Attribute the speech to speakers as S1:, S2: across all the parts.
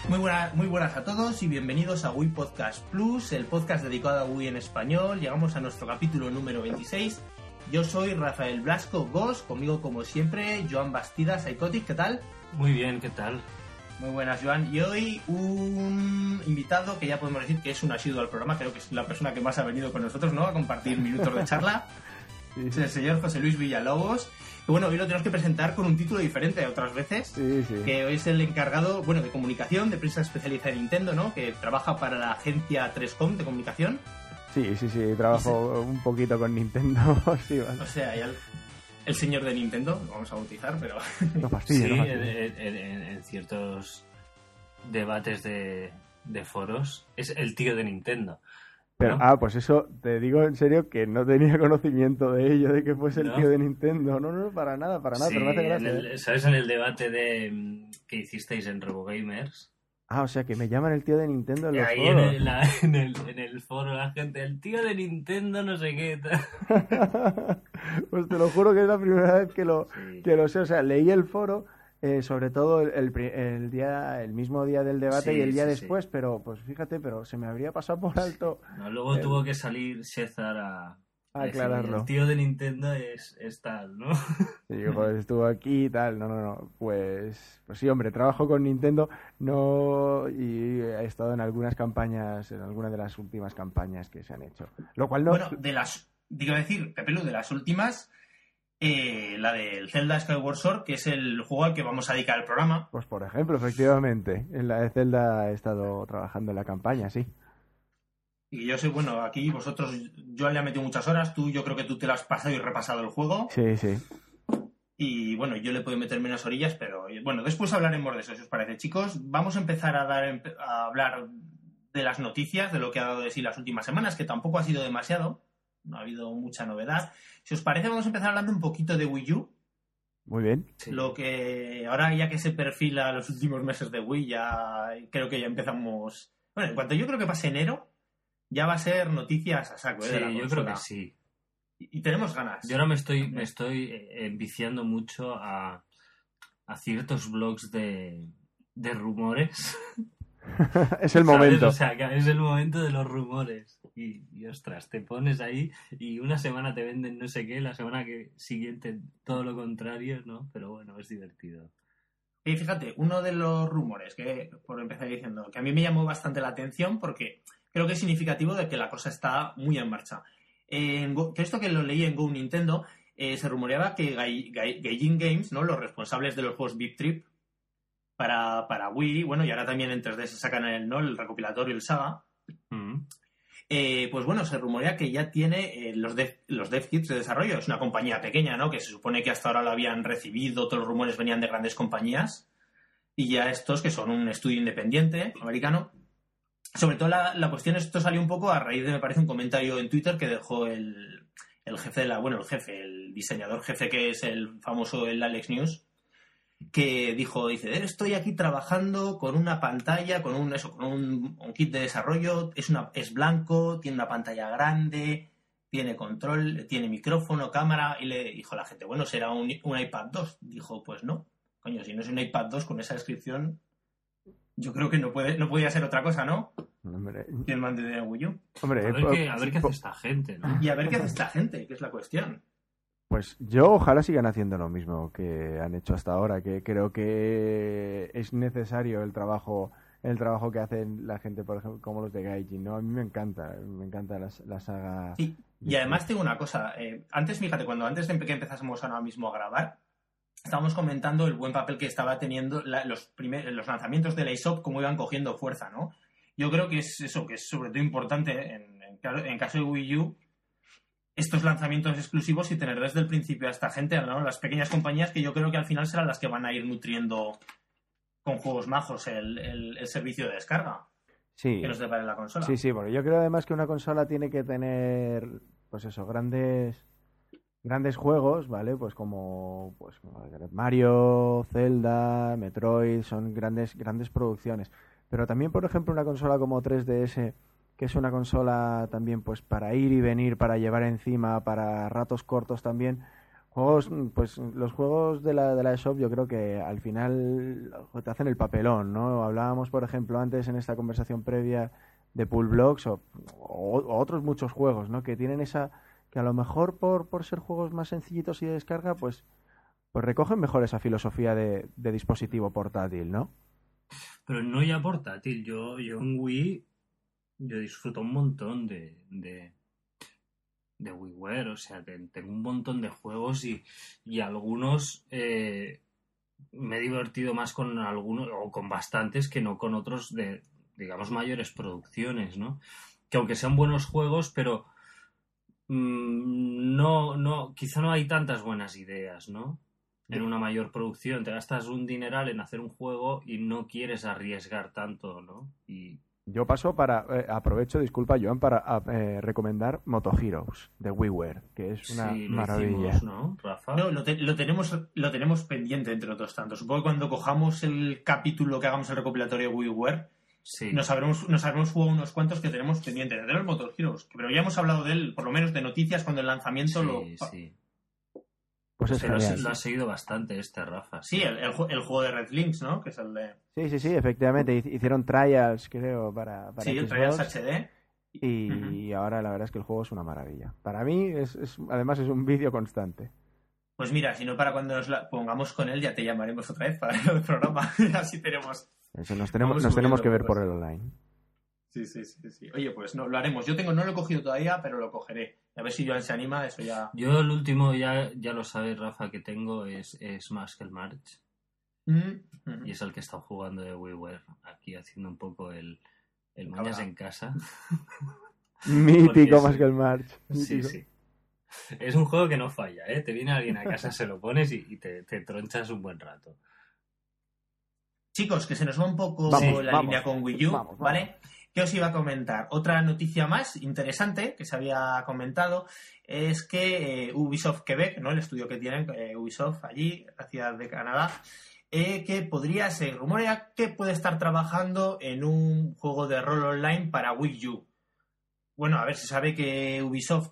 S1: Muy buenas a todos y bienvenidos a Wii Podcast Plus, el podcast dedicado a Wii en español. Llegamos a nuestro capítulo número 26. Yo soy Rafael Blasco Ghost, conmigo como siempre Joan Bastida, Psychotic, ¿qué tal?
S2: Muy bien, ¿qué tal?
S1: Muy buenas, Joan. Y hoy un invitado que ya podemos decir que es un asiduo al programa, creo que es la persona que más ha venido con nosotros, ¿no? A compartir minutos de charla.
S3: Sí.
S1: Es el señor José Luis Villalobos. Y bueno, hoy lo tenemos que presentar con un título diferente de otras veces.
S3: Sí.
S1: Que hoy es el encargado, de comunicación, de prensa especializada en Nintendo, ¿no? Que trabaja para la agencia 3Com de comunicación.
S3: Sí, trabajo un poquito con Nintendo. Sí, vale.
S1: O sea, el señor de Nintendo, lo vamos a bautizar, pero...
S3: No fastidia,
S2: sí,
S3: no fastidia.
S2: en ciertos debates de foros es el tío de Nintendo.
S3: Pero,
S2: ¿no?
S3: pues eso, te digo en serio que no tenía conocimiento de ello, de que fuese el
S2: ¿No?
S3: tío de Nintendo. No, para nada,
S2: Sí,
S3: pero me hace gracia.
S2: ¿Sabes en el debate que hicisteis en RoboGamers?
S3: O sea, que me llaman el tío de Nintendo en los
S2: Ahí
S3: foros.
S2: en el foro la gente, el tío de Nintendo no sé qué tal.
S3: Pues te lo juro que es la primera vez que lo sé. O sea, leí el foro, sobre todo el mismo día del debate
S2: Sí,
S3: y el día
S2: sí,
S3: después, pero pues fíjate, pero se me habría pasado por alto.
S2: No, luego tuvo que salir César a decir,
S3: aclararlo.
S2: el tío de Nintendo es tal, ¿no?
S3: Sí, pues estuvo aquí y tal, no. Pues sí, hombre, trabajo con Nintendo, y he estado en algunas campañas, en algunas de las últimas campañas que se han hecho. Lo cual no...
S1: Bueno, de las últimas, la del Zelda Skyward Sword, que es el juego al que vamos a dedicar el programa.
S3: Pues por ejemplo, efectivamente, en la de Zelda he estado trabajando en la campaña, sí.
S1: Y yo soy, aquí vosotros, yo le he metido muchas horas, yo creo que tú te lo has pasado y repasado el juego.
S3: Sí.
S1: Y yo le puedo meter menos orillas, pero después hablaremos de eso, si os parece. Chicos, vamos a empezar a hablar de las noticias, de lo que ha dado de sí las últimas semanas, que tampoco ha sido demasiado, no ha habido mucha novedad. Si os parece, vamos a empezar hablando un poquito de Wii U.
S3: Muy bien.
S2: Sí.
S1: Lo que ahora, ya que se perfila los últimos meses de Wii, ya creo que ya empezamos... Bueno, en cuanto yo creo que pase enero, ya va a ser noticias a saco, de la
S2: Sí, yo
S1: consola.
S2: creo que sí.
S1: Y tenemos ganas.
S2: Yo ahora me estoy enviciando mucho a ciertos blogs de rumores.
S3: Es el
S2: ¿Sabes?
S3: momento.
S2: O sea, que es el momento de los rumores. Y ostras, te pones ahí y una semana te venden no sé qué, la semana siguiente todo lo contrario, ¿no? Pero bueno, es divertido.
S1: Y fíjate, uno de los rumores que, por empezar diciendo, que a mí me llamó bastante la atención porque creo que es significativo de que la cosa está muy en marcha. Que esto que lo leí en Go Nintendo, se rumoreaba que Gaijin Games, ¿no? Los responsables de los juegos Beep Trip para Wii, y ahora también en 3D se sacan el recopilatorio, el Saga. Se rumorea que ya tiene los dev kits de desarrollo. Es una compañía pequeña, ¿no? Que se supone que hasta ahora lo habían recibido, todos los rumores venían de grandes compañías. Y ya estos, que son un estudio independiente americano. Sobre todo la cuestión, esto salió un poco a raíz de, me parece, un comentario en Twitter que dejó el jefe el diseñador jefe, que es el famoso el Alex News, que dice, estoy aquí trabajando con una pantalla, con un kit de desarrollo, es blanco, tiene una pantalla grande, tiene control, tiene micrófono, cámara, y le dijo a la gente, será un iPad 2. Dijo, pues no, coño, si no es un iPad 2 con esa descripción, yo creo que no podía ser otra cosa, ¿no?
S3: Hombre.
S1: ¿Quién mande de Wii U?
S3: Hombre,
S2: a ver qué hace esta gente, ¿no?
S1: Y a ver qué hace esta gente, que es la cuestión.
S3: Pues yo ojalá sigan haciendo lo mismo que han hecho hasta ahora, que creo que es necesario el trabajo que hacen la gente, por ejemplo, como los de Gaijin, ¿no? A mí me encanta la saga.
S1: Sí, y además tengo una cosa, antes de que empezásemos ahora mismo a grabar, estábamos comentando el buen papel que estaba teniendo los lanzamientos de la eShop, cómo iban cogiendo fuerza, ¿no? Yo creo que es eso, que es sobre todo importante en caso de Wii U, estos lanzamientos exclusivos y tener desde el principio a esta gente, ¿no? Las pequeñas compañías que yo creo que al final serán las que van a ir nutriendo con juegos majos el servicio de descarga.
S3: Sí.
S1: Que nos depare la consola.
S3: Sí, porque yo creo además que una consola tiene que tener, pues eso, grandes juegos, ¿vale? Pues como Mario, Zelda, Metroid, son grandes producciones. Pero también, por ejemplo, una consola como 3DS, que es una consola también pues para ir y venir, para llevar encima, para ratos cortos también, Juegos, pues los juegos de la eShop yo creo que al final te hacen el papelón, ¿no? Hablábamos, por ejemplo, antes en esta conversación previa de Pool Blocks o otros muchos juegos, ¿no? Que tienen esa, que a lo mejor por ser juegos más sencillitos y de descarga, pues recogen mejor esa filosofía de dispositivo portátil, ¿no?
S2: Pero no ya portátil, yo en Wii yo disfruto un montón de WiiWare, o sea, tengo un montón de juegos y algunos me he divertido más con algunos o con bastantes que no con otros de, digamos, mayores producciones, ¿no? Que aunque sean buenos juegos, pero quizá no hay tantas buenas ideas, ¿no? En una mayor producción te gastas un dineral en hacer un juego y no quieres arriesgar tanto, ¿no? Y
S3: yo paso aprovecho, disculpa Joan, para recomendar Moto Heroes de WiiWare, que es una maravilla.
S2: Hicimos, ¿no, Rafa?
S1: No, lo tenemos pendiente entre otros tantos. Supongo que cuando cojamos el capítulo que hagamos el recopilatorio de WiiWare, sí, nos habremos jugado unos cuantos que tenemos pendientes. Tenemos Moto Heroes, pero ya hemos hablado de él, por lo menos de noticias, cuando el lanzamiento
S2: Sí.
S3: Pues es genial.
S2: Lo ha seguido bastante Rafa.
S1: Sí, el juego de Red Links, ¿no? Que es el de...
S3: Sí, efectivamente. Hicieron trials, creo, para
S1: sí, el trials HD.
S3: Y ahora la verdad es que el juego es una maravilla. Para mí, además, es un vídeo constante.
S1: Pues mira, si no, para cuando nos pongamos con él ya te llamaremos otra vez para el programa. Así tenemos...
S3: Eso, nos tenemos que ver por el online.
S1: Sí. Oye, pues no, lo haremos. Yo no lo he cogido todavía, pero lo cogeré. A ver si Joan se anima, eso ya...
S2: Yo el último, ya lo sabes, Rafa, que tengo es Muscle March. Y es el que he estado jugando de WiiWare. Aquí haciendo un poco el moñas en casa.
S3: Mítico Muscle March.
S2: Sí. Es un juego que no falla, ¿eh? Te viene alguien a casa, se lo pones y te tronchas un buen rato.
S1: Chicos, que se nos va un poco línea con Wii U, ¿vale? ¿Qué os iba a comentar? Otra noticia más interesante que se había comentado es que Ubisoft Quebec, ¿no? El estudio que tienen Ubisoft allí, la ciudad de Canadá, que podría ser, rumorea que puede estar trabajando en un juego de rol online para Wii U. Bueno, a ver, se sabe que Ubisoft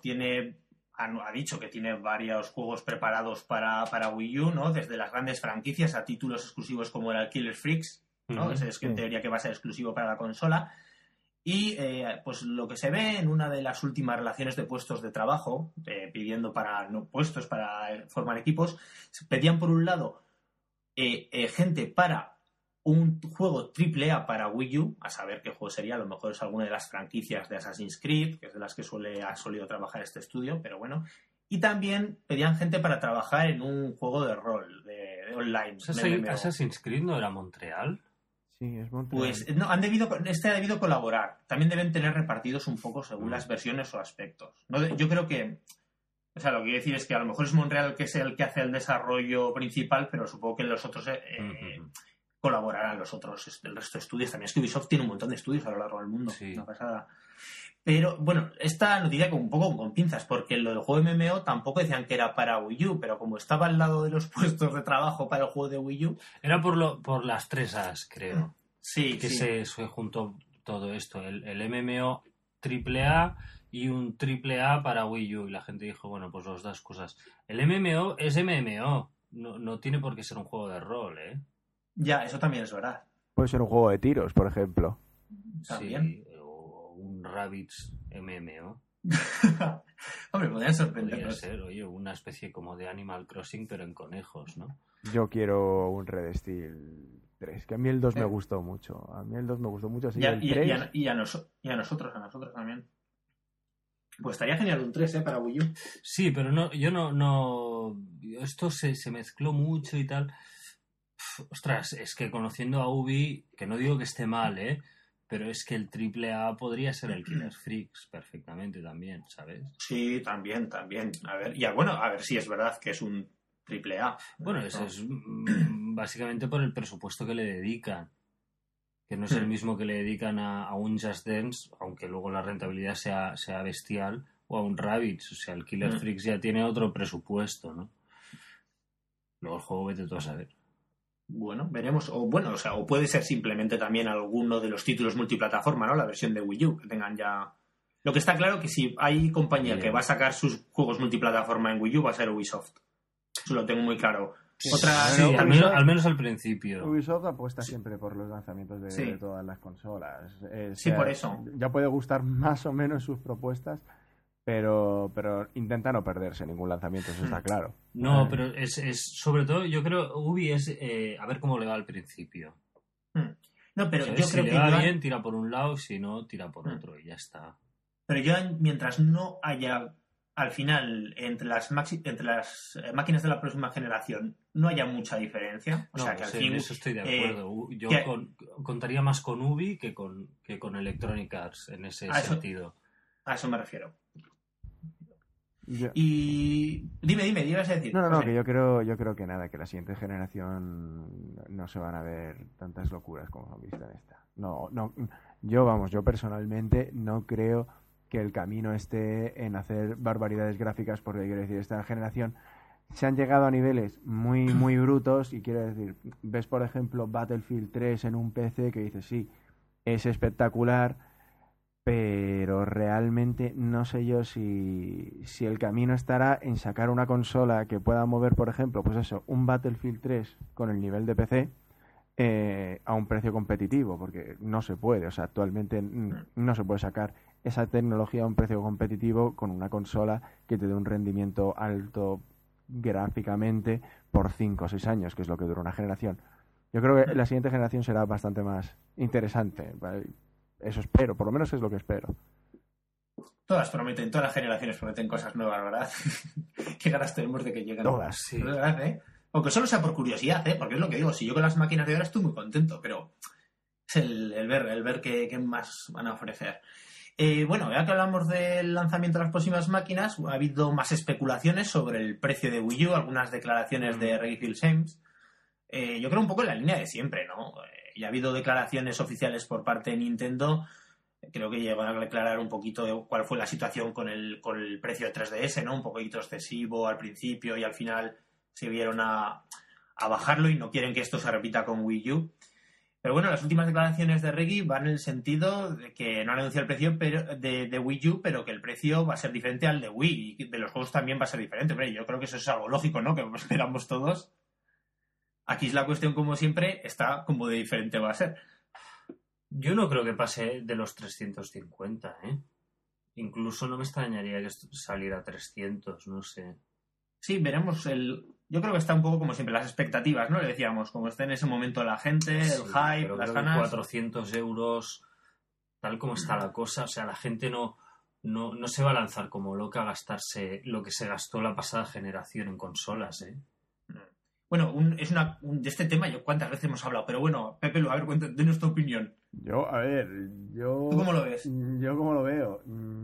S1: ha dicho que tiene varios juegos preparados para Wii U, ¿no? Desde las grandes franquicias a títulos exclusivos como era el Killer Freaks, ¿no? Ese es que en teoría que va a ser exclusivo para la consola. Y pues lo que se ve en una de las últimas relaciones de puestos de trabajo, pidiendo puestos para formar equipos, pedían por un lado gente para un juego AAA para Wii U, a saber qué juego sería, a lo mejor es alguna de las franquicias de Assassin's Creed, que es de las que ha solido trabajar este estudio, pero bueno. Y también pedían gente para trabajar en un juego de rol, de online.
S2: ¿Assassin's Creed no era Montreal?
S3: Sí, es Montreal.
S1: Pues no, ha debido colaborar. También deben tener repartidos un poco según las versiones o aspectos. ¿No? Yo creo que... O sea, lo que quiero decir es que a lo mejor es Montreal que es el que hace el desarrollo principal, pero supongo que los otros colaborarán el resto de estudios. También es que Ubisoft tiene un montón de estudios a lo largo del mundo.
S2: Sí.
S1: Una pasada. Pero, bueno, esta noticia un poco con pinzas, porque lo del juego MMO tampoco decían que era para Wii U, pero como estaba al lado de los puestos de trabajo para el juego de Wii U...
S2: Era por las 3 As, creo.
S1: Sí,
S2: que se juntó todo esto. El MMO AAA y un AAA para Wii U. Y la gente dijo, bueno, pues las dos cosas. El MMO es MMO. No tiene por qué ser un juego de rol, ¿eh?
S1: Ya, eso también es verdad.
S3: Puede ser un juego de tiros, por ejemplo.
S1: También.
S2: Sí, o un Rabbids MMO.
S1: Hombre, podrían sorprendernos.
S2: Podría ser, oye, una especie como de Animal Crossing, pero en conejos, ¿no?
S3: Yo quiero un Red Steel 3, que a mí el 2 me gustó mucho. Así que el 3...
S1: y a nosotros también. Pues estaría genial un 3, para Wii U.
S2: Sí, pero no... Esto se mezcló mucho y tal. Ostras, es que conociendo a Ubi, que no digo que esté mal, pero es que el AAA podría ser el Killer Freaks perfectamente también, ¿sabes?
S1: Sí, también. A ver si es verdad que es un AAA.
S2: Bueno, eso es básicamente por el presupuesto que le dedican, que no es el mismo que le dedican a un Just Dance, aunque luego la rentabilidad sea bestial, o a un Rabbids. O sea, el Killer Freaks ya tiene otro presupuesto, ¿no? Luego el juego vete tú a saber.
S1: Bueno, veremos. O puede ser simplemente también alguno de los títulos multiplataforma, ¿no? La versión de Wii U, que tengan ya... Lo que está claro que si hay compañía que va a sacar sus juegos multiplataforma en Wii U, va a ser Ubisoft. Eso lo tengo muy claro.
S3: Sí.
S2: Sí,
S3: Bueno,
S2: al menos al principio.
S3: Ubisoft apuesta siempre por los lanzamientos de
S1: Sí.
S3: todas las consolas.
S1: Sí, por eso.
S3: Ya puede gustar más o menos sus propuestas, pero intenta no perderse ningún lanzamiento, eso está claro.
S2: No, pero es sobre todo, yo creo, Ubi es a ver cómo le va al principio.
S1: No, pero
S2: ¿Sabes?
S1: yo
S2: Si
S1: creo
S2: le
S1: que
S2: va
S1: Joan-
S2: bien, tira por un lado, si no, tira por otro y ya está.
S1: Pero yo, mientras no haya, al final, entre las máquinas de la próxima generación, no haya mucha diferencia. O
S2: No,
S1: sea, que al
S2: sí,
S1: fin...
S2: en eso estoy de acuerdo. Yo
S1: que-
S2: contaría más con Ubi que con Electronic Arts en ese
S1: A eso-
S2: sentido.
S1: A eso me refiero.
S3: Yo-
S1: Y... Dime, ibas a decir.
S3: No,
S1: José.
S3: que yo creo que nada, que la siguiente generación no se van a ver tantas locuras como han visto en esta. No, yo personalmente no creo que el camino esté en hacer barbaridades gráficas, porque quiero decir, esta generación se han llegado a niveles muy, muy brutos, y quiero decir, ves por ejemplo Battlefield 3 en un PC que dices, sí, es espectacular, pero realmente no sé yo si el camino estará en sacar una consola que pueda mover, por ejemplo, pues eso, un Battlefield 3 con el nivel de PC a un precio competitivo, porque no se puede, o sea, actualmente no se puede sacar esa tecnología a un precio competitivo con una consola que te dé un rendimiento alto gráficamente por 5 o 6 años, que es lo que dura una generación. Yo creo que la siguiente generación será bastante más interesante, ¿vale? Eso espero, por lo menos es lo que espero.
S1: Todas las generaciones prometen cosas nuevas, ¿verdad? Qué ganas tenemos de que lleguen.
S3: Todas,
S2: sí.
S1: Es verdad, ¿eh? Aunque solo sea por curiosidad, ¿eh? Porque es lo que digo, si yo con las máquinas de ahora estoy muy contento, pero es el ver qué más van a ofrecer. Bueno, ya que hablamos del lanzamiento de las próximas máquinas, ha habido más especulaciones sobre el precio de Wii U, algunas declaraciones de Reggie Fils-Ames. Yo creo un poco en la línea de siempre, ¿no? Ya ha habido declaraciones oficiales por parte de Nintendo. Creo que llegaron a declarar un poquito de cuál fue la situación con el precio de 3DS, ¿no? Un poquito excesivo al principio y al final se vieron a bajarlo y no quieren que esto se repita con Wii U. Pero bueno, las últimas declaraciones de Reggie van en el sentido de que no han anunciado el precio de Wii U, pero que el precio va a ser diferente al de Wii y de los juegos también va a ser diferente. Hombre, yo creo que eso es algo lógico, ¿no? Que esperamos todos. Aquí es la cuestión, como siempre, está como de diferente va a ser.
S2: Yo no creo que pase de los 350, ¿eh? Incluso no me extrañaría que saliera a 300, no sé.
S1: Sí, veremos yo creo que está un poco como siempre, las expectativas, ¿no? Le decíamos, como está en ese momento la gente, el
S2: Sí,
S1: hype,
S2: pero
S1: las
S2: creo que
S1: ganas...
S2: 400 euros, tal como está la cosa, o sea, la gente no se va a lanzar como loca a gastarse lo que se gastó la pasada generación en consolas, ¿eh?
S1: Bueno, de este tema, ¿cuántas veces hemos hablado? Pero bueno, Pepe, a ver, denos tu opinión.
S3: ¿Tú
S1: cómo lo ves?
S3: Yo cómo lo veo.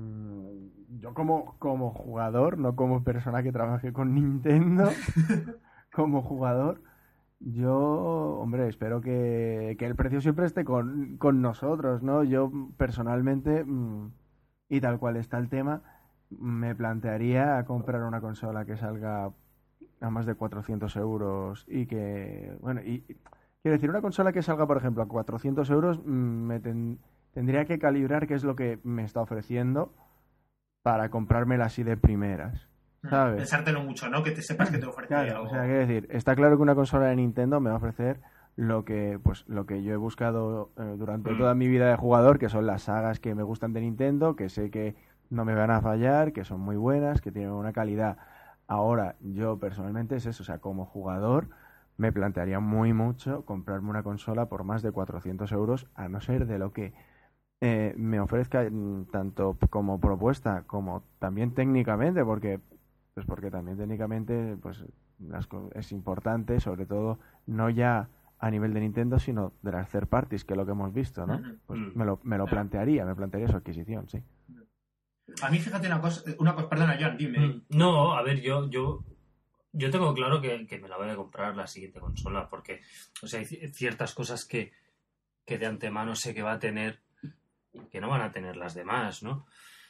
S3: Yo como jugador, no como persona que trabaje con Nintendo, como jugador, yo, hombre, espero que el precio siempre esté con nosotros, ¿no? Yo personalmente, y tal cual está el tema, me plantearía comprar una consola que salga a más de 400 euros y que, bueno, y quiero decir, una consola que salga, por ejemplo, a 400 euros, tendría que calibrar qué es lo que me está ofreciendo para comprármela así de primeras, ¿sabes?
S1: Pensártelo mucho, ¿no? Que te sepas que te ofrece
S3: Claro,
S1: algo.
S3: o sea, quiero decir, está claro que una consola de Nintendo me va a ofrecer lo que yo he buscado durante toda mi vida de jugador, que son las sagas que me gustan de Nintendo, que sé que no me van a fallar, que son muy buenas, que tienen una calidad. Ahora, yo personalmente es eso, o sea, como jugador me plantearía muy mucho comprarme una consola por más de 400 euros, a no ser de lo que me ofrezca tanto como propuesta como también técnicamente, porque también técnicamente pues es importante, sobre todo no ya a nivel de Nintendo, sino de las third parties, que es lo que hemos visto, ¿no? Pues me lo plantearía su adquisición, sí.
S1: A mí, fíjate una cosa, perdona, Joan, dime.
S2: No, a ver, yo tengo claro que me la voy a comprar la siguiente consola, porque, o sea, hay ciertas cosas que de antemano sé que va a tener, que no van a tener las demás, ¿no?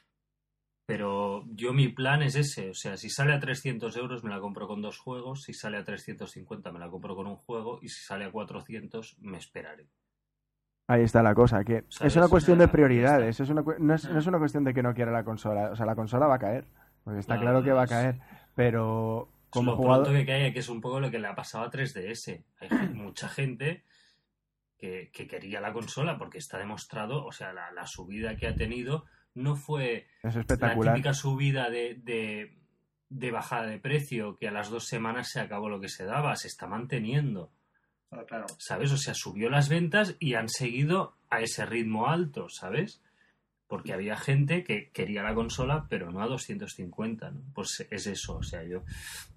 S2: Pero mi plan es ese, o sea, si sale a 300 euros me la compro con 2 juegos, si sale a 350 me la compro con un juego y si sale a 400 me esperaré.
S3: Ahí está la cosa, que
S2: ¿Sabes?
S3: es una cuestión
S2: O sea,
S3: de prioridades, no es una cuestión de que no quiera la consola, o sea, la consola va a caer, porque está claro que va a caer, pero como
S2: lo
S3: jugador...
S2: pronto que cae, que es un poco lo que le ha pasado a 3DS. Hay mucha gente que quería la consola porque está demostrado, o sea, la subida que ha tenido no fue
S3: Es
S2: la
S3: espectacular.
S2: típica subida de bajada de precio, que a las 2 semanas se acabó lo que se daba, se está manteniendo.
S1: Claro.
S2: ¿Sabes? O sea, subió las ventas y han seguido a ese ritmo alto, ¿sabes? Porque había gente que quería la consola, pero no a 250, ¿no? Pues es eso, o sea, yo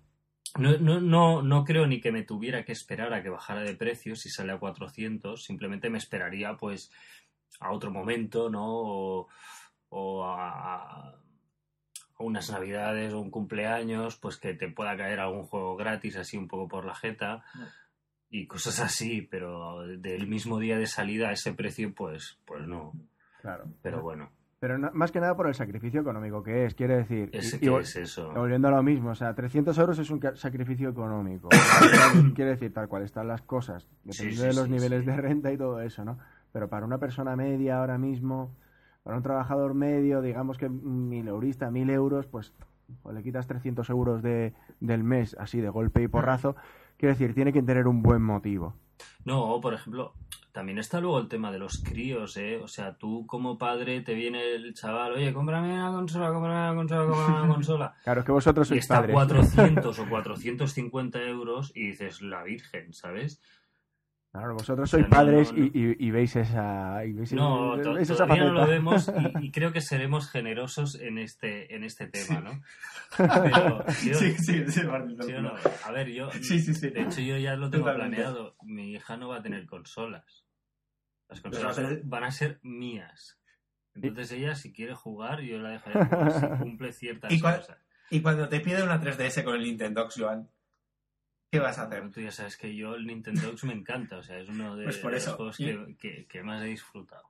S2: no creo ni que me tuviera que esperar a que bajara de precio si sale a 400, simplemente me esperaría pues a otro momento, ¿no? O a unas navidades o un cumpleaños, pues que te pueda caer algún juego gratis así un poco por la jeta y cosas así, pero del mismo día de salida a ese precio, pues no.
S3: Claro.
S2: Pero bueno.
S3: Pero más que nada por el sacrificio económico que es, quiere decir...
S2: ¿Qué es eso?
S3: Volviendo a lo mismo, o sea, 300 euros es un sacrificio económico. Quiere decir, tal cual están las cosas, dependiendo de los niveles de renta y todo eso, ¿no? Pero para una persona media ahora mismo, para un trabajador medio, digamos que 1.000 eurista, 1.000 euros, pues le quitas 300 euros del mes, así de golpe y porrazo. Quiere decir, tiene que tener un buen motivo.
S2: No, por ejemplo... También está luego el tema de los críos, ¿eh? O sea, tú como padre te viene el chaval, oye, cómprame una consola, cómprame una consola.
S3: Claro, es que vosotros sois padres.
S2: Y está 400 o 450 euros y dices, la virgen, ¿sabes?
S3: Claro, vosotros sois padres y veis esa...
S2: Todavía no lo vemos y creo que seremos generosos en este tema, ¿no? Pero, ¿sí o no? A ver, yo... De hecho, yo ya lo tengo planeado. Mi hija no va a tener consolas. Las consolas van a ser mías. Entonces ella, si quiere jugar, yo la dejaré jugar si cumple ciertas cosas.
S1: Y cuando te pide una 3DS con el Nintendo, Joan, ¿qué vas a hacer?
S2: Bueno, tú ya sabes que yo el Nintendo me encanta, o sea, es uno de,
S1: pues
S2: los juegos que más he disfrutado.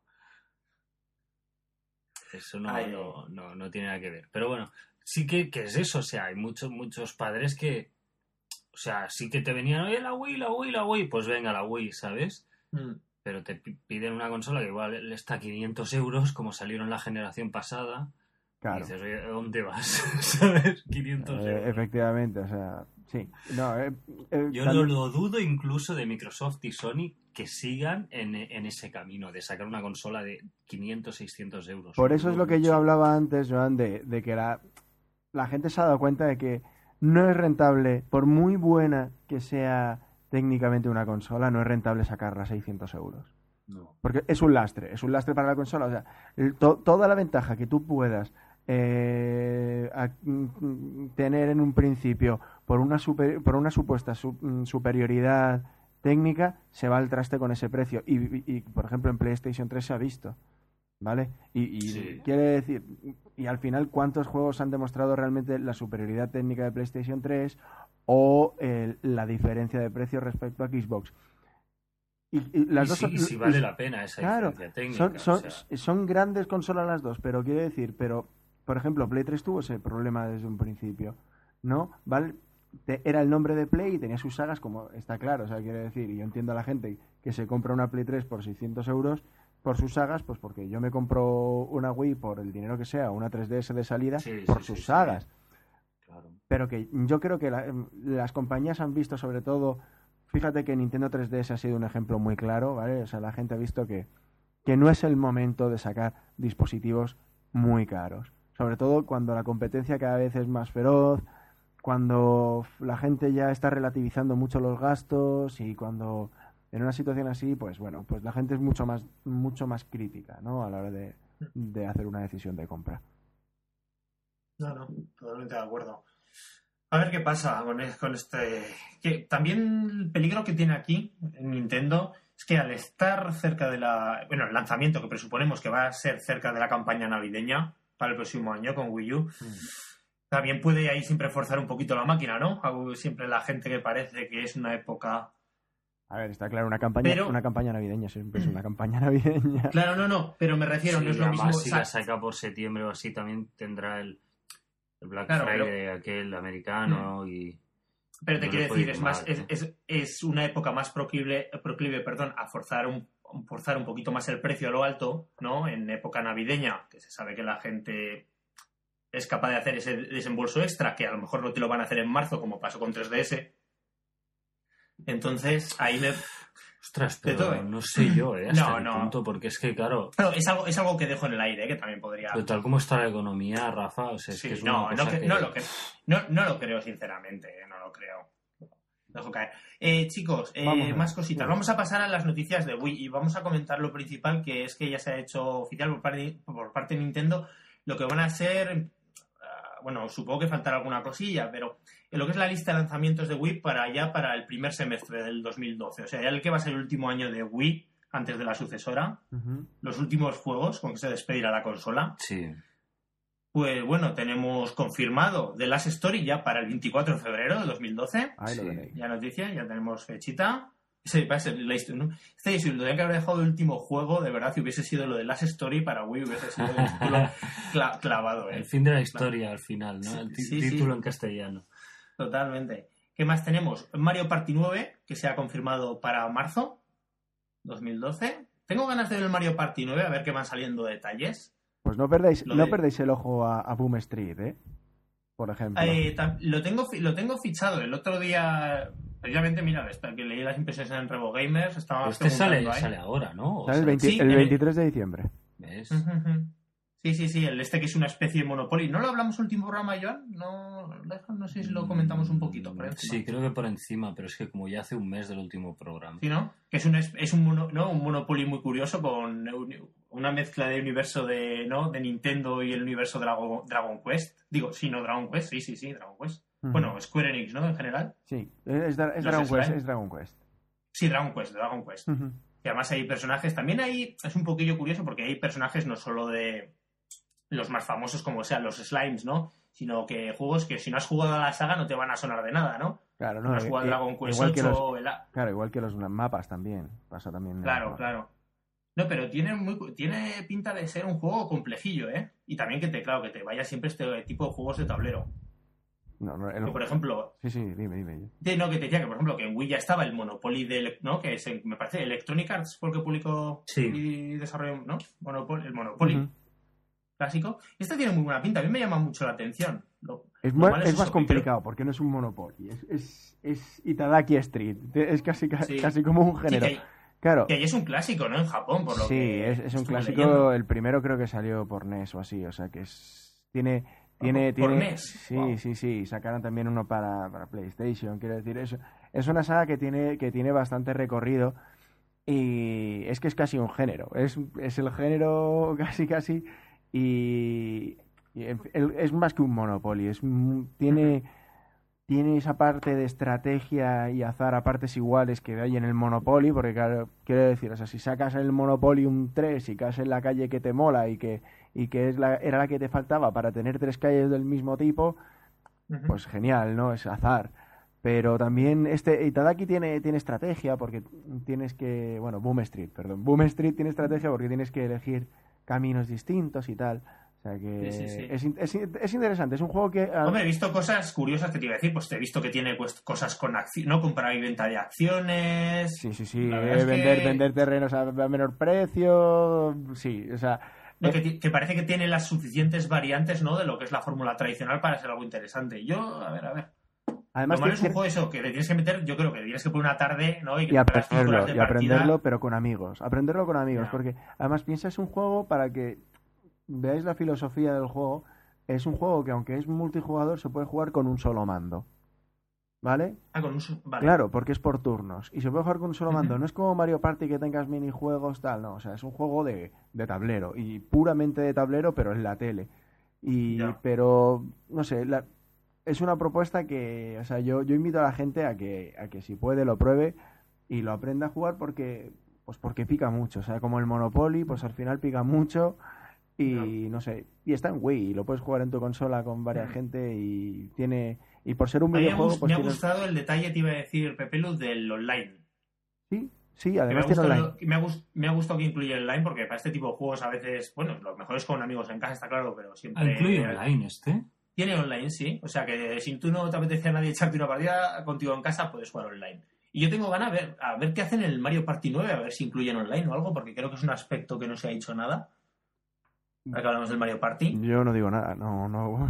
S2: Eso no tiene nada que ver. Pero bueno, sí que es eso, o sea, hay muchos padres que, o sea, sí que te venían, oye, la Wii, pues venga, la Wii, ¿sabes? Pero te piden una consola que igual está a 500 euros, como salieron la generación pasada. Claro. Y dices, oye, ¿dónde vas? ¿Sabes? 500 euros.
S3: Efectivamente, o sea, sí. No,
S2: yo también... lo dudo incluso de Microsoft y Sony que sigan en ese camino de sacar una consola de 500, 600 euros.
S3: Por eso es lo que yo hablaba antes, Joan, de que la gente se ha dado cuenta de que no es rentable, por muy buena que sea técnicamente una consola, no es rentable sacarla a 600 euros.
S2: No.
S3: Porque es un lastre para la consola. O sea, toda la ventaja que tú puedas tener en un principio por una supuesta superioridad técnica se va al traste con ese precio y por ejemplo en PlayStation 3 se ha visto, ¿vale? Y quiere decir, y al final ¿cuántos juegos han demostrado realmente la superioridad técnica de PlayStation 3 o la diferencia de precio respecto a Xbox? Y las dos
S2: sí vale la pena esa diferencia técnica.
S3: Son grandes consolas las dos, pero quiere decir, por ejemplo, Play 3 tuvo ese problema desde un principio, ¿no? ¿Vale? Era el nombre de Play y tenía sus sagas, como está claro, o sea, quiere decir, y yo entiendo a la gente que se compra una Play 3 por 600 euros por sus sagas, pues porque yo me compro una Wii por el dinero que sea, una 3DS de salida, por sus sagas.
S2: Claro.
S3: Pero que yo creo que las compañías han visto sobre todo, fíjate que Nintendo 3DS ha sido un ejemplo muy claro, ¿vale? O sea, la gente ha visto que no es el momento de sacar dispositivos muy caros. Sobre todo cuando la competencia cada vez es más feroz, cuando la gente ya está relativizando mucho los gastos y cuando en una situación así, pues bueno, pues la gente es mucho más crítica, ¿no? A la hora de hacer una decisión de compra.
S1: No, totalmente de acuerdo. A ver qué pasa con este... Que también el peligro que tiene aquí en Nintendo es que al estar cerca de el lanzamiento que presuponemos que va a ser cerca de la campaña navideña para el próximo año con Wii U, también puede ahí siempre forzar un poquito la máquina, ¿no? Siempre la gente que parece que es una época...
S3: A ver, está claro, una campaña navideña siempre es una campaña navideña.
S1: Claro, no, pero me refiero, no es lo mismo...
S2: Si la saca por septiembre o así, también tendrá el Black Friday, aquel americano y...
S1: Pero te quiero decir, es una época más proclive a forzar un poquito más el precio a lo alto, ¿no? En época navideña, que se sabe que la gente es capaz de hacer ese desembolso extra, que a lo mejor no te lo van a hacer en marzo, como pasó con 3DS. Entonces, ahí me...
S2: Ostras, pero no sé yo, hasta el punto, porque es que, claro...
S1: Pero es algo que dejo en el aire, que también podría...
S2: Pero tal como está la economía, Rafa, o sea, es que es una cosa que...
S1: No lo creo, sinceramente, no lo creo. Dejo caer. Chicos, más cositas. Vamos a pasar a las noticias de Wii y vamos a comentar lo principal, que es que ya se ha hecho oficial por parte de Nintendo lo que van a ser... bueno, supongo que faltará alguna cosilla, pero lo que es la lista de lanzamientos de Wii para el primer semestre del 2012. O sea, ya el que va a ser el último año de Wii antes de la sucesora. Los últimos juegos con que se despedirá la consola.
S2: Sí.
S1: Pues bueno, tenemos confirmado The Last Story ya para el 24 de febrero de 2012.
S3: Ahí lo tenéis.
S1: Ya noticia, ya tenemos fechita. Sí, va a ser la historia, ¿no? Lo tendría que haber dejado el último juego, de verdad, si hubiese sido lo de Last Story para Wii, hubiese sido el título clavado.
S2: El fin de la historia al final, ¿no? El título en castellano.
S1: Totalmente. ¿Qué más tenemos? Mario Party 9, que se ha confirmado para marzo 2012. Tengo ganas de ver el Mario Party 9, a ver qué van saliendo detalles.
S3: Pues no perdáis el ojo a Boom Street, por ejemplo.
S1: Lo tengo fichado. El otro día, precisamente, mira, que leí las impresiones en Revo Gamers, estaba
S2: sale ahora, ¿no?
S3: Sale el 23 de diciembre.
S2: ¿Ves?
S1: Sí, el que es una especie de Monopoly. ¿No lo hablamos en el último programa, Joan? No sé si lo comentamos un poquito por encima.
S2: Sí, creo que por encima, pero es que como ya hace un mes del último programa.
S1: Sí, ¿no? Que es un Monopoly muy curioso con una mezcla de universo de Nintendo y el universo Dragon Quest. Digo, sí, no Dragon Quest, sí, Dragon Quest. Bueno, Square Enix, ¿no? En general.
S3: Sí, es Dragon Quest.
S1: Sí, Dragon Quest. Y además hay personajes, también es un poquillo curioso porque hay personajes no solo de los más famosos como sean los Slimes, ¿no? Sino que juegos que si no has jugado a la saga no te van a sonar de nada, ¿no?
S3: Claro, no.
S1: No has jugado Dragon Quest 8
S3: Claro, igual que los mapas también. Pasa también.
S1: Claro. No, pero tiene pinta de ser un juego complejillo, ¿eh? Y también que te vaya siempre este tipo de juegos de tablero. Que, por ejemplo...
S3: Sí, dime.
S1: No, que te decía que, por ejemplo, que en Wii ya estaba el Monopoly ¿no? Que me parece Electronic Arts porque publicó y desarrolló, ¿no? El Monopoly clásico. Este tiene muy buena pinta, a mí me llama mucho la atención.
S3: Es más complicado porque no es un Monopoly, es Itadaki Street, es casi como un género. Claro.
S1: Que ahí es un clásico, ¿no? En Japón, por lo que...
S3: Sí, es un clásico, leyendo. El primero creo que salió por NES o así, o sea que tiene
S1: ¿Por NES?
S3: Sí, wow. Sí, sacaron también uno para PlayStation, quiero decir, eso. Es una saga que tiene bastante recorrido y es que es casi un género, es el género casi y es más que un Monopoly, tiene esa parte de estrategia y azar a partes iguales que hay en el Monopoly, porque claro, quiero decir, o sea, si sacas en el Monopoly un 3 y caes en la calle que te mola y que era la que te faltaba para tener 3 calles del mismo tipo, pues genial, ¿no? Es azar. Pero también Itadaki tiene estrategia porque tienes que... Bueno, Boom Street tiene estrategia porque tienes que elegir caminos distintos y tal. O sea que
S1: sí.
S3: Es interesante, es un juego que...
S1: Hombre, he visto cosas curiosas que te iba a decir, pues te he visto que tiene cosas con acción, ¿no? Comprar y venta de acciones...
S3: Sí, vender terrenos a menor precio, sí, o sea...
S1: Que parece que tiene las suficientes variantes, ¿no? De lo que es la fórmula tradicional para ser algo interesante. Yo, a ver...
S3: Además,
S1: lo malo es un juego eso, que te tienes que meter, yo creo que tienes que poner una tarde, ¿no?
S3: Y aprenderlo, pero con amigos. Aprenderlo con amigos, porque además piensa, es un juego para que veáis la filosofía del juego. Es un juego que aunque es multijugador se puede jugar con un solo mando, ¿vale?
S1: Vale.
S3: Claro, porque es por turnos y se puede jugar con un solo mando. No es como Mario Party que tengas minijuegos tal, no, o sea, es un juego de tablero y puramente de tablero, pero en la tele. Pero no sé, es una propuesta que, o sea, yo invito a la gente a que si puede lo pruebe y lo aprenda a jugar porque pica mucho, o sea, como el Monopoly, pues al final pica mucho. Y no sé, y está en Wii, y lo puedes jugar en tu consola con varias gente y por ser un videojuego...
S1: Me ha gustado el detalle, te iba a decir, Pepe Luz, del online.
S3: Sí, además tiene online.
S1: Me ha gustado que incluya el online, porque para este tipo de juegos a veces, bueno, lo mejor es con amigos en casa, está claro, pero siempre...
S2: ¿Incluye online este?
S1: Tiene online, sí, o sea que si tú no te apetece a nadie echarte una partida contigo en casa, puedes jugar online. Y yo tengo ganas a ver qué hacen en el Mario Party 9, a ver si incluyen online o algo, porque creo que es un aspecto que no se ha dicho nada. Ahora que hablamos del Mario Party.
S3: Yo no digo nada, no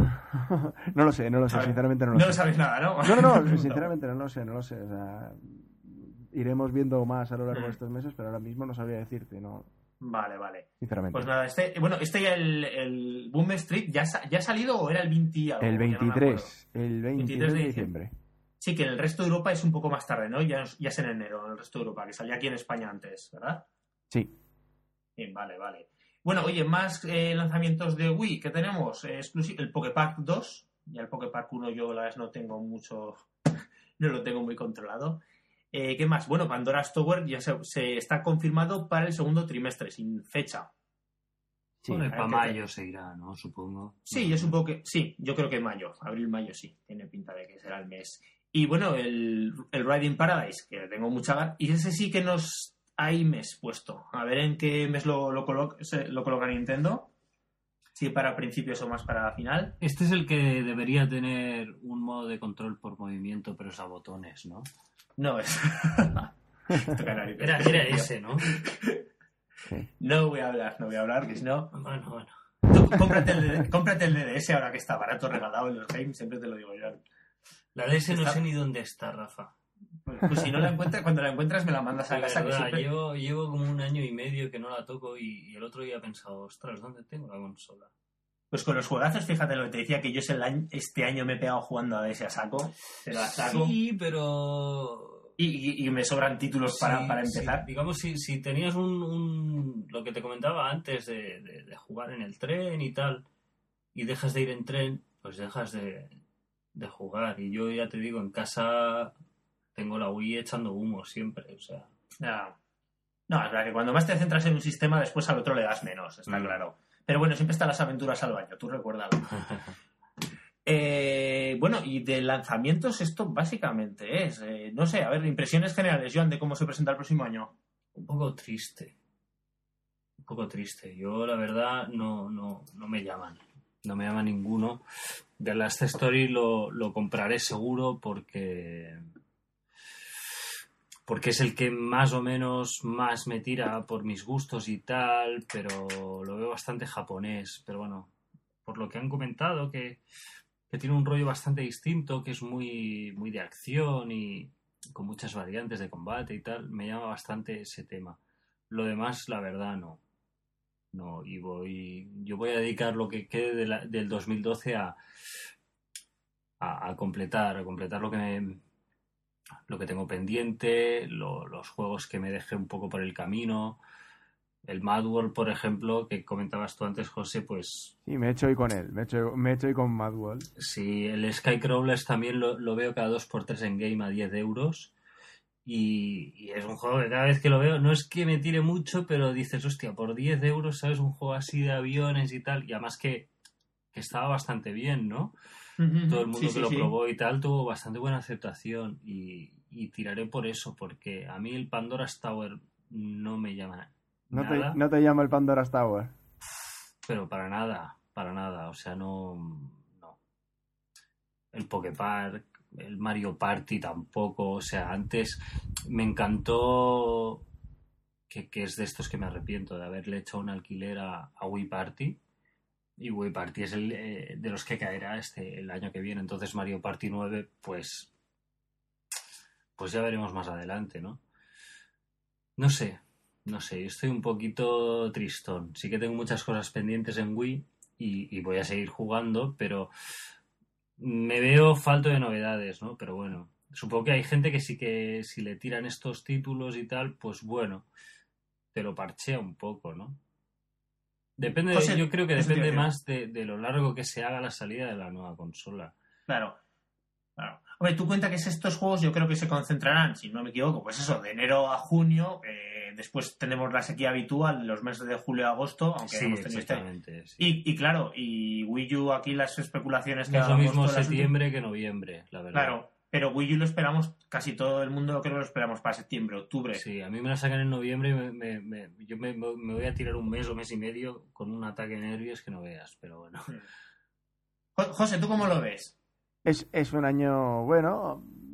S3: lo sé, sinceramente no lo sé.
S1: No lo sabes nada, ¿no?
S3: No, sinceramente no lo sé. O sea, iremos viendo más a lo largo de estos meses, pero ahora mismo no sabría decirte, no.
S1: Vale.
S3: Sinceramente.
S1: Pues nada, ya el Boom Street ya ha salido o era el 20 algo.
S3: El 23,
S1: no
S3: el 23 de diciembre.
S1: Sí, que en el resto de Europa es un poco más tarde, ¿no? Ya es en enero, en el resto de Europa, que salía aquí en España antes, ¿verdad?
S3: Sí.
S1: Bien, vale. Bueno, oye, más lanzamientos de Wii que tenemos. El Poképark 2. Ya el Poképark 1 yo la verdad no tengo mucho... no lo tengo muy controlado. ¿Qué más? Bueno, Pandora's Tower ya se está confirmado para el segundo trimestre, sin fecha.
S2: Sí, para mayo se irá, ¿no? Supongo.
S1: Sí, yo supongo que... Sí, yo creo que mayo. Abril-mayo sí. Tiene pinta de que será el mes. Y bueno, el Riding Paradise, que tengo mucha ganas. Y ese sí que hay mes puesto. A ver en qué mes lo coloca Nintendo. Si para principios o más para final.
S2: Este es el que debería tener un modo de control por movimiento, pero es a botones, ¿no?
S1: No, es...
S2: Era ese, ¿no?
S3: Sí.
S1: No voy a hablar, que si no...
S2: Bueno.
S1: Tú, cómprate el DDS ahora que está barato regalado en los games, siempre te lo digo yo.
S2: La DS no sé ni dónde está, Rafa.
S1: Pues si no la encuentras, cuando la encuentras me la mandas a casa.
S2: Verdad,
S1: que siempre...
S2: llevo como 1 año y medio que no la toco y el otro día he pensado, ostras, ¿dónde tengo la consola?
S1: Pues con los juegazos, fíjate lo que te decía, que yo este año me he pegado jugando a DS a saco. Pero a saco.
S2: Sí, pero...
S1: Y me sobran títulos para empezar.
S2: Sí. Digamos, si tenías lo que te comentaba antes de jugar en el tren y tal, y dejas de ir en tren, pues dejas de jugar. Y yo ya te digo, en casa tengo la Wii echando humo siempre, o sea...
S1: No, es verdad que cuando más te centras en un sistema, después al otro le das menos, está claro. Pero bueno, siempre están las aventuras al baño, tú recuérdalo. Bueno, y de lanzamientos esto básicamente es. No sé, a ver, impresiones generales, Joan, de cómo se presenta el próximo año.
S2: Un poco triste. Yo, la verdad, no me llaman. No me llama ninguno. The Last Story lo compraré seguro porque es el que más o menos más me tira por mis gustos y tal, pero lo veo bastante japonés. Pero bueno, por lo que han comentado, que tiene un rollo bastante distinto, que es muy, muy de acción y con muchas variantes de combate y tal, me llama bastante ese tema. Lo demás, la verdad, no. Yo voy a dedicar lo que quede del 2012 a completar lo que tengo pendiente, los juegos que me dejé un poco por el camino. El Mad World, por ejemplo, que comentabas tú antes, José, pues...
S3: Sí, me he hecho hoy con él, me he hecho hoy con Mad World.
S2: Sí, el Skycrawlers también lo veo cada 2x3 en game a 10 euros. Y es un juego que cada vez que lo veo, no es que me tire mucho, pero dices, hostia, por 10 euros, ¿sabes? Un juego así de aviones y tal, y además que estaba bastante bien, ¿no? Todo el mundo que lo probó y tal tuvo bastante buena aceptación y tiraré por eso, porque a mí el Pandora's Tower no me llama nada.
S3: ¿No te llama el Pandora's Tower?
S2: Pero para nada, o sea, no. El Poképark, el Mario Party tampoco, o sea, antes me encantó, que es de estos que me arrepiento de haberle hecho un alquiler a Wii Party. Y Wii Party es el de los que caerá el año que viene. Entonces Mario Party 9, pues ya veremos más adelante, ¿no? No sé, yo estoy un poquito tristón. Sí que tengo muchas cosas pendientes en Wii y voy a seguir jugando, pero me veo falto de novedades, ¿no? Pero bueno, supongo que hay gente que sí que si le tiran estos títulos y tal, pues bueno, te lo parchea un poco, ¿no? Depende, José, yo creo que depende más de lo largo que se haga la salida de la nueva consola.
S1: Claro. Hombre, tú cuenta que estos juegos yo creo que se concentrarán, si no me equivoco, pues eso, de enero a junio, después tenemos la sequía habitual, los meses de julio a agosto, aunque
S2: sí,
S1: hemos tenido
S2: sí.
S1: Y claro, y Wii U aquí las especulaciones que
S2: no es lo mismo septiembre que noviembre, la verdad.
S1: Claro, pero Wii U lo esperamos, casi todo el mundo creo que lo esperamos para septiembre, octubre.
S2: Sí, a mí me la sacan en noviembre y yo me voy a tirar un mes o mes y medio con un ataque de nervios que no veas, pero bueno.
S1: José, ¿tú cómo lo ves?
S3: Es un año, bueno,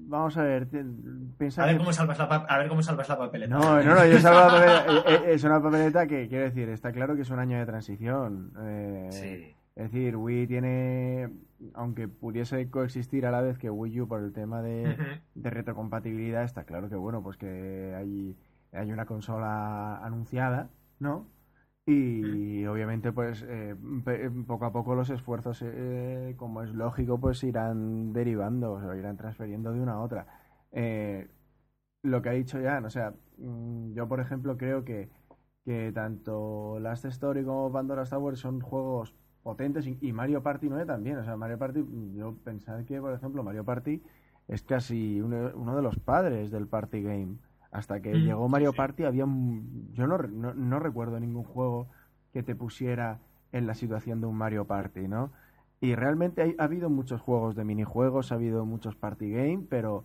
S3: vamos a ver, piensa
S1: A ver
S3: que...
S1: cómo salvas la papeleta.
S3: No, yo salvo la papeleta. Es una papeleta que, quiero decir, está claro que es un año de transición.
S2: Sí.
S3: Es decir, Wii tiene, aunque pudiese coexistir a la vez que Wii U por el tema de retrocompatibilidad, está claro que, bueno, pues que hay una consola anunciada, ¿no? Y obviamente, pues, poco a poco los esfuerzos, como es lógico, pues irán derivando, o sea, irán transfiriendo de una a otra. Lo que ha dicho Jan, o sea, yo, por ejemplo, creo que tanto Last Story como Pandora's Tower son juegos potentes y Mario Party 9 también. O sea, Mario Party, yo pensaba que, por ejemplo, Mario Party es casi uno de los padres del party game. Hasta que llegó Mario Party había yo no recuerdo ningún juego que te pusiera en la situación de un Mario Party, ¿no? Y realmente ha habido muchos juegos de minijuegos, ha habido muchos party game, pero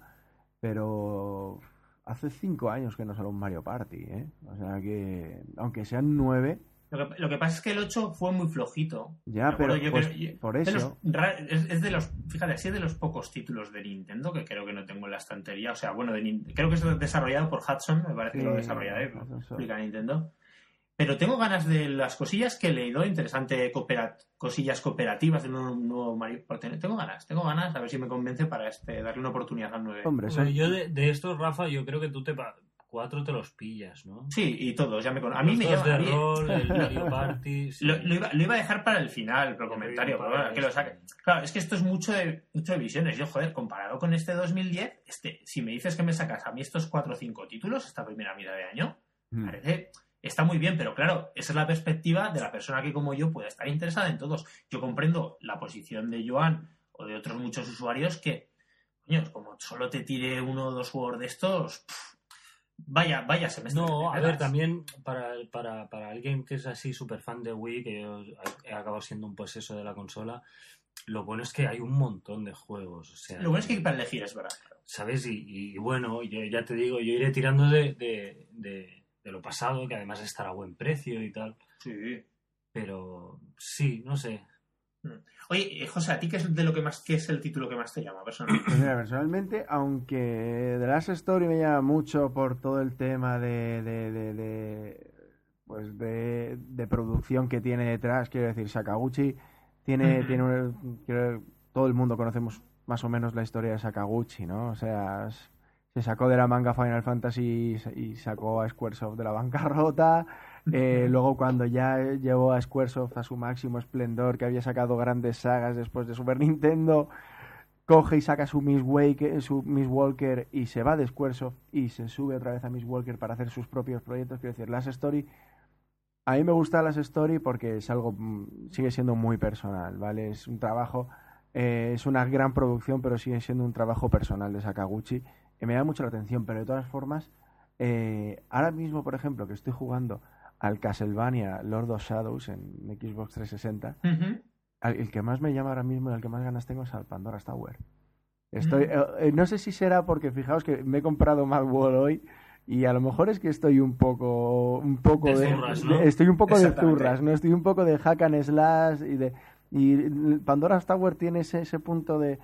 S3: hace 5 años que no sale un Mario Party, ¿eh? O sea que, aunque sean 9...
S1: Lo que pasa es que el 8 fue muy flojito.
S3: Ya, pero por eso...
S1: Es de los, fíjate, así es de los pocos títulos de Nintendo que creo que no tengo en la estantería. O sea, bueno, creo que es desarrollado por Hudson, me parece que lo desarrolla, publica Nintendo. Pero tengo ganas de las cosillas que he leído, interesante cosillas cooperativas de un nuevo Mario. Tengo ganas, a ver si me convence para darle una oportunidad al 9.
S2: Hombre, yo de estos, Rafa, yo creo que tú 4 te los pillas, ¿no?
S1: Sí, y todos, ya me conozco. A mí me
S2: llama...
S1: de
S2: rol, el Mario Party... Sí.
S1: Lo iba a dejar para el final, pero comentario, pero bueno, que lo saque. Claro, es que esto es mucho de visiones. Yo, joder, comparado con este 2010, si me dices que me sacas a mí estos 4 o 5 títulos, esta primera mitad de año, parece... Está muy bien, pero claro, esa es la perspectiva de la persona que como yo puede estar interesada en todos. Yo comprendo la posición de Joan o de otros muchos usuarios que, coño, como solo te tire 1 o 2 juegos de estos... Vaya semestre.
S2: No, a ver, también para alguien que es así súper fan de Wii, que yo he acabado siendo un poseso de la consola, lo bueno es que hay un montón de juegos. O sea,
S1: lo bueno es que hay para elegir, es verdad.
S2: ¿Sabes? Y bueno, yo ya te digo, yo iré tirando de lo pasado, que además estará a buen precio y tal.
S1: Sí.
S2: Pero sí, no sé.
S1: Oye, José, ¿a ti qué es el título que más te llama personalmente?
S3: Pues mira, personalmente, aunque The Last Story me llama mucho por todo el tema de producción que tiene detrás, quiero decir, Sakaguchi todo el mundo conocemos más o menos la historia de Sakaguchi, ¿no? O sea, se sacó de la manga Final Fantasy y sacó a Squaresoft de la bancarrota. Luego, cuando ya llevó a Squaresoft a su máximo esplendor, que había sacado grandes sagas después de Super Nintendo, coge y saca su Miss Walker y se va de Squaresoft y se sube otra vez a Miss Walker para hacer sus propios proyectos. Quiero decir, Last Story, a mí me gusta Last Story porque sigue siendo muy personal, ¿vale? Es un trabajo, es una gran producción, pero sigue siendo un trabajo personal de Sakaguchi. Me da mucho la atención, pero de todas formas, ahora mismo, por ejemplo, que estoy jugando al Castlevania Lord of Shadows en Xbox 360, el que más me llama ahora mismo y el que más ganas tengo es al Pandora's Tower. No sé si será porque, fijaos que me he comprado Mad World hoy y a lo mejor es que estoy un poco de zurras, ¿no? Estoy un poco de zurras, ¿no? Estoy un poco de hack and slash y Pandora's Tower tiene ese punto de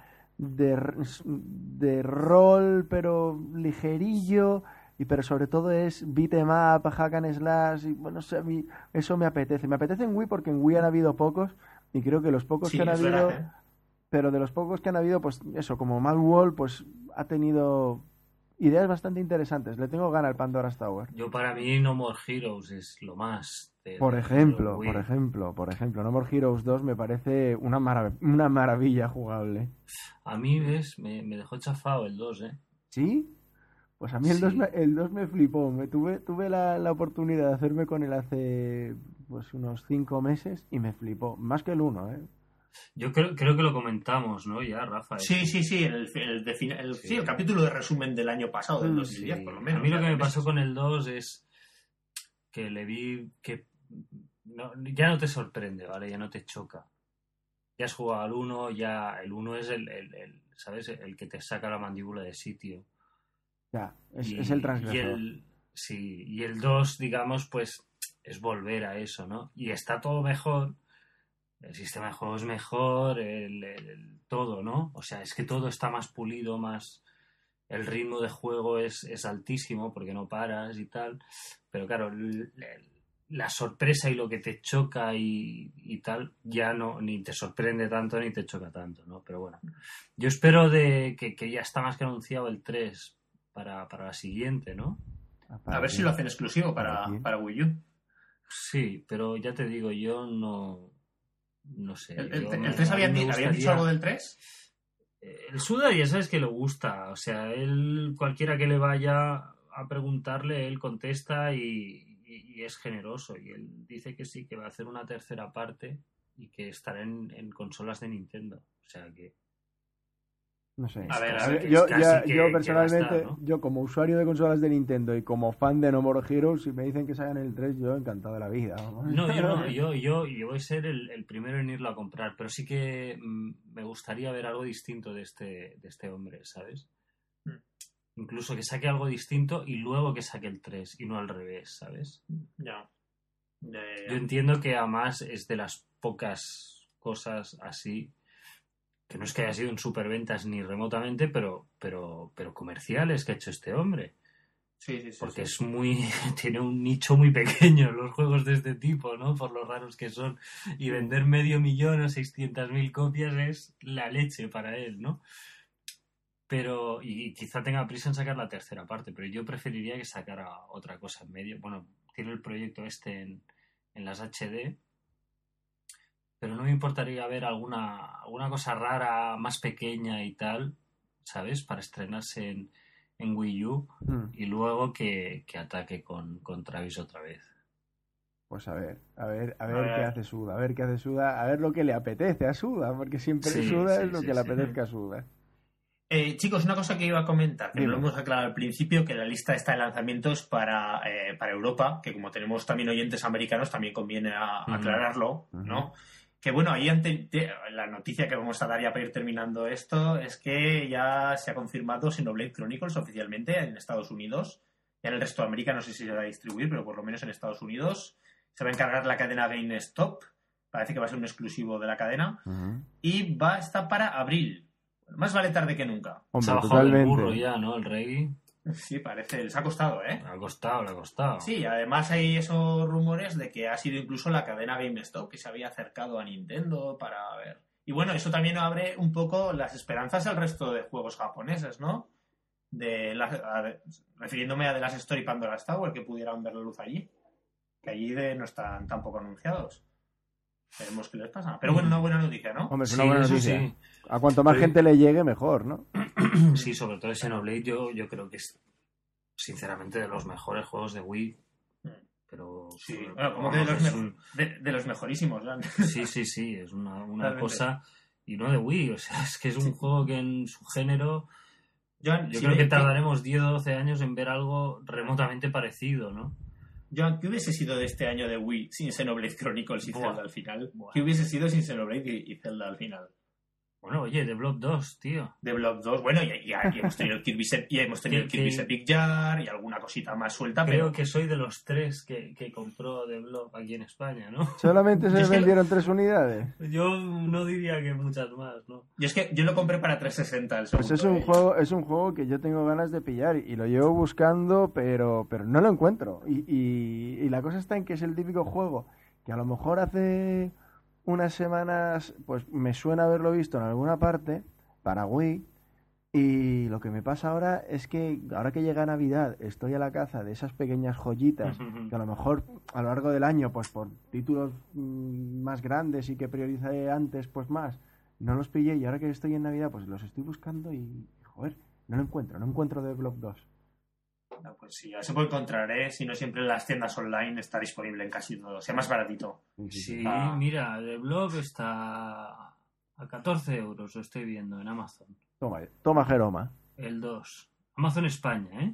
S3: rol, pero ligerillo, pero sobre todo es beat 'em up, hack and slash, y bueno, a mí eso me apetece en Wii porque en Wii han habido pocos y creo que los pocos que han habido, verdad, pero de los pocos que han habido, pues eso, como Mad World, pues ha tenido ideas bastante interesantes. Le tengo ganas al Pandora's Tower.
S2: Yo, para mí, No More Heroes es lo más.
S3: Por ejemplo, No More Heroes 2 me parece una maravilla jugable.
S2: A mí, ¿ves? Me dejó chafado el 2, ¿eh?
S3: ¿Sí? Pues a mí el 2 me flipó. Tuve la oportunidad de hacerme con él hace pues unos 5 meses y me flipó. Más que el 1, ¿eh?
S2: Yo creo que lo comentamos, ¿no? Ya, Rafa.
S1: Sí, el capítulo de resumen del año pasado, del 2010, por lo menos.
S2: A mí lo que me pasó con el 2 es que le vi que ya no te sorprende, ¿vale? Ya no te choca. Ya has jugado al 1, ya el 1 es el ¿sabes? El que te saca la mandíbula de sitio.
S3: Ya, es el transgresor.
S2: Y el 2, digamos, pues es volver a eso, ¿no? Y está todo mejor. El sistema de juego es mejor, todo, ¿no? O sea, es que todo está más pulido, más el ritmo de juego es altísimo porque no paras y tal, pero claro, la sorpresa y lo que te choca y tal ya no, ni te sorprende tanto ni te choca tanto, ¿no? Pero bueno, yo espero de que ya está más que anunciado el 3 para la siguiente, ¿no?
S1: A ver si lo hacen exclusivo para Wii U.
S2: Sí, pero ya te digo, yo no sé.
S1: ¿El 3 habían dicho algo del 3?
S2: El Suda ya sabes que le gusta, o sea, él, cualquiera que le vaya a preguntarle, él contesta y es generoso, y él dice que sí, que va a hacer una tercera parte y que estará en consolas de Nintendo, o sea que...
S3: No sé.
S1: A ver,
S3: yo personalmente, estar, ¿no? Yo como usuario de consolas de Nintendo y como fan de No More Heroes, si me dicen que salgan el 3, yo encantado de la vida.
S2: Yo voy a ser el primero en irlo a comprar, pero sí que me gustaría ver algo distinto de este hombre, ¿sabes? Incluso que saque algo distinto y luego que saque el 3 y no al revés, ¿sabes?
S1: Ya.
S2: Yo entiendo que además es de las pocas cosas así, que no es que haya sido en superventas ni remotamente, pero comerciales que ha hecho este hombre.
S1: Sí.
S2: Porque es tiene un nicho muy pequeño los juegos de este tipo, ¿no? Por lo raros que son. Y vender 500.000 o 600.000 copias es la leche para él, ¿no? Pero, y quizá tenga prisa en sacar la tercera parte, pero yo preferiría que sacara otra cosa en medio. Bueno, tiene el proyecto este en las HD, pero no me importaría ver alguna cosa rara, más pequeña y tal, ¿sabes? Para estrenarse en Wii U y luego que ataque con Travis otra vez.
S3: Pues a ver qué hace Suda, a ver lo que le apetece a Suda, porque siempre Suda es lo que le apetezca a Suda.
S1: Chicos, una cosa que iba a comentar, que no lo hemos aclarado al principio, que la lista está de lanzamientos para Europa, que como tenemos también oyentes americanos, también conviene aclararlo, ¿no? Que bueno, ahí la noticia que vamos a dar ya para ir terminando esto es que ya se ha confirmado Xenoblade Chronicles oficialmente en Estados Unidos. Ya en el resto de América no sé si se va a distribuir, pero por lo menos en Estados Unidos se va a encargar la cadena GameStop. Parece que va a ser un exclusivo de la cadena. Y va a estar para abril. Más vale tarde que nunca.
S2: Hombre, se ha bajado el burro ya, ¿no? El rey.
S1: Sí, parece. Les ha costado, ¿eh?
S2: Le ha costado.
S1: Sí, además hay esos rumores de que ha sido incluso la cadena GameStop que se había acercado a Nintendo para ver. Y bueno, eso también abre un poco las esperanzas al resto de juegos japoneses, ¿no? Refiriéndome a The Last Story Pandora's Tower, que pudieran ver la luz allí. Que allí no están tampoco anunciados. Veremos qué les pasa. Pero bueno, una buena noticia, ¿no?
S3: Hombre, es una buena noticia. Sí. A cuanto más gente le llegue, mejor, ¿no?
S2: Sí, sobre todo Xenoblade yo creo que es sinceramente de los mejores juegos de Wii. Pero
S1: sí, bueno, como que de los mejorísimos, ¿no?
S2: Sí, es una cosa, y no de Wii, o sea, es que es un juego que en su género yo creo que tardaremos 10 o 12 años en ver algo remotamente parecido, ¿no?
S1: Joan, ¿qué hubiese sido de este año de Wii sin Xenoblade Chronicles y Zelda al final? ¿Qué hubiese sido sin Xenoblade y Zelda al final?
S2: Bueno, oye, The Blob 2, tío.
S1: The Blob 2, bueno, y hemos tenido el Kirby's Epic Jar y alguna cosita más suelta.
S2: Creo que soy de los 3 que compró The Blob aquí en España, ¿no?
S3: ¿Solamente se vendieron 3 unidades?
S2: Yo no diría que muchas más, ¿no?
S1: Y es que yo lo compré para 360 el segundo.
S3: Pues es un juego que yo tengo ganas de pillar y lo llevo buscando, pero no lo encuentro. Y la cosa está en que es el típico juego que a lo mejor hace unas semanas pues me suena haberlo visto en alguna parte para Wii, y lo que me pasa ahora es que ahora que llega Navidad estoy a la caza de esas pequeñas joyitas que a lo mejor a lo largo del año pues por títulos más grandes y que prioricé antes pues más no los pillé, y ahora que estoy en Navidad pues los estoy buscando y joder, no encuentro The Blob 2.
S1: No, pues sí, ya se puede encontrar, ¿eh? Si no, siempre en las tiendas online está disponible en casi todo. Sea más baratito.
S2: Sí, mira, The Blob está a 14 euros, lo estoy viendo en Amazon.
S3: Toma Jeroma.
S2: El 2. Amazon España, ¿eh?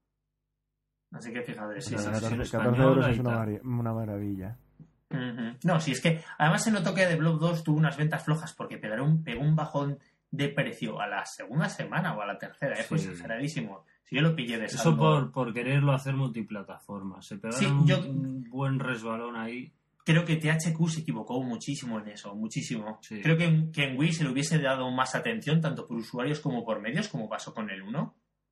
S1: Así que fíjate, sí,
S3: 14 euros es una maravilla.
S1: No, sí, es que además se notó que The Blob 2 tuvo unas ventas flojas porque pegó un bajón de precio a la segunda semana o a la tercera, ¿eh? Fue exageradísimo. Si yo lo pillé de saldo.
S2: Eso por quererlo hacer multiplataforma. Se pegaron un buen resbalón ahí.
S1: Creo que THQ se equivocó muchísimo en eso, muchísimo. Sí. Creo que en Wii se le hubiese dado más atención tanto por usuarios como por medios, como pasó con el 1.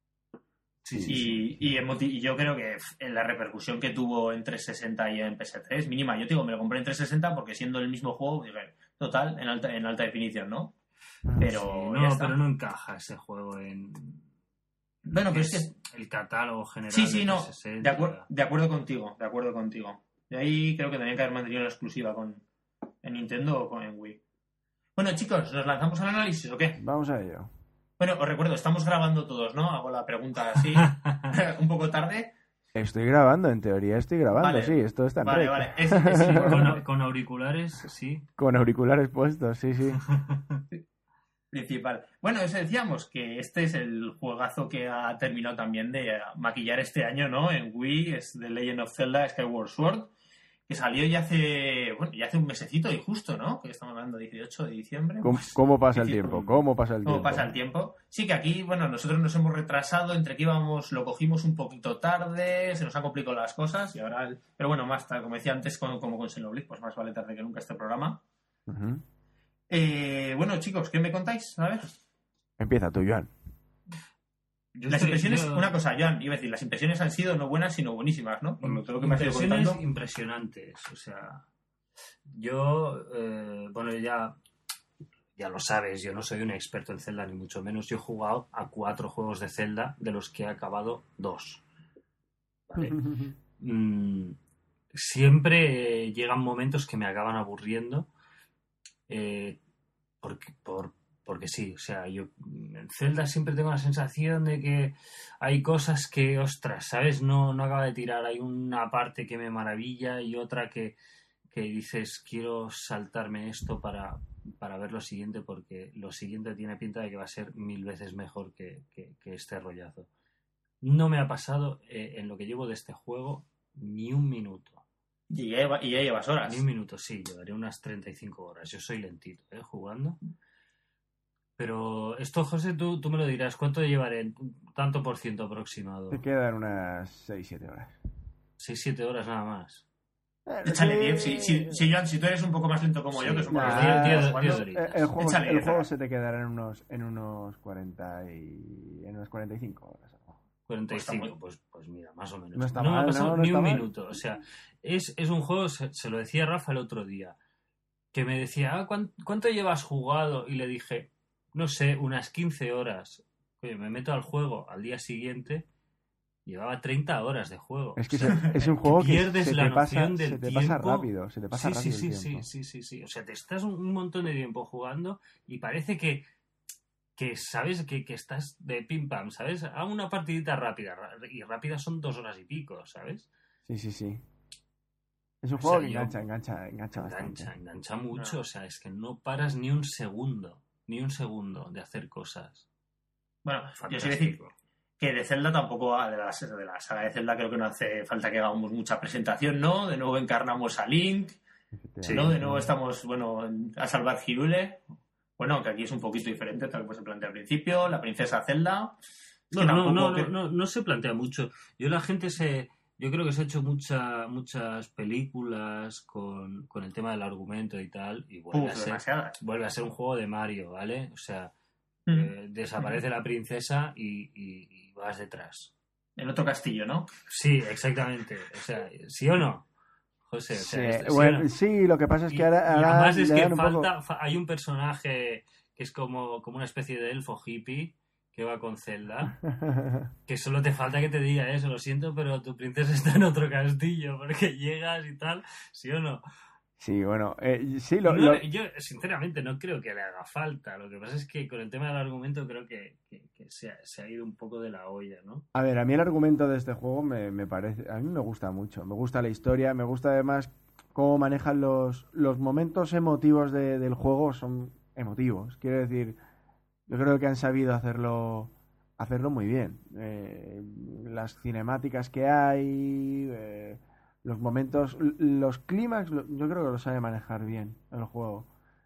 S1: Y yo creo que en la repercusión que tuvo en 360 y en PS3, mínima. Yo te digo, me lo compré en 360 porque siendo el mismo juego, dije, total, en alta definición, ¿no? Pero
S2: pero no encaja ese juego en...
S1: Bueno, pero es que...
S2: El catálogo general
S1: Sí, no.
S2: 360.
S1: De acuerdo contigo. De ahí creo que tendrían que haber mantenido la exclusiva en Nintendo o en Wii. Bueno, chicos, ¿nos lanzamos al análisis o qué?
S3: Vamos a ello.
S1: Bueno, os recuerdo, estamos grabando todos, ¿no? Hago la pregunta así, un poco tarde.
S3: Estoy grabando, en teoría estoy grabando,
S1: Vale.
S3: sí, esto está en
S1: Vale,
S3: red.
S1: vale.
S2: Con auriculares, sí.
S3: Con auriculares puestos, sí.
S1: Principal. Bueno, eso decíamos, que este es el juegazo que ha terminado también de maquillar este año, ¿no? En Wii, es The Legend of Zelda Skyward Sword, que salió ya hace un mesecito y justo, ¿no? Que estamos hablando 18 de diciembre.
S3: ¿Cómo pasa el tiempo? ¿Cómo pasa el
S1: tiempo? Sí, que aquí, bueno, nosotros nos hemos retrasado, entre que íbamos, lo cogimos un poquito tarde, se nos han complicado las cosas y ahora... Pero bueno, más tarde, como decía antes, como con Xenoblade, pues más vale tarde que nunca este programa.
S3: Uh-huh.
S1: Bueno, chicos, ¿qué me contáis? A ver.
S3: Empieza tú, Joan.
S1: Una cosa, Joan, iba a decir, las impresiones han sido no buenas, sino buenísimas, ¿no? Por todo lo que me has ido contando.
S2: Impresionantes, o sea, yo, bueno, ya lo sabes, yo no soy un experto en Zelda, ni mucho menos. Yo he jugado a 4 juegos de Zelda, de los que he acabado 2. ¿Vale? Siempre llegan momentos que me acaban aburriendo, porque sí, o sea, yo en Zelda siempre tengo la sensación de que hay cosas que, ostras, ¿sabes? No acaba de tirar. Hay una parte que me maravilla y otra que dices, quiero saltarme esto para ver lo siguiente, porque lo siguiente tiene pinta de que va a ser 1000 veces mejor que este rollazo. No me ha pasado en lo que llevo de este juego ni un minuto.
S1: Y ya llevas horas.
S2: Ni un minuto, sí, llevaré unas 35 horas. Yo soy lentito, jugando. Pero esto, José, tú me lo dirás. ¿Cuánto llevaré? Tanto por ciento aproximado.
S3: Te quedan unas 6-7 horas.
S2: 6-7 horas nada más.
S1: Échale 10. Si, Joan, si tú eres un poco más lento como yo, que es un poco
S3: el juego se te quedará en unos 40 y en unas 45 horas.
S2: 45, pues mira, más o menos.
S3: No está
S2: no
S3: mal,
S2: me ha pasado
S3: no
S2: ni
S3: está
S2: un
S3: mal.
S2: minuto. O sea, es un juego, se lo decía Rafa el otro día, que me decía, ¿cuánto llevas jugado? Y le dije, no sé, unas 15 horas. Oye, me meto al juego al día siguiente, llevaba 30 horas de juego.
S3: Es que es un juego que
S2: pierdes
S3: se
S2: la
S3: te pasa,
S2: noción del
S3: se te
S2: tiempo.
S3: pasa rápido. Se te pasa rápido el tiempo.
S2: Sí. O sea, te estás un montón de tiempo jugando y parece que sabes que estás de pim pam, ¿sabes? Hago una partidita rápida, y rápida son 2 horas y pico, ¿sabes?
S3: Sí. Es un juego que engancha bastante.
S2: Engancha mucho, o sea, es que no paras ni un segundo de hacer cosas.
S1: Bueno,
S2: fantástico.
S1: Yo sé decir que de Zelda tampoco, de la saga de Zelda creo que no hace falta que hagamos mucha presentación, ¿no? De nuevo encarnamos a Link, ¿no? De nuevo estamos, a salvar Hyrule. Bueno, que aquí es un poquito diferente, tal como se plantea al principio, la princesa Zelda.
S2: No se plantea mucho. Yo creo que se ha hecho muchas películas con el tema del argumento y tal, y vuelve a ser un juego de Mario, ¿vale? O sea, desaparece la princesa y vas detrás.
S1: En otro castillo, ¿no?
S2: Sí, exactamente. O sea, ¿sí o no? José,
S3: sí, lo que pasa es que ahora
S2: además es que hay un personaje que es como una especie de elfo hippie que va con Zelda, que solo te falta que te diga eso, lo siento, pero tu princesa está en otro castillo, porque llegas y tal, ¿sí o no?
S3: Sí, bueno,
S2: yo sinceramente no creo que le haga falta. Lo que pasa es que con el tema del argumento creo que se ha ido un poco de la olla, ¿no?
S3: A ver, a mí el argumento de este juego me parece... A mí me gusta mucho. Me gusta la historia, me gusta además cómo manejan los momentos emotivos del juego. Son emotivos. Quiero decir, yo creo que han sabido hacerlo muy bien. Las cinemáticas que hay... los momentos, los clímax, yo creo que lo sabe manejar bien el juego.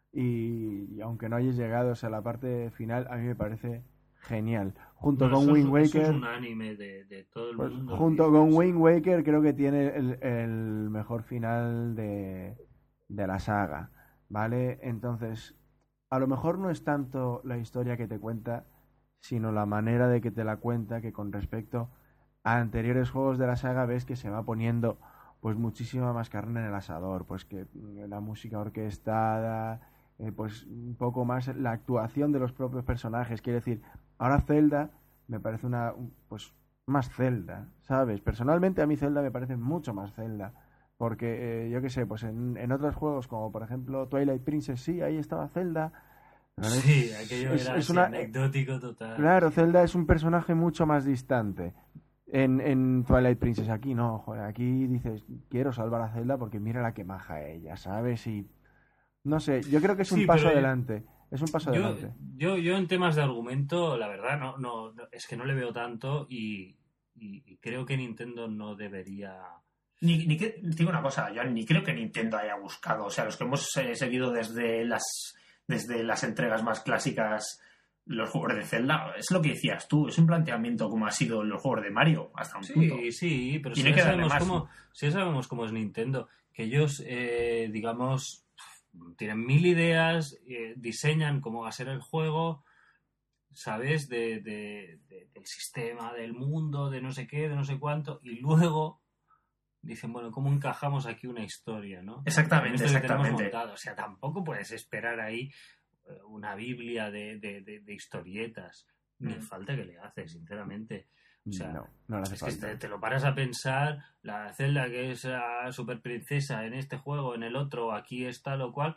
S3: Y aunque no hayas llegado a la parte final, a mí me parece genial. Junto con Wind Waker.
S2: Eso es un anime de todo el mundo.
S3: Junto con Wind Waker, creo que tiene el mejor final de la saga. ¿Vale? Entonces, a lo mejor no es tanto la historia que te cuenta, sino la manera de que te la cuenta, que con respecto a anteriores juegos de la saga ves que se va poniendo pues muchísima más carne en el asador, pues que la música orquestada, pues un poco más la actuación de los propios personajes. Quiero decir, ahora Zelda me parece pues más Zelda, ¿sabes? Personalmente a mí Zelda me parece mucho más Zelda, porque yo qué sé, pues en otros juegos como por ejemplo Twilight Princess, sí, ahí estaba Zelda. Pero
S2: Sí, aquello era así anecdótico total.
S3: Claro, Zelda es un personaje mucho más distante. En Twilight Princess aquí no, joder, aquí dices, quiero salvar a Zelda porque mira la que maja ella, ¿sabes? Y no sé, yo creo que es un paso adelante. Es un paso adelante.
S2: Yo en temas de argumento, la verdad, no es que no le veo tanto y creo que Nintendo no debería...
S1: Digo una cosa, yo ni creo que Nintendo haya buscado, o sea, los que hemos seguido desde las entregas más clásicas, los juegos de Zelda, es lo que decías tú, es un planteamiento como ha sido los juegos de Mario hasta un punto.
S2: Sí, pero si ya sabemos cómo es Nintendo, que ellos, digamos, tienen 1000 ideas, diseñan cómo va a ser el juego, ¿sabes? Del sistema, del mundo, de no sé qué, de no sé cuánto, y luego dicen, bueno, ¿cómo encajamos aquí una historia, no?
S1: Exactamente.
S2: O sea, tampoco puedes esperar ahí una biblia de historietas. Ni falta que le hace, sinceramente. O sea,
S3: no le hace falta.
S2: Que te lo paras a pensar, la Zelda que es la super princesa en este juego, en el otro, aquí está lo cual,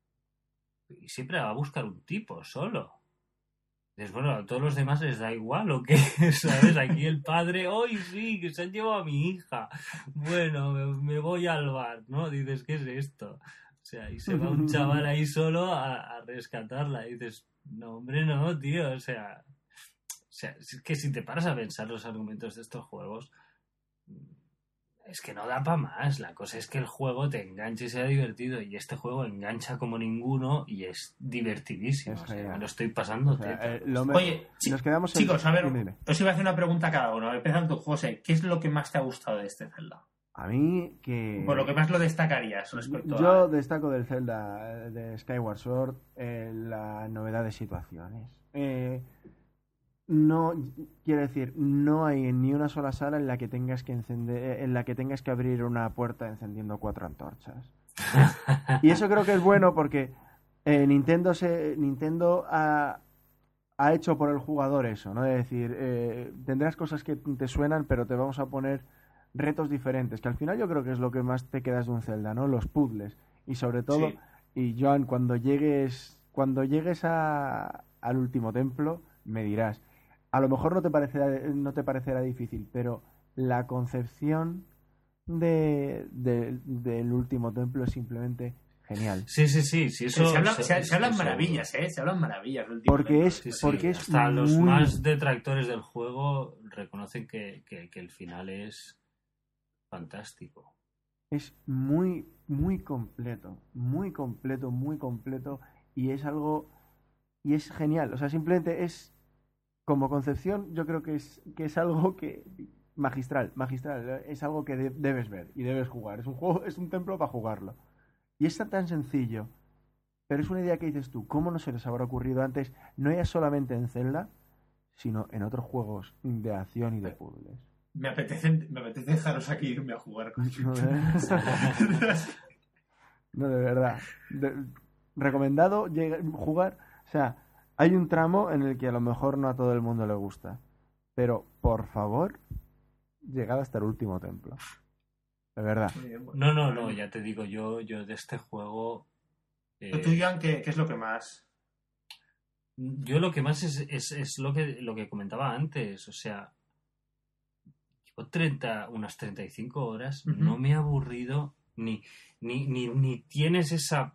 S2: y siempre va a buscar un tipo solo. Dices, bueno, a todos los demás les da igual o qué, ¿sabes? Aquí el padre, hoy sí, que se han llevado a mi hija. Bueno, me voy al bar, ¿no? Dices, ¿qué es esto? O sea, y se va un chaval ahí solo a rescatarla. Y dices, no, hombre, no, tío. O sea, es que si te paras a pensar los argumentos de estos juegos, es que no da para más. La cosa es que el juego te enganche y sea divertido. Y este juego engancha como ninguno y es divertidísimo. O sea, me lo estoy pasando.
S1: Oye,
S3: nos quedamos
S1: chicos, a ver, os iba a hacer una pregunta a cada uno. Empezando tú, José, ¿qué es lo que más te ha gustado de este Zelda?
S3: A mí que...
S1: Por lo que más lo destacarías respecto
S3: Yo destaco del Zelda de Skyward Sword la novedad de situaciones. No, quiero decir, no hay ni una sola sala en la que tengas que abrir una puerta encendiendo 4 antorchas. Y eso creo que es bueno porque Nintendo ha hecho por el jugador eso, ¿no? Es decir, tendrás cosas que te suenan, pero te vamos a poner retos diferentes, que al final yo creo que es lo que más te quedas de un Zelda, ¿no? Los puzzles. Y sobre todo, sí. Y Joan, cuando llegues al último templo, me dirás, a lo mejor no te parecerá difícil, pero la concepción del último templo es simplemente genial.
S2: Sí. Eso,
S1: se hablan maravillas, ¿eh? Se hablan maravillas.
S3: Porque es
S2: hasta los más detractores del juego reconocen que el final es fantástico.
S3: Es muy, muy completo, y es algo, y es genial. O sea, simplemente es, como concepción, yo creo que es algo que magistral, es algo que debes ver y debes jugar. Es un juego, es un templo para jugarlo. Y es tan sencillo, pero es una idea que dices tú, ¿cómo no se les habrá ocurrido antes? No ya solamente en Zelda, sino en otros juegos de acción y de puzzles.
S1: Me apetece dejaros aquí irme a jugar con
S3: No, de verdad. Recomendado jugar. O sea, hay un tramo en el que a lo mejor no a todo el mundo le gusta. Pero, por favor, llegad hasta el último templo. De verdad.
S2: No, ya te digo, yo de este juego...
S1: ¿Tú, Joan, qué es lo que más...?
S2: Yo lo que más es lo que comentaba antes. O sea, unas 35 horas, no me he aburrido ni tienes esa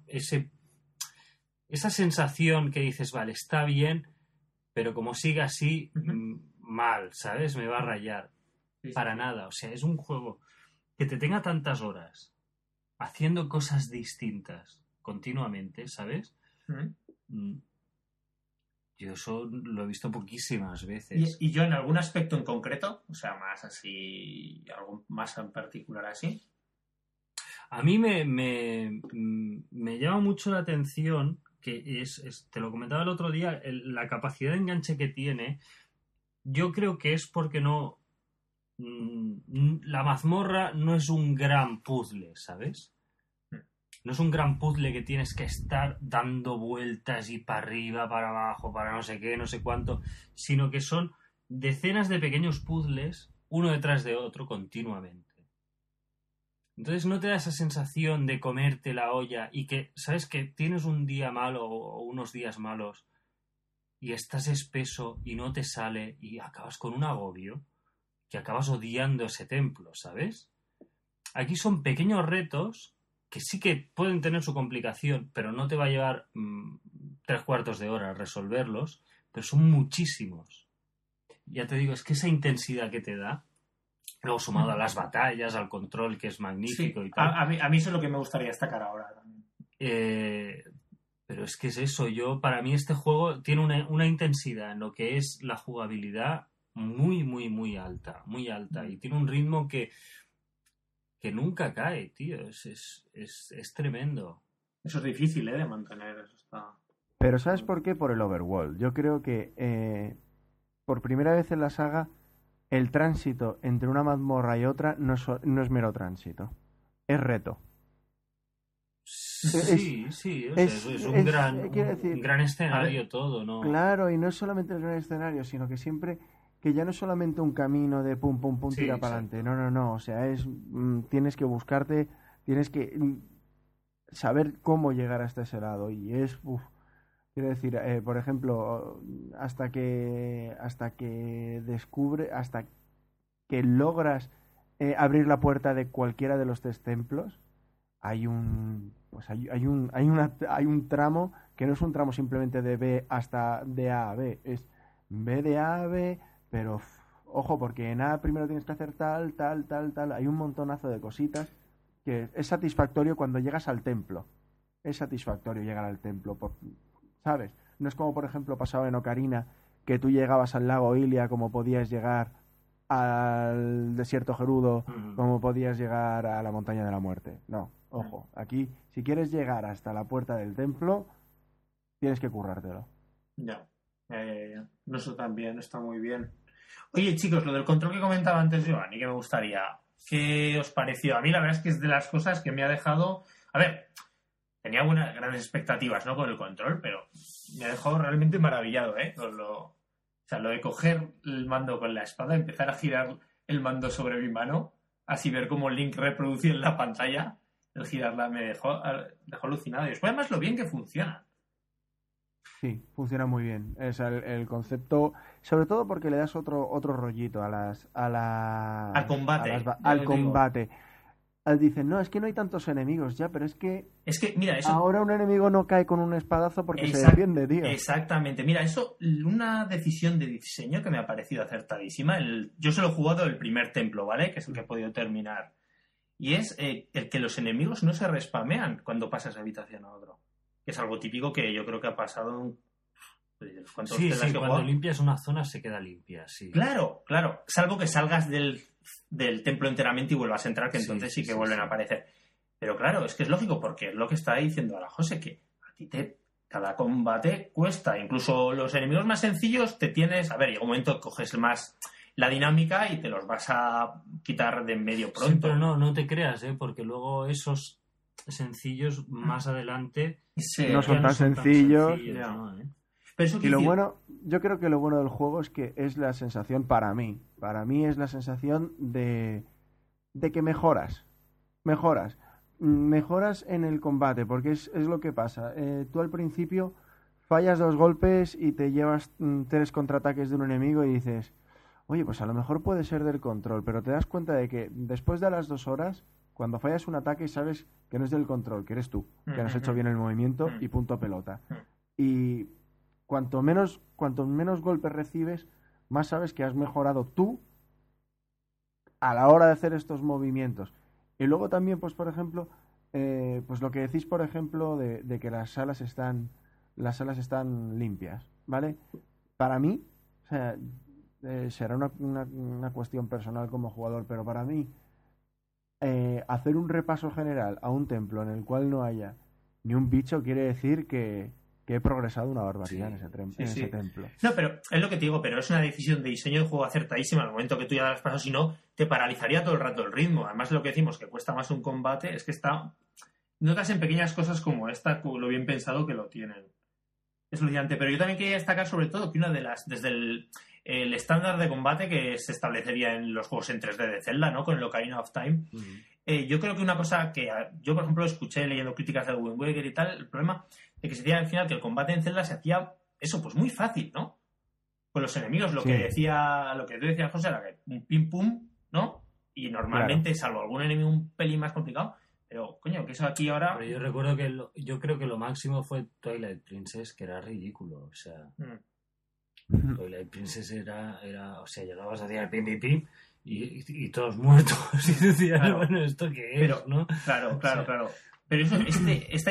S2: sensación que dices, vale, está bien, pero como siga así, mal, ¿sabes? Me va a rayar. Sí. Para nada. O sea, es un juego que te tenga tantas horas haciendo cosas distintas continuamente, ¿sabes? Yo eso lo he visto poquísimas veces.
S1: ¿Y yo en algún aspecto en concreto? O sea, más así, algo más en particular así.
S2: A mí me llama mucho la atención que te lo comentaba el otro día, la capacidad de enganche que tiene, yo creo que es porque no... la mazmorra no es un gran puzzle, ¿sabes? No es un gran puzzle que tienes que estar dando vueltas y para arriba, para abajo, para no sé qué, no sé cuánto, sino que son decenas de pequeños puzzles, uno detrás de otro, continuamente. Entonces no te da esa sensación de comerte la olla y que, ¿sabes? Que tienes un día malo o unos días malos y estás espeso y no te sale y acabas con un agobio que acabas odiando ese templo, ¿sabes? Aquí son pequeños retos que sí que pueden tener su complicación, pero no te va a llevar 3/4 de hora resolverlos, pero son muchísimos. Ya te digo, es que esa intensidad que te da, luego sumado a las batallas, al control que es magnífico
S1: Sí,
S2: y tal.
S1: a mí eso es lo que me gustaría destacar ahora también.
S2: Pero es que es eso, para mí este juego tiene una intensidad en lo que es la jugabilidad muy, muy, muy alta, y tiene un ritmo que nunca cae, tío, es tremendo.
S1: Eso es difícil, de mantener, eso está...
S3: Pero ¿sabes por qué? Por el overworld. Yo creo que por primera vez en la saga el tránsito entre una mazmorra y otra no es mero tránsito, es reto.
S2: Sí, es un gran escenario todo, ¿no?
S3: Claro, y no es solamente el gran escenario, sino que siempre, que ya no es solamente un camino de pum, pum, pum, tira para adelante. No, o sea, tienes que buscarte, tienes que saber cómo llegar hasta ese lado, y quiero decir, por ejemplo, hasta que logras abrir la puerta de cualquiera de los 3 templos, hay un tramo que no es un tramo simplemente de B hasta de A a B, es B de A a B, pero ojo, porque en A primero tienes que hacer tal, hay un montonazo de cositas que es satisfactorio cuando llegas al templo. Es satisfactorio llegar al templo, ¿sabes? No es como, por ejemplo, pasaba en Ocarina, que tú llegabas al lago Ilia como podías llegar al desierto Gerudo, como podías llegar a la montaña de la muerte. No, ojo, aquí si quieres llegar hasta la puerta del templo tienes que currártelo.
S1: Ya, eso también está muy bien. Oye, chicos, lo del control que comentaba antes Giovanni, que me gustaría, ¿qué os pareció? A mí la verdad es que es de las cosas que me ha dejado... A ver, tenía grandes expectativas, ¿no?, con el control, pero me ha dejado realmente maravillado, O sea, lo de coger el mando con la espada, empezar a girar el mando sobre mi mano, así ver cómo Link reproduce en la pantalla, el girarla me dejó alucinado. Y después además lo bien que funciona.
S3: Sí, funciona muy bien. Es el concepto, sobre todo porque le das otro rollito
S1: al combate.
S3: Al combate. Dicen, no, es que no hay tantos enemigos ya, pero es que
S1: mira, eso...
S3: ahora un enemigo no cae con un espadazo porque se defiende, tío.
S1: Exactamente. Mira, eso, una decisión de diseño que me ha parecido acertadísima. Yo solo he jugado el primer templo, ¿vale?, que es el que he podido terminar. Y es el que los enemigos no se respamean cuando pasas de habitación a otro. Que es algo típico que yo creo que ha pasado...
S2: Sí, cuando limpias una zona se queda limpia, sí.
S1: Claro. Salvo que salgas del templo enteramente y vuelvas a entrar, que entonces sí que vuelven a aparecer. Pero claro, es que es lógico, porque es lo que está diciendo ahora José, que a ti cada combate cuesta. Incluso los enemigos más sencillos te tienes... A ver, llega un momento que coges más la dinámica y te los vas a quitar de en medio pronto.
S2: Sí, pero no te creas, porque luego esos sencillos más adelante
S3: no son tan sencillos.
S2: ¿no?
S3: Pero y yo creo que lo bueno del juego es que es la sensación para mí es la sensación de que mejoras en el combate, porque es lo que pasa. Tú al principio fallas 2 golpes y te llevas 3 contraataques de un enemigo y dices, oye, pues a lo mejor puede ser del control, pero te das cuenta de que después de las 2 horas, cuando fallas un ataque, sabes que no es del control, que eres tú, que has hecho bien el movimiento y punto pelota. Y cuanto menos golpes recibes, más sabes que has mejorado tú a la hora de hacer estos movimientos. Y luego también, pues por ejemplo, pues lo que decís, por ejemplo, de que las salas están limpias, ¿vale? Para mí, o sea, será una cuestión personal como jugador, pero para mí hacer un repaso general a un templo en el cual no haya ni un bicho quiere decir que he progresado una barbaridad en
S1: Sí.
S3: ese templo.
S1: No, pero es lo que te digo, pero es una decisión de diseño de juego acertadísima. Al momento que tú ya lo has pasado, si no, te paralizaría todo el rato el ritmo. Además, lo que decimos que cuesta más un combate es que notas en pequeñas cosas como esta, lo bien pensado que lo tienen. Es alucinante. Pero yo también quería destacar sobre todo que desde el estándar de combate que se establecería en los juegos en 3D de Zelda, ¿no? Con el Ocarina of Time. Yo creo que una cosa que yo, por ejemplo, escuché leyendo críticas de Wind Waker y tal, el problema de que se decía al final que el combate en Zelda se hacía eso, pues muy fácil, ¿no? Con los enemigos, lo que tú decías, José, era que un pim pum, ¿no? Y normalmente, salvo algún enemigo un pelín más complicado, pero coño, que eso aquí ahora...
S2: Pero yo recuerdo que yo creo que lo máximo fue Twilight Princess, que era ridículo, o sea... Twilight Princess era, o sea, llegabas a hacer pim pim pim y todos muertos y decías, claro, bueno, ¿esto qué es?
S1: Pero,
S2: ¿no?
S1: Claro. Pero eso, esta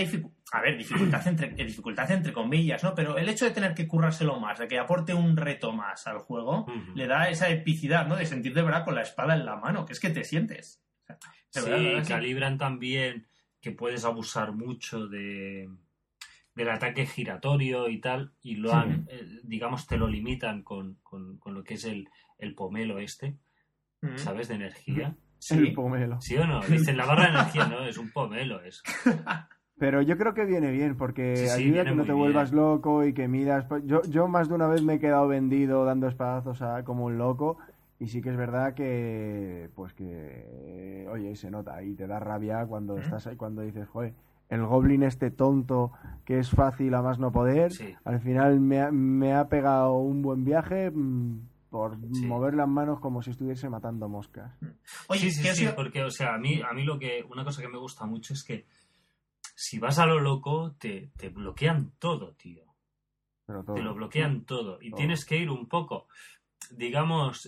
S1: dificultad entre comillas, ¿no? Pero el hecho de tener que currárselo más, de que aporte un reto más al juego, le da esa epicidad, ¿no? De sentir de verdad con la espada en la mano, que es que te sientes. O sea,
S2: sí, calibran también que puedes abusar mucho del ataque giratorio y tal, y lo han, digamos, te lo limitan con lo que es el pomelo ¿sabes? De energía.
S3: Sí. El pomelo.
S2: ¿Sí o no? Dicen la barra de energía, no, es un pomelo eso.
S3: Pero yo creo que viene bien, porque ayuda a que no te vuelvas loco y que midas... Yo más de una vez me he quedado vendido dando espadazos como un loco, y sí que es verdad que, pues que, oye, se nota y te da rabia cuando estás ahí, cuando dices, joder, el goblin este tonto que es fácil a más no poder, al final me ha pegado un buen viaje por mover las manos como si estuviese matando moscas.
S2: Oye, sí, porque, o sea, a mí una cosa que me gusta mucho es que si vas a lo loco, te bloquean todo, tío.
S3: Pero todo,
S2: te lo bloquean todo. Y tienes que ir un poco, digamos,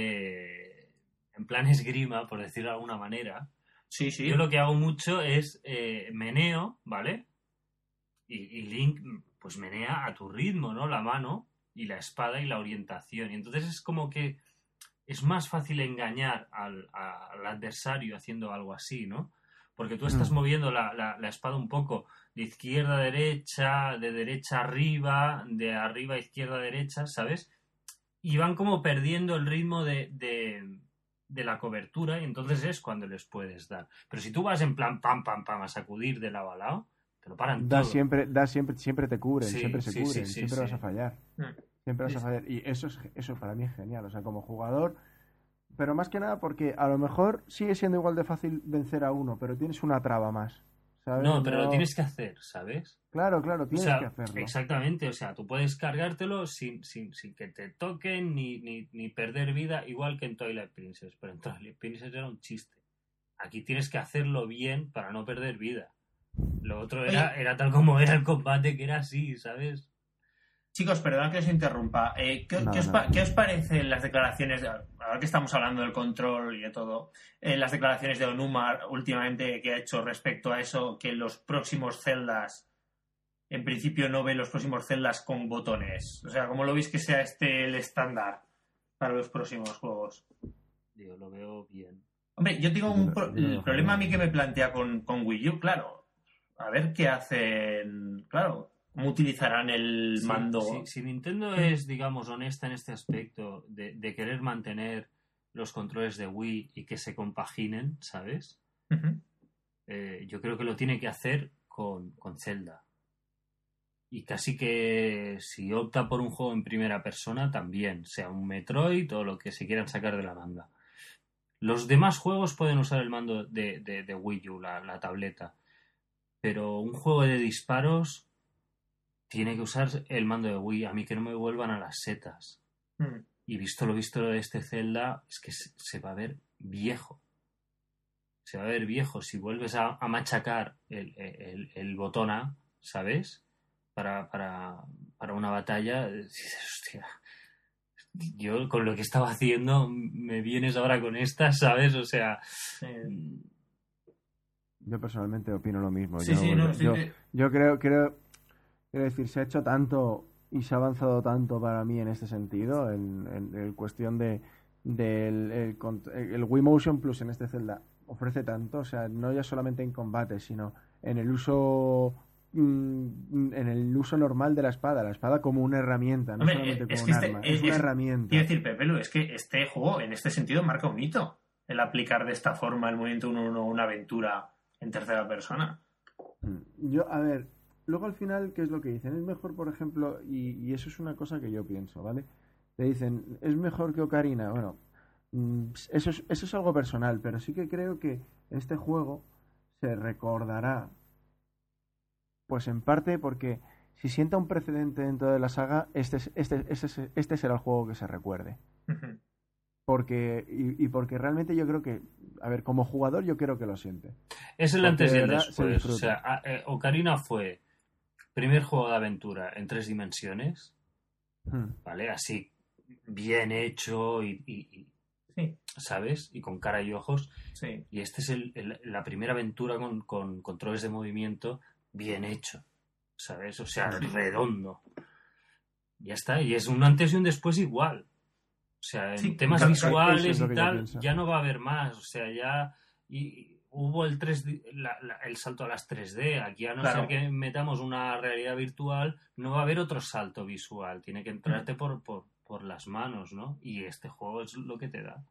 S2: en plan esgrima, por decirlo de alguna manera.
S1: Sí.
S2: Yo lo que hago mucho es meneo, ¿vale? Y Link, pues menea a tu ritmo, ¿no? La mano y la espada y la orientación. Y entonces es como que es más fácil engañar al adversario haciendo algo así, ¿no? Porque tú estás moviendo la espada un poco de izquierda a derecha, de derecha a arriba, de arriba a izquierda a derecha, ¿sabes? Y van como perdiendo el ritmo de la cobertura, y entonces es cuando les puedes dar. Pero si tú vas en plan pam, pam, pam a sacudir de lado a lado, te lo paran todo.
S3: Siempre te cubren, siempre se cubren, siempre vas a fallar. Siempre vas a fallar. Y eso para mí es genial, o sea, como jugador... Pero más que nada porque a lo mejor sigue siendo igual de fácil vencer a uno, pero tienes una traba más, ¿sabes?
S2: No, pero lo tienes que hacer, ¿sabes?
S3: Claro, tienes que hacerlo.
S2: Exactamente, o sea, tú puedes cargártelo sin que te toquen ni perder vida, igual que en Twilight Princess. Pero en Twilight Princess era un chiste. Aquí tienes que hacerlo bien para no perder vida. Lo otro era tal como era el combate, que era así, ¿sabes?
S1: Chicos, perdón que os interrumpa. ¿Qué os parecen las declaraciones, ahora que estamos hablando del control y de todo, las declaraciones de Onuma últimamente que ha hecho respecto a eso, que los próximos Zeldas, en principio no ve los próximos Zeldas con botones? O sea, ¿cómo lo veis que sea el estándar para los próximos juegos?
S2: Yo lo veo bien.
S1: Hombre, yo tengo el problema a mí que me plantea con Wii U, claro. A ver qué hacen, claro. ¿Cómo utilizarán el mando?
S2: Si Nintendo es, digamos, honesta en este aspecto de querer mantener los controles de Wii y que se compaginen, ¿sabes? Yo creo que lo tiene que hacer con Zelda. Y casi que si opta por un juego en primera persona, también, sea un Metroid o lo que se quieran sacar de la manga. Los demás juegos pueden usar el mando de Wii U, la tableta. Pero un juego de disparos... tiene que usar el mando de Wii. A mí que no me vuelvan a las setas. Y visto lo visto de este Zelda, es que se va a ver viejo. Se va a ver viejo. Si vuelves a machacar el botón A, ¿sabes? Para una batalla, dices, hostia, yo con lo que estaba haciendo me vienes ahora con estas, ¿sabes? O sea...
S3: Yo personalmente opino lo mismo.
S1: Yo
S3: creo... Quiero decir, se ha hecho tanto y se ha avanzado tanto para mí en este sentido, en cuestión el Wii Motion Plus en este Zelda ofrece tanto, o sea, no ya solamente en combate, sino en el uso en el uso normal de la espada como una herramienta, no solamente como un arma, es una herramienta.
S1: Quiero decir, Pepelu, es que este juego, en este sentido, marca un hito, el aplicar de esta forma el movimiento 1-1, una aventura en tercera persona.
S3: Yo, a ver, luego al final, ¿qué es lo que dicen? Es mejor, por ejemplo, y eso es una cosa que yo pienso, ¿vale? Te dicen, ¿es mejor que Ocarina? Bueno, eso es algo personal, pero sí que creo que este juego se recordará, pues en parte porque si sienta un precedente dentro de la saga, este será el juego que se recuerde. Porque realmente yo creo que, a ver, como jugador yo creo que lo siente.
S2: Es el antes y el después. O sea, Ocarina fue primer juego de aventura en 3 dimensiones, ¿vale? Así, bien hecho y
S1: sí.
S2: ¿sabes? Y con cara y ojos.
S1: Sí.
S2: Y este es la primera aventura con controles de movimiento bien hecho, ¿sabes? O sea, redondo. Ya está. Y es un antes y un después igual. O sea, en temas visuales y tal, ya no va a haber más. O sea, ya hubo el salto a las 3D. Aquí, a no ser que metamos una realidad virtual, no va a haber otro salto visual. Tiene que entrarte por las manos, ¿no? Y este juego es lo que te da.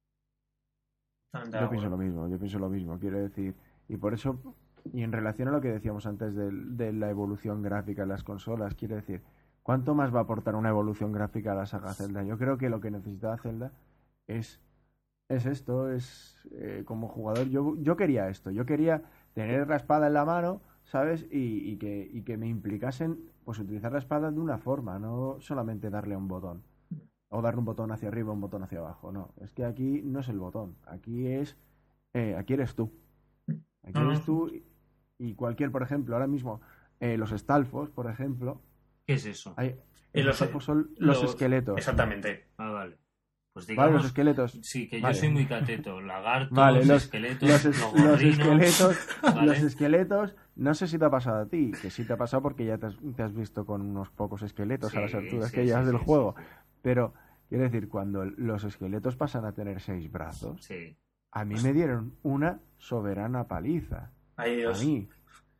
S3: Yo pienso lo mismo, quiero decir. Y por eso, y en relación a lo que decíamos antes de la evolución gráfica en las consolas, quiero decir, ¿cuánto más va a aportar una evolución gráfica a la saga Zelda? Yo creo que lo que necesitaba Zelda es esto, como jugador, yo quería esto, yo quería tener la espada en la mano, ¿sabes? Y que me implicasen, pues, utilizar la espada de una forma, no solamente darle un botón. O darle un botón hacia arriba, un botón hacia abajo, no. Es que aquí no es el botón, aquí eres tú. Aquí eres tú y cualquier, por ejemplo, ahora mismo, los Stalfos, por ejemplo.
S2: ¿Qué es eso?
S3: Los Stalfos son los esqueletos.
S1: Exactamente.
S2: Ah, vale. Pues digamos,
S3: vale, los esqueletos.
S2: Sí, que yo soy muy cateto. Lagartos, esqueletos,
S3: los esqueletos,
S2: ¿vale?
S3: Los esqueletos, no sé si te ha pasado a ti, que sí te ha pasado porque ya te has visto con unos pocos esqueletos a las alturas que llevas del juego. Sí. Pero, quiero decir, cuando los esqueletos pasan a tener 6 brazos, a mí me dieron una soberana paliza.
S1: Ay, Dios.
S3: A mí.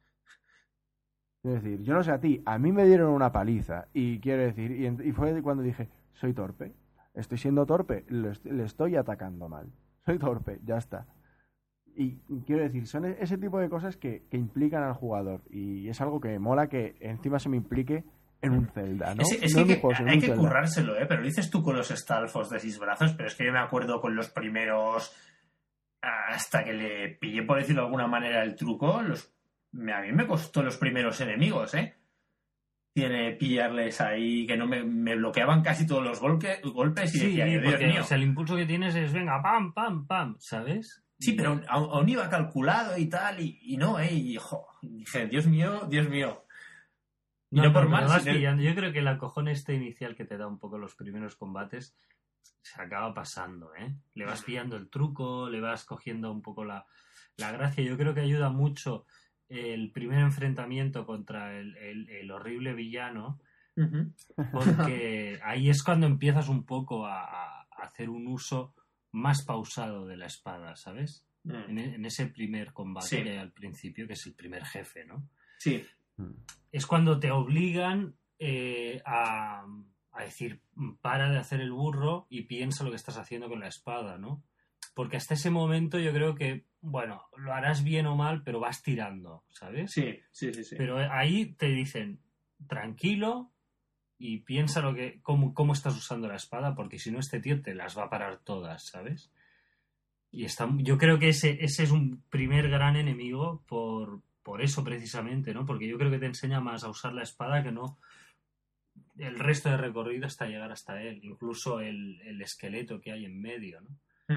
S3: Quiero decir, yo no sé a ti, a mí me dieron una paliza. Y quiero decir, y fue cuando dije, soy torpe. Estoy siendo torpe, le estoy atacando mal. Soy torpe, ya está. Y quiero decir, son ese tipo de cosas que implican al jugador. Y es algo que me mola que encima se me implique en un Zelda, ¿no?
S1: Hay que currárselo, ¿eh? Pero dices tú con los Stalfos de 6 brazos, pero es que yo me acuerdo con los primeros, hasta que le pillé, por decirlo de alguna manera, el truco, a mí me costó los primeros enemigos, ¿eh? Tiene pillarles ahí, que no me bloqueaban casi todos los golpes y decía, Dios mío.
S2: O sea, el impulso que tienes es, venga, pam, pam, pam, ¿sabes?
S1: Sí, pero aún iba calculado y tal, y no, y dije, Dios mío. Y no por más.
S2: Vas pillando. Yo creo que el acojón inicial que te da un poco los primeros combates se acaba pasando, ¿eh? Le vas pillando el truco, le vas cogiendo un poco la gracia. Yo creo que ayuda mucho el primer enfrentamiento contra el horrible villano, porque ahí es cuando empiezas un poco a hacer un uso más pausado de la espada, ¿sabes? En ese primer combate que hay al principio, que es el primer jefe, ¿no?
S1: Sí.
S2: Es cuando te obligan a decir, para de hacer el burro y piensa lo que estás haciendo con la espada, ¿no? Porque hasta ese momento yo creo que, bueno, lo harás bien o mal, pero vas tirando, ¿sabes?
S1: Sí.
S2: Pero ahí te dicen, tranquilo y piensa cómo estás usando la espada, porque si no este tío te las va a parar todas, ¿sabes? Y yo creo que ese es un primer gran enemigo por eso precisamente, ¿no? Porque yo creo que te enseña más a usar la espada que no el resto de recorrido hasta llegar hasta él, incluso el esqueleto que hay en medio, ¿no?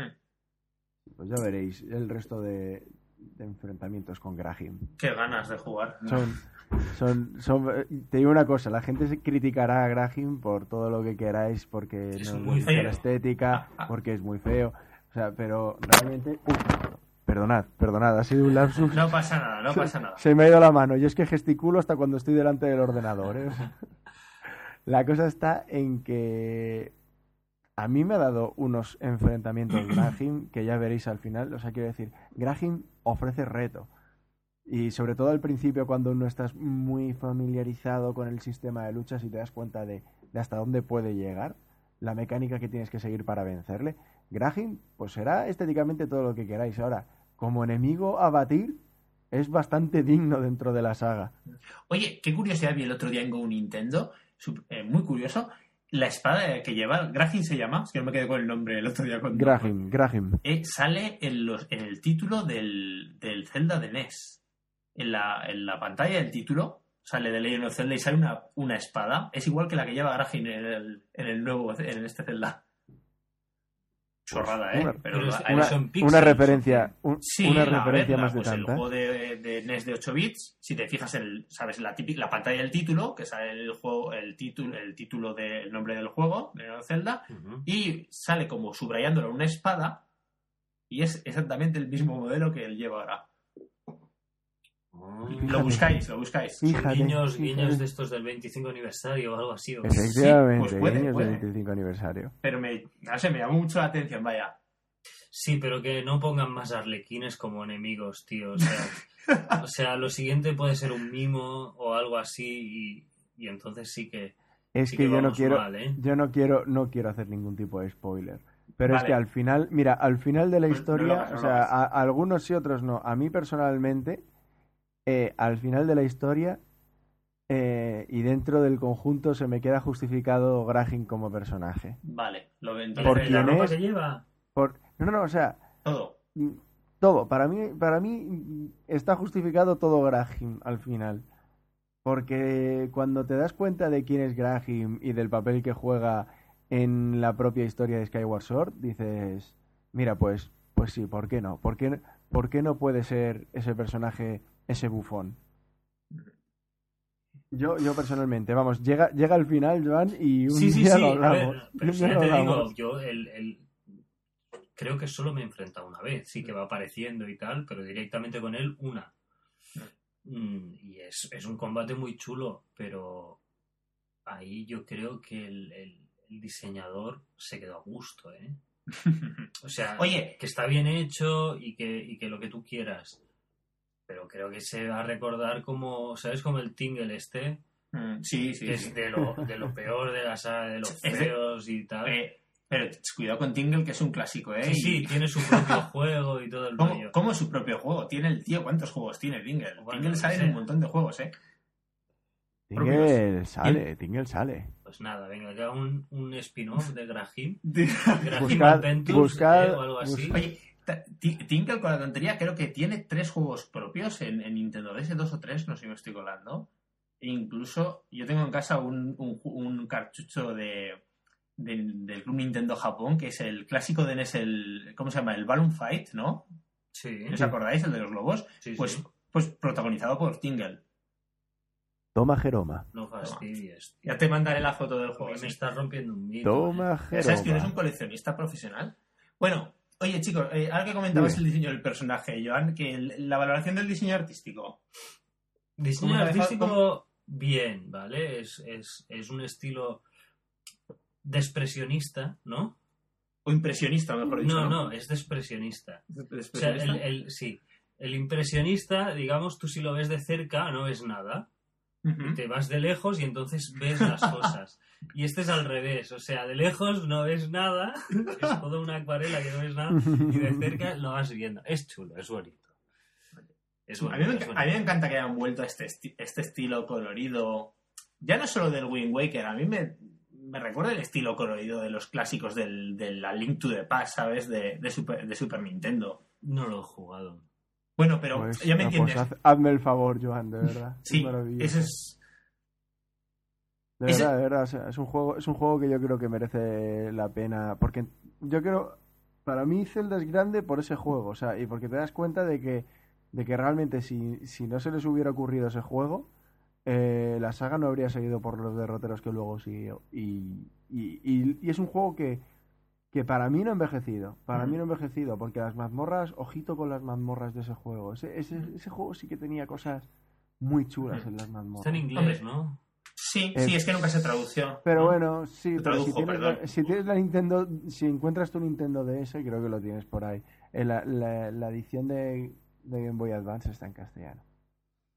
S3: Pues ya veréis el resto de enfrentamientos con Graham.
S1: Qué ganas de jugar.
S3: Te digo una cosa, la gente se criticará a Graham por todo lo que queráis, porque
S2: es
S3: no
S2: muy
S3: gusta la estética, porque es muy feo, o sea, pero realmente... Perdonad, ha sido un lapsus.
S1: No pasa nada.
S3: Se me ha ido la mano, yo es que gesticulo hasta cuando estoy delante del ordenador, ¿eh? La cosa está en que a mí me ha dado unos enfrentamientos Graham que ya veréis al final. O sea, quiero decir, Graham ofrece reto. Y sobre todo al principio, cuando no estás muy familiarizado con el sistema de luchas y te das cuenta de hasta dónde puede llegar, la mecánica que tienes que seguir para vencerle, Graham pues será estéticamente todo lo que queráis. Ahora, como enemigo a batir, es bastante digno dentro de la saga.
S1: Oye, qué curiosidad vi el otro día en Go Nintendo, muy curioso. La espada que lleva, Graham se llama, es que no me quedé con el nombre el otro día.
S3: Graham.
S1: Sale en el título del Zelda de NES. En la pantalla del título sale de Legend of Zelda y sale una espada. Es igual que la que lleva Graham en este Zelda. Chorrada, ¿eh? Pero
S3: una referencia,
S1: sí,
S3: una referencia más de
S1: pues
S3: tanta.
S1: El juego de NES de 8 bits, si te fijas, sabes la pantalla del título, que sale el juego, el título del nombre del juego, de Zelda, y sale como subrayándolo una espada, y es exactamente el mismo modelo que él lleva ahora.
S3: Fíjate.
S1: Lo buscáis.
S2: Fíjate. Guiños de estos del 25 aniversario o algo así.
S3: Efectivamente,
S1: sí, pues
S3: guiños del 25 aniversario.
S1: Pero me llamó mucho la atención, vaya.
S2: Sí, pero que no pongan más arlequines como enemigos, tío. O sea, lo siguiente puede ser un mimo o algo así y entonces sí que...
S3: Es
S2: sí
S3: que yo no quiero,
S2: mal, ¿eh?
S3: yo no quiero hacer ningún tipo de spoiler. Pero
S1: vale.
S3: Es que al final de la historia,
S1: no lo hagas.
S3: A algunos y otros no. A mí personalmente, al final de la historia y dentro del conjunto se me queda justificado Graham como personaje.
S1: Vale, lo vendo.
S3: ¿Por
S2: ¿La
S3: quién
S2: ropa
S3: es?
S2: que lleva?
S3: No, o sea...
S1: Todo.
S3: Todo. Para mí está justificado todo Graham al final. Porque cuando te das cuenta de quién es Graham y del papel que juega en la propia historia de Skyward Sword, dices, mira, pues sí, ¿por qué no? ¿Por qué no puede ser ese personaje, ese bufón? Yo personalmente, vamos, llega al final, Joan, y un día lo hablamos.
S2: A ver, pero ya te digo, yo creo que solo me he enfrentado una vez, sí que va apareciendo y tal, pero directamente con él una. Y es un combate muy chulo, pero ahí yo creo que el diseñador se quedó a gusto, ¿eh? O sea,
S1: Oye,
S2: que está bien hecho y que lo que tú quieras, pero creo que se va a recordar como, ¿sabes? Como el Tingle
S1: sí.
S2: que es de lo peor de la saga, de los feos y tal.
S1: Pero cuidado con Tingle, que es un clásico, ¿eh?
S2: Sí, tiene su propio juego y todo el rollo.
S1: ¿Cómo es su propio juego? Tiene el tío, ¿cuántos juegos tiene Tingle?
S2: Bueno,
S1: Tingle sale en un montón de juegos, ¿eh?
S3: Tingle sale.
S2: Pues nada, venga, ya un spin-off de Graham.
S3: Buscad
S2: o algo así.
S1: Oye, Tingle, con la tontería, creo que tiene 3 juegos propios en Nintendo DS, 2 o 3, no sé si me estoy colando. E incluso yo tengo en casa un cartucho del Club Nintendo Japón, que es el clásico de NES, ¿cómo se llama? El Balloon Fight, ¿no?
S2: Sí.
S1: ¿Os acordáis? El de los globos.
S2: Sí,
S1: pues,
S2: sí.
S1: pues protagonizado por Tingle.
S3: Toma Jeroma.
S2: No fastidies.
S1: Ya te mandaré la foto del juego.
S2: Me
S1: Sí.
S2: estás rompiendo un mito.
S3: Toma
S1: Ya sabes que eres un
S3: Jeroma.
S1: coleccionista profesional. Bueno, oye chicos, ahora que comentabas el diseño del personaje, Joan, que la valoración del diseño artístico.
S2: Diseño
S1: ¿Cómo te ha dejado-
S2: artístico, bien, ¿vale? Es un estilo de expresionista, ¿no?
S1: O impresionista, mejor dicho.
S2: No, es de expresionista.
S1: ¿De
S2: O sea,
S1: expresionista?
S2: sí. El impresionista, digamos, tú si lo ves de cerca no ves nada.
S1: Ujú.
S2: Y te vas de lejos y entonces ves las cosas. Y este es al revés. O sea, de lejos no ves nada. Es toda una acuarela que no ves nada. Y de cerca lo vas viendo. Es chulo, es bonito. Es
S1: A
S2: bonito,
S1: mí,
S2: es bonito.
S1: a mí me encanta que hayan vuelto a este estilo colorido. Ya no solo del Wind Waker, a mí me recuerda el estilo colorido de los clásicos de la Link to the Past, ¿sabes? De Super Nintendo.
S2: No lo he jugado.
S1: Bueno, pero
S3: Pues,
S1: ya me entiendes.
S3: hazme el favor, Joan, de verdad.
S1: Sí,
S3: es maravilloso.
S1: eso es...
S3: De verdad, o sea, es un juego que yo creo que merece la pena, porque yo creo, para mí Zelda es grande por ese juego, o sea, y porque te das cuenta de que realmente si no se les hubiera ocurrido ese juego, la saga no habría seguido por los derroteros que luego siguió, y es un juego que para mí no ha envejecido, porque las mazmorras, ojito con las mazmorras de ese juego, ese juego sí que tenía cosas muy chulas en las mazmorras.
S2: Está en inglés, ¿no?
S1: Sí, es que nunca se tradució.
S3: Pero bueno, sí,
S1: Se
S3: pero
S1: tradujo,
S3: si tienes la Nintendo, si encuentras tu Nintendo DS, creo que lo tienes por ahí. La edición de Game Boy Advance está en castellano.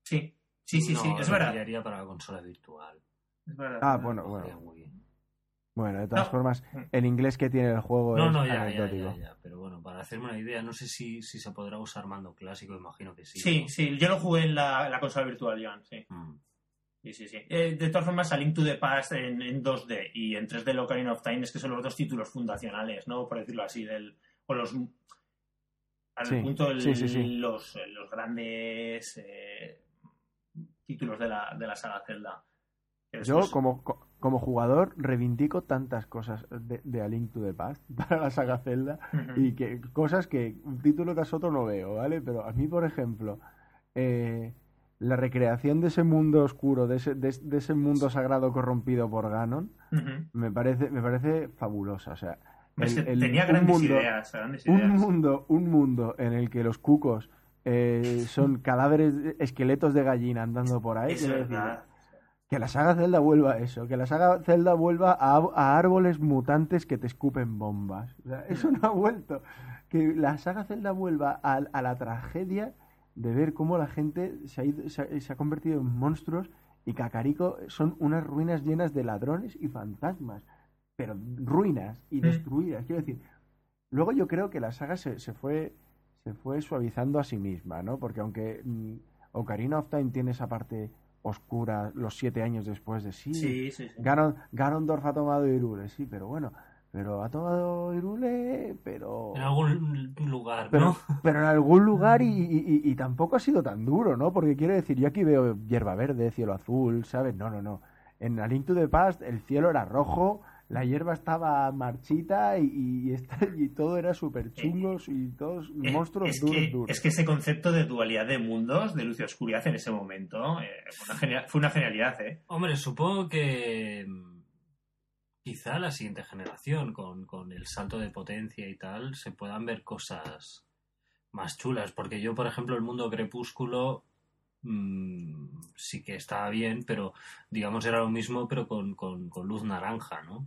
S1: Sí, es verdad.
S2: Pillaría para la consola virtual.
S1: Es verdad.
S3: Ah, bueno. Bueno, de todas formas, el inglés que tiene el juego es anecdótico.
S2: Ya. Pero bueno, para hacerme una idea, no sé si se podrá usar mando clásico, imagino que sí.
S1: Sí,
S2: ¿no?
S1: sí, yo lo jugué en la consola virtual, Joan, sí. Sí. De todas formas, A Link to the Past en 2D y en 3D Ocarina of Time es que son los dos títulos fundacionales, ¿no? Por decirlo así, los grandes títulos de la saga Zelda.
S3: Yo, como jugador, reivindico tantas cosas de A Link to the Past para la saga Zelda y que cosas que un título tras otro no veo, ¿vale? Pero a mí, por ejemplo, la recreación de ese mundo oscuro, de ese mundo sagrado corrompido por Ganon, me parece fabulosa. O sea,
S1: tenía grandes ideas.
S3: Un mundo en el que los cucos son cadáveres, esqueletos de gallina andando por ahí.
S1: Es verdad.
S3: Que la saga Zelda vuelva a eso, que la saga Zelda vuelva a árboles mutantes que te escupen bombas. O sea, eso no ha vuelto. Que la saga Zelda vuelva a la tragedia de ver cómo la gente se ha convertido en monstruos y Kakariko son unas ruinas llenas de ladrones y fantasmas. Pero ruinas y destruidas. Quiero decir, luego yo creo que la saga se fue suavizando a sí misma, ¿no? Porque aunque Ocarina of Time tiene esa parte oscura los 7 años después de
S1: sí.
S3: Ganondorf ha tomado Hyrule, sí, pero bueno, ha tomado Hyrule, pero
S2: en algún lugar,
S3: pero,
S2: ¿no?
S3: Pero en algún lugar y tampoco ha sido tan duro, ¿no? Porque quiero decir, yo aquí veo hierba verde, cielo azul, ¿sabes? No. En A Link to the Past el cielo era rojo, la hierba estaba marchita y todo era súper chungos y todos monstruos duros.
S1: Es que ese concepto de dualidad de mundos, de luz y oscuridad en ese momento, fue una genialidad, ¿eh?
S2: Hombre, supongo que quizá la siguiente generación, con el salto de potencia y tal, se puedan ver cosas más chulas. Porque yo, por ejemplo, el mundo Crepúsculo sí que estaba bien, pero digamos era lo mismo, pero con luz naranja, ¿no?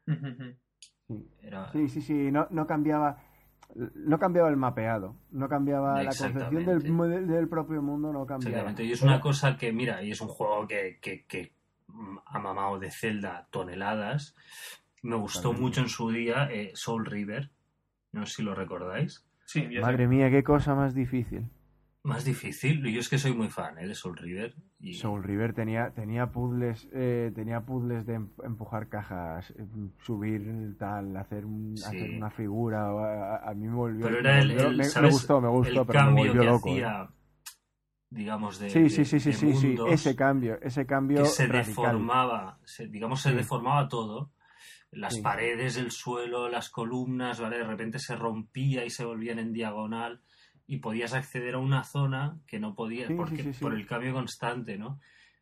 S3: Sí, no cambiaba el mapeado, no cambiaba la concepción del propio mundo, no cambiaba.
S2: Exactamente, y es una cosa que, mira, y es un juego que ha mamado de Zelda toneladas. Me gustó mucho en su día Soul River, no sé si lo recordáis.
S1: Sí,
S3: madre mía, qué cosa más difícil.
S2: Más difícil, yo es que soy muy fan de Soul River.
S3: Soul River tenía puzzles de empujar cajas, subir tal, hacer una figura. A mí me volvió.
S2: Pero era
S3: me gustó,
S2: el
S3: pero
S2: cambio
S3: me volvió
S2: que
S3: loco.
S2: Hacía, digamos, de
S3: mundos, ese cambio
S2: que se
S3: radical.
S2: deformaba, se deformaba todo. Las paredes, el suelo, las columnas, ¿vale? De repente se rompía y se volvían en diagonal. Y podías acceder a una zona que no podías por el cambio constante, ¿no?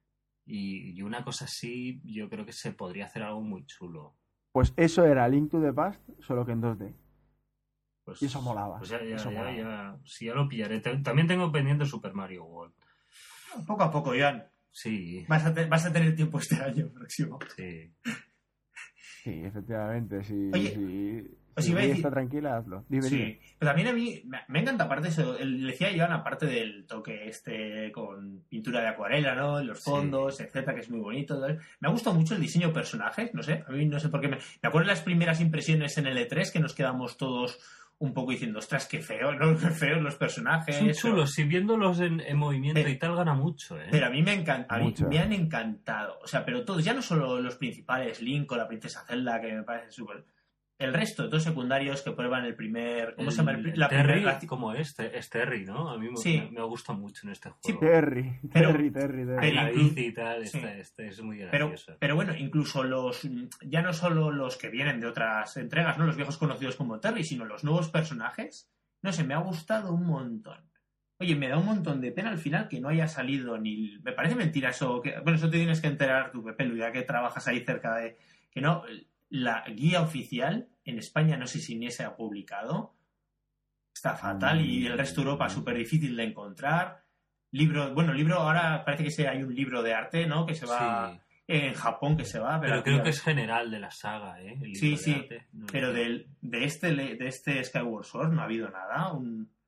S2: Y una cosa así, yo creo que se podría hacer algo muy chulo.
S3: Pues eso era Link to the Past, solo que en 2D.
S2: Pues,
S3: y eso molaba.
S2: Pues ya lo pillaré. También tengo pendiente Super Mario World.
S1: Poco a poco, Joan.
S2: Sí.
S1: Vas a tener tiempo este año próximo.
S2: Sí.
S3: Sí, efectivamente, sí.
S1: Oye,
S3: si está tranquila, hazlo. Dime.
S1: Pero también a mí me encanta, aparte de eso, le decía Joan, aparte del toque con pintura de acuarela, ¿no? Los fondos, etcétera, que es muy bonito. Me ha gustado mucho el diseño de personajes, no sé, a mí no sé por qué. Me acuerdo de las primeras impresiones en el E3 que nos quedamos todos un poco diciendo, ostras, qué feo, ¿no? Qué feos los personajes.
S2: Son chulos, si viéndolos en movimiento y tal gana mucho, ¿eh?
S1: Pero a mí me han encantado. O sea, pero todos, ya no solo los principales, Link o la princesa Zelda, que me parece súper... El resto, todos secundarios que prueban el primer... ¿Cómo se llama?
S2: Terry, como es Terry, ¿no? A mí me gusta mucho en este juego.
S3: Sí, Terry.
S2: La bici y tal, este es muy gracioso.
S1: Pero bueno, incluso ya no solo los que vienen de otras entregas, ¿no? Los viejos conocidos como Terry, sino los nuevos personajes. No sé, me ha gustado un montón. Oye, me da un montón de pena al final que no haya salido ni... Me parece mentira eso. Bueno, eso te tienes que enterar tú, Pepe, ya que trabajas ahí cerca de... Que no... La guía oficial en España no sé si ni se ha publicado. Está fatal y el resto de Europa súper difícil de encontrar. Libro ahora parece que hay un libro de arte, ¿no? Que se va en Japón, que se va.
S2: Pero creo que es general de la saga, ¿eh? El libro de arte.
S1: Pero de este Skyward Sword no ha habido nada.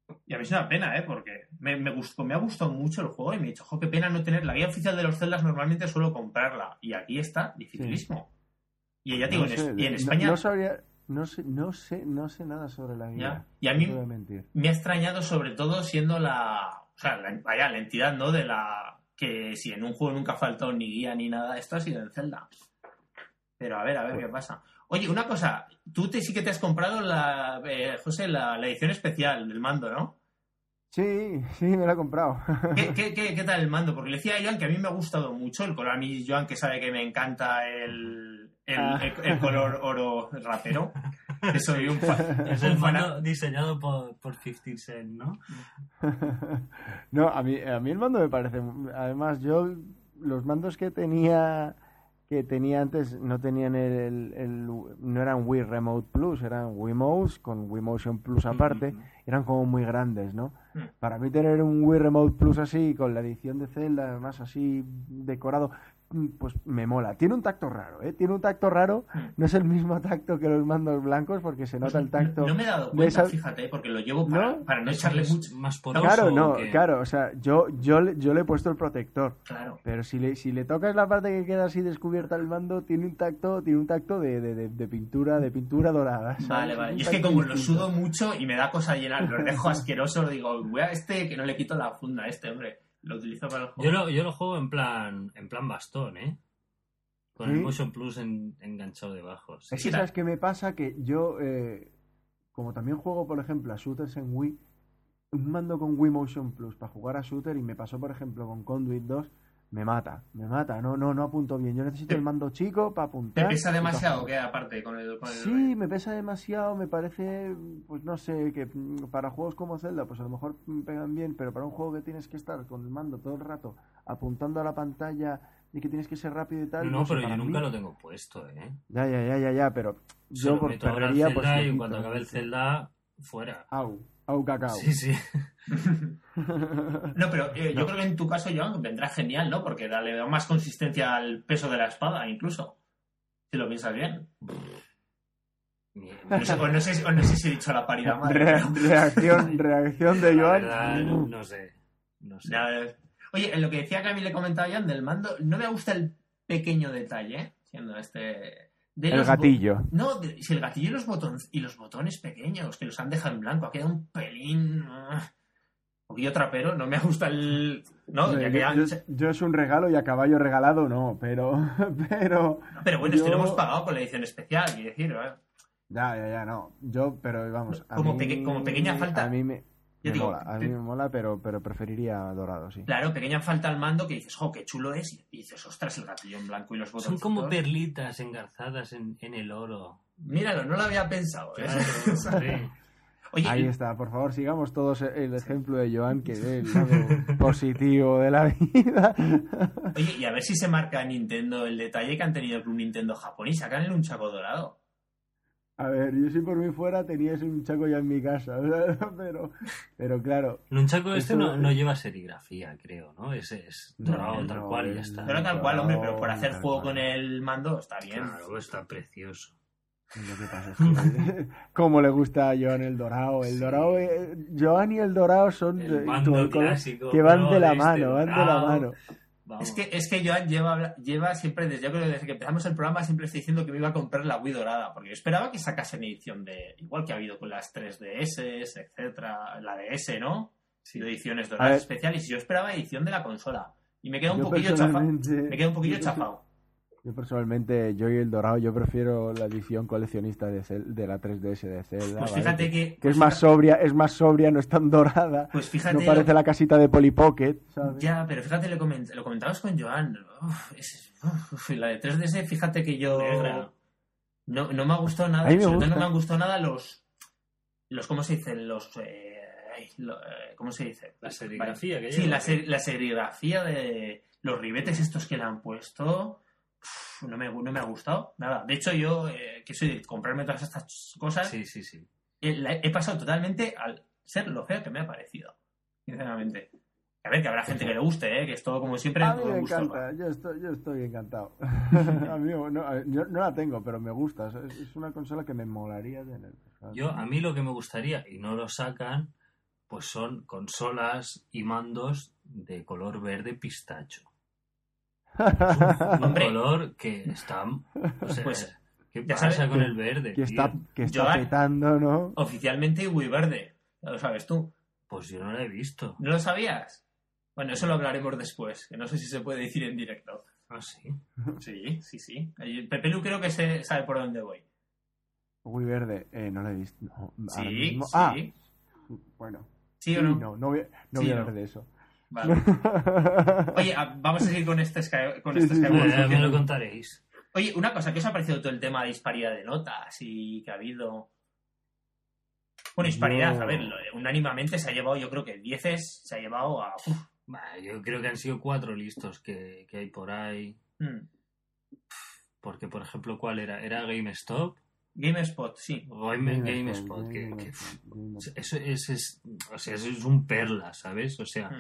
S1: Y a mí es una pena, porque me ha gustado mucho el juego y me he dicho, qué pena no tener la guía oficial de los Zeldas, normalmente suelo comprarla. Y aquí está, dificilísimo. Sí. Y ya te digo, y en España...
S3: No sé nada sobre la guía.
S1: Y a mí me ha extrañado sobre todo siendo la entidad, ¿no? De la... Que si en un juego nunca ha faltado ni guía ni nada, esto ha sido en Zelda. Pero a ver qué pasa. Oye, una cosa, tú sí que te has comprado José, la edición especial del mando, ¿no?
S3: Sí, me la he comprado.
S1: ¿Qué tal el mando? Porque le decía a Joan que a mí me ha gustado mucho el color. A mí, Joan, que sabe que me encanta el color oro rapero. Que soy un
S2: es el mando diseñado por 50 Cent, ¿no?
S3: No, a mí el mando me parece... Además, yo los mandos que tenía antes no tenían no eran Wii Remote Plus, eran Wiimotes con Wii Motion Plus aparte, eran como muy grandes, ¿no? Para mí tener un Wii Remote Plus así, con la edición de Zelda, además así decorado, pues me mola. Tiene un tacto raro, no es el mismo tacto que los mandos blancos porque se nota el tacto.
S1: No me he dado cuenta, fíjate, porque lo llevo para no echarle mucho
S2: más por
S3: Claro, o sea, yo le he puesto el protector.
S1: Claro.
S3: Pero si le tocas la parte que queda así descubierta el mando, tiene un tacto de pintura dorada. ¿sabes?
S1: Vale. Y es que como lo sudo mucho y me da cosa llenar, lo dejo asqueroso, digo, voy a que no le quito la funda a hombre. Lo utilizo para el juego.
S2: Yo lo juego en plan bastón, con el Motion Plus enganchado debajo.
S3: Sí. Es que sabes qué me pasa, que yo, como también juego, por ejemplo, a shooters en Wii, un mando con Wii Motion Plus para jugar a shooter, y me pasó, por ejemplo, con Conduit 2, me mata, no apunto bien. Yo necesito el mando chico para apuntar.
S1: ¿Te pesa demasiado que aparte con el
S3: Sí, me pesa demasiado, me parece, pues no sé, que para juegos como Zelda, pues a lo mejor pegan bien, pero para un juego que tienes que estar con el mando todo el rato apuntando a la pantalla y que tienes que ser rápido y tal.
S2: No, pero yo nunca lo tengo puesto,
S3: Ya, pero yo por
S2: perrería, pues y cuando acabe el Zelda, fuera.
S3: Au cacao.
S2: Sí.
S1: No, pero yo creo que en tu caso, Joan, vendrá genial, ¿no? Porque le da más consistencia al peso de la espada, incluso. Si lo piensas bien. No sé si he dicho la paridad mal.
S3: Reacción de Joan.
S2: Verdad, no sé.
S1: Oye, en lo que decía que a mí le comentaba Joan del mando, no me gusta el pequeño detalle, siendo
S3: el gatillo.
S1: Si el gatillo y los botones pequeños, que los han dejado en blanco, ha quedado un pelín... un poquillo trapero, no me gusta el... No,
S3: yo es un regalo y a caballo regalado no, pero
S1: bueno, lo hemos pagado con la edición especial, quiero decir,
S3: Ya, no. Pero vamos...
S1: Como pequeña falta...
S3: A mí me mola, pero preferiría dorado, sí.
S1: Claro, pequeña falta al mando que dices, qué chulo es, y dices, ostras, el gatillo en blanco y los botones.
S2: Son como perlitas engarzadas en el oro.
S1: Míralo, no lo había pensado.
S2: Claro, sí.
S3: Oye, ahí está, por favor, sigamos todos el ejemplo de Joan, que ve el lado positivo de la vida.
S1: Oye, y a ver si se marca Nintendo el detalle que han tenido con un Nintendo japonés, sacan el nunchaku dorado.
S3: A ver, yo si por mí fuera tenías un chaco ya en mi casa, pero claro.
S2: El nunchaku no lleva serigrafía, creo, ¿no? Ese es dorado tal cual y ya está.
S1: Pero tal cual, hombre, pero por hacer juego con el mando está bien.
S2: Claro, está precioso.
S3: Lo que pasa es que como le gusta a Joan el dorado. Joan y el dorado son
S2: clásico,
S3: que van de la mano,
S1: Vamos. Es que Joan lleva siempre, yo creo que desde que empezamos el programa, siempre está diciendo que me iba a comprar la Wii dorada, porque yo esperaba que sacasen edición igual que ha habido con las 3DS, etcétera, la DS, ¿no? Sí, de ediciones doradas especiales, y yo esperaba edición de la consola. Y me queda un poquillo chafado.
S3: Yo personalmente, yo y el dorado, yo prefiero la edición coleccionista de la 3DS de Zelda.
S1: Pues fíjate que
S3: es más sobria, no es tan dorada.
S1: Pues fíjate,
S3: no parece la casita de Polly Pocket, ¿sabes?
S1: Ya, pero fíjate, lo comentabas con Joan. La de 3DS, fíjate que yo no me ha gustado nada. No me han gustado nada los ¿cómo se dice? ¿Cómo se dice?
S2: La serigrafía que
S1: lleva. Sí, la serigrafía de los ribetes estos que le han puesto. No me ha gustado nada. De hecho, yo, que soy de comprarme todas estas cosas,
S2: sí.
S1: He pasado totalmente al ser lo feo que me ha parecido. Sinceramente. A ver, que habrá gente que le guste, que es todo como siempre.
S3: A mí me encanta, yo estoy encantado. A mí yo no la tengo, pero me gusta. Es una consola que me molaría tener.
S2: A mí lo que me gustaría, y no lo sacan, pues son consolas y mandos de color verde pistacho. Un
S1: Hombre.
S2: color que está... O sea,
S1: Pues,
S2: ¿qué
S1: ya
S2: pasa
S1: sabes
S2: con el verde,
S3: que
S2: tío?
S3: está
S1: Yo-
S3: petando, ¿no?
S1: Oficialmente Wii verde. Ya lo sabes tú.
S2: Pues yo no lo he visto.
S1: ¿No lo sabías? Bueno, eso lo hablaremos después, que no sé si se puede decir en directo.
S2: Ah, sí.
S1: Sí. Pepe Lu creo que sabe por dónde voy.
S3: Wii verde, no lo he visto. No, ahora
S1: Sí,
S3: mismo.
S1: sí.
S3: Bueno.
S1: ¿Sí o no?
S3: No voy
S1: Sí,
S3: a
S1: no.
S3: hablar de eso.
S1: Vale. Oye, vamos a seguir con este
S3: Sí, sí,
S1: Skyward
S2: Ya
S1: Sword.
S2: me lo contaréis.
S1: Oye, una cosa, ¿qué os ha parecido todo el tema de disparidad de notas y que ha habido? Bueno, disparidad,
S3: Yo-
S1: a ver, unánimamente se ha llevado, yo creo que 10 se ha llevado a...
S2: Bah, yo creo que han sido 4 listos que hay por ahí. Porque, por ejemplo, ¿cuál era? ¿Era GameStop?
S1: GameSpot, sí.
S2: GameSpot, que eso es, o sea, eso es un perla, ¿sabes? O sea,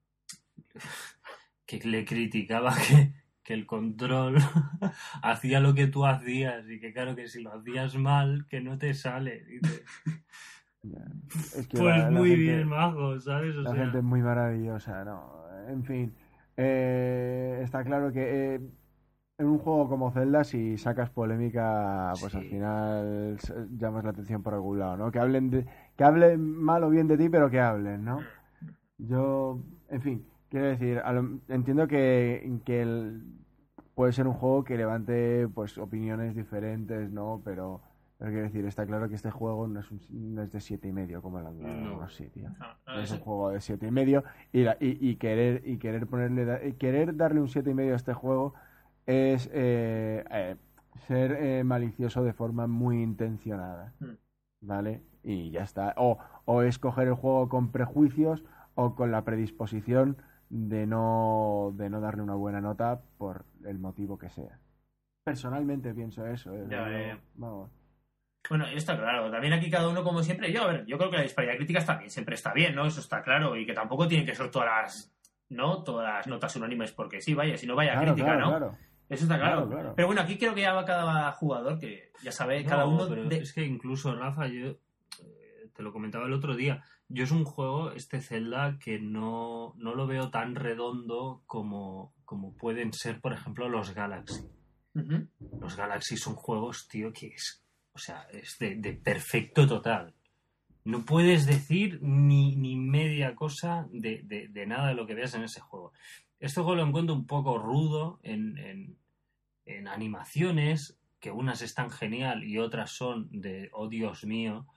S2: que le criticaba que el control hacía lo que tú hacías y que claro que si lo hacías mal, que no te sale. Dice,
S3: Es que
S2: pues
S3: la
S2: muy
S3: gente-
S2: bien, majo, ¿sabes? O
S3: La
S2: sea,
S3: gente es muy maravillosa, ¿no? En fin, está claro que en un juego como Zelda, si sacas polémica, pues
S2: Sí.
S3: al final llamas la atención por algún lado, ¿no? Que hablen mal o bien de ti, pero que hablen, ¿no? Yo, en fin, quiero decir, entiendo que puede ser un juego que levante pues opiniones diferentes, ¿no? Pero quiero decir, está claro que este juego no es de 7,5 como el Android,
S2: No.
S3: no, sí, tío.
S1: No,
S3: Es un juego de 7,5 y querer querer darle un 7,5 a este juego es ser malicioso de forma muy intencionada, ¿vale? Y ya está. O escoger el juego con prejuicios o con la predisposición de no darle una buena nota por el motivo que sea. Personalmente pienso eso. Vamos.
S1: Bueno, y está claro. También aquí cada uno, como siempre, yo creo que la disparidad crítica está bien, siempre está bien, ¿no? Eso está claro. Y que tampoco tienen que ser todas las notas unánimes porque sí, vaya, si no vaya
S3: Claro,
S1: crítica, ¿no?
S3: claro.
S1: Eso está claro.
S3: Claro.
S1: Pero bueno, aquí creo que ya va cada jugador, que ya sabe, cada
S2: no,
S1: uno...
S2: pero es que incluso, Rafa, yo te lo comentaba el otro día, yo es un juego, este Zelda, que no lo veo tan redondo como pueden ser, por ejemplo, los Galaxy.
S1: Ujú.
S2: Los Galaxy son juegos, tío, que es, o sea, es de perfecto total. No puedes decir ni media cosa de nada de lo que veas en ese juego. Este juego lo encuentro un poco rudo en animaciones, que unas están genial y otras son de, oh Dios mío,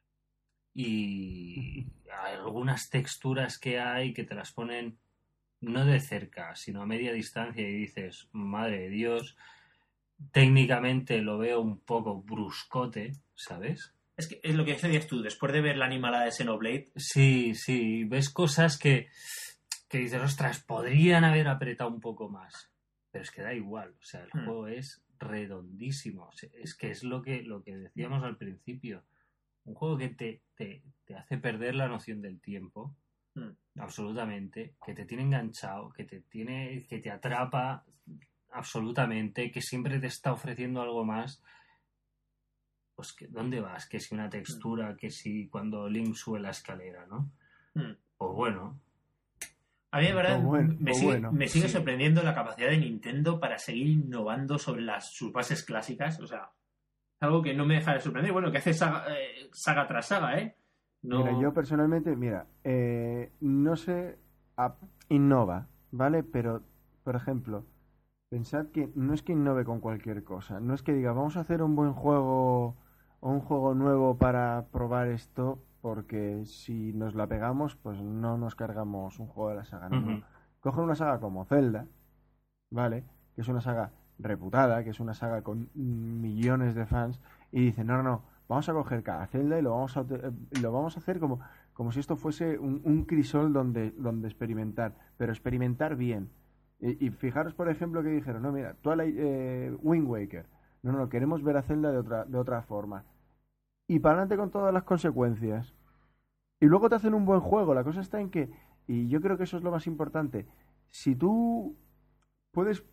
S2: y algunas texturas que hay que te las ponen no de cerca, sino a media distancia y dices, madre de Dios, técnicamente lo veo un poco bruscote, ¿sabes?
S1: Es que es lo que decías tú, después de ver la animalada de Xenoblade,
S2: Sí, ves cosas que dices, ostras, podrían haber apretado un poco más, pero es que da igual, o sea, el juego es redondísimo, o sea, es que es lo que decíamos al principio, un juego que te hace perder la noción del tiempo, absolutamente, que te tiene enganchado, que te atrapa absolutamente, que siempre te está ofreciendo algo más. Pues que, ¿dónde vas? Que si una textura, que si cuando Link sube la escalera, ¿no? Pues bueno.
S1: a mí de verdad me sigue
S2: Sí.
S1: sorprendiendo la capacidad de Nintendo para seguir innovando sobre sus bases clásicas, o sea, algo que no me deja de sorprender, bueno, que hace saga tras saga, ¿eh? No...
S3: Mira, yo personalmente, no sé, innova, ¿vale? Pero, por ejemplo, pensad que no es que innove con cualquier cosa, no es que diga, vamos a hacer un buen juego o un juego nuevo para probar esto, porque si nos la pegamos, pues no nos cargamos un juego de la saga. No. Cogen una saga como Zelda, ¿vale? Que es una saga reputada, que es una saga con millones de fans, y dicen, no, vamos a coger cada Zelda y lo vamos a hacer como si esto fuese un crisol donde experimentar, pero experimentar bien. Y fijaros, por ejemplo, que dijeron, no, mira, Twilight, Wind Waker, no, queremos ver a Zelda de otra forma. Y para adelante con todas las consecuencias. Y luego te hacen un buen juego. La cosa está en que, y yo creo que eso es lo más importante, si tú puedes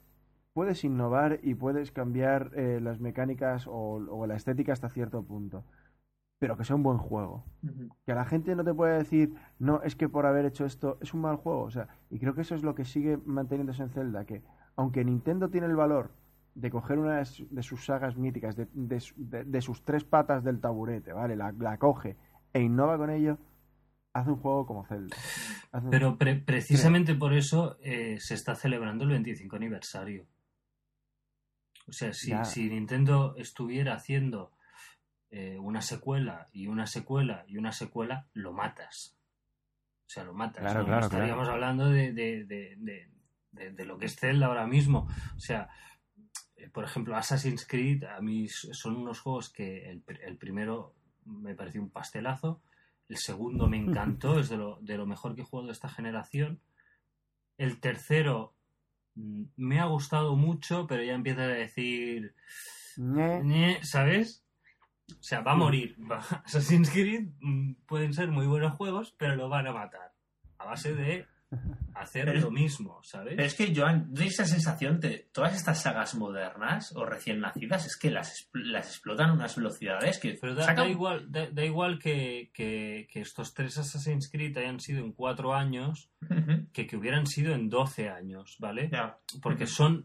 S3: innovar y puedes cambiar las mecánicas o la estética hasta cierto punto, pero que sea un buen juego. Que la gente no te pueda decir, no, es que por haber hecho esto es un mal juego. O sea, y creo que eso es lo que sigue manteniéndose en Zelda, que aunque Nintendo tiene el valor de coger una de sus sagas míticas, de sus 3 patas del taburete, ¿vale? La coge e innova con ello, hace un juego como Zelda.
S2: Pero precisamente por eso se está celebrando el 25 aniversario. O sea, si Nintendo estuviera haciendo una secuela y una secuela y una secuela, lo matas. O sea, lo matas.
S3: Claro,
S2: ¿no?
S3: claro,
S2: Estaríamos
S3: claro.
S2: hablando de lo que es Zelda ahora mismo. O sea, por ejemplo, Assassin's Creed, a mí son unos juegos que el primero me pareció un pastelazo, el segundo me encantó, es de lo mejor que he jugado de esta generación. El tercero me ha gustado mucho, pero ya empieza a decir, ¿sabes? O sea, va a morir. Assassin's Creed pueden ser muy buenos juegos, pero lo van a matar a base de hacer lo mismo, ¿sabes?
S1: Pero es que, Joan, doy esa sensación de todas estas sagas modernas o recién nacidas, es que las explotan a unas velocidades que...
S2: Pero da igual que estos 3 Assassin's Creed hayan sido en 4 años que hubieran sido en 12 años, ¿vale?
S1: Yeah.
S2: Porque son...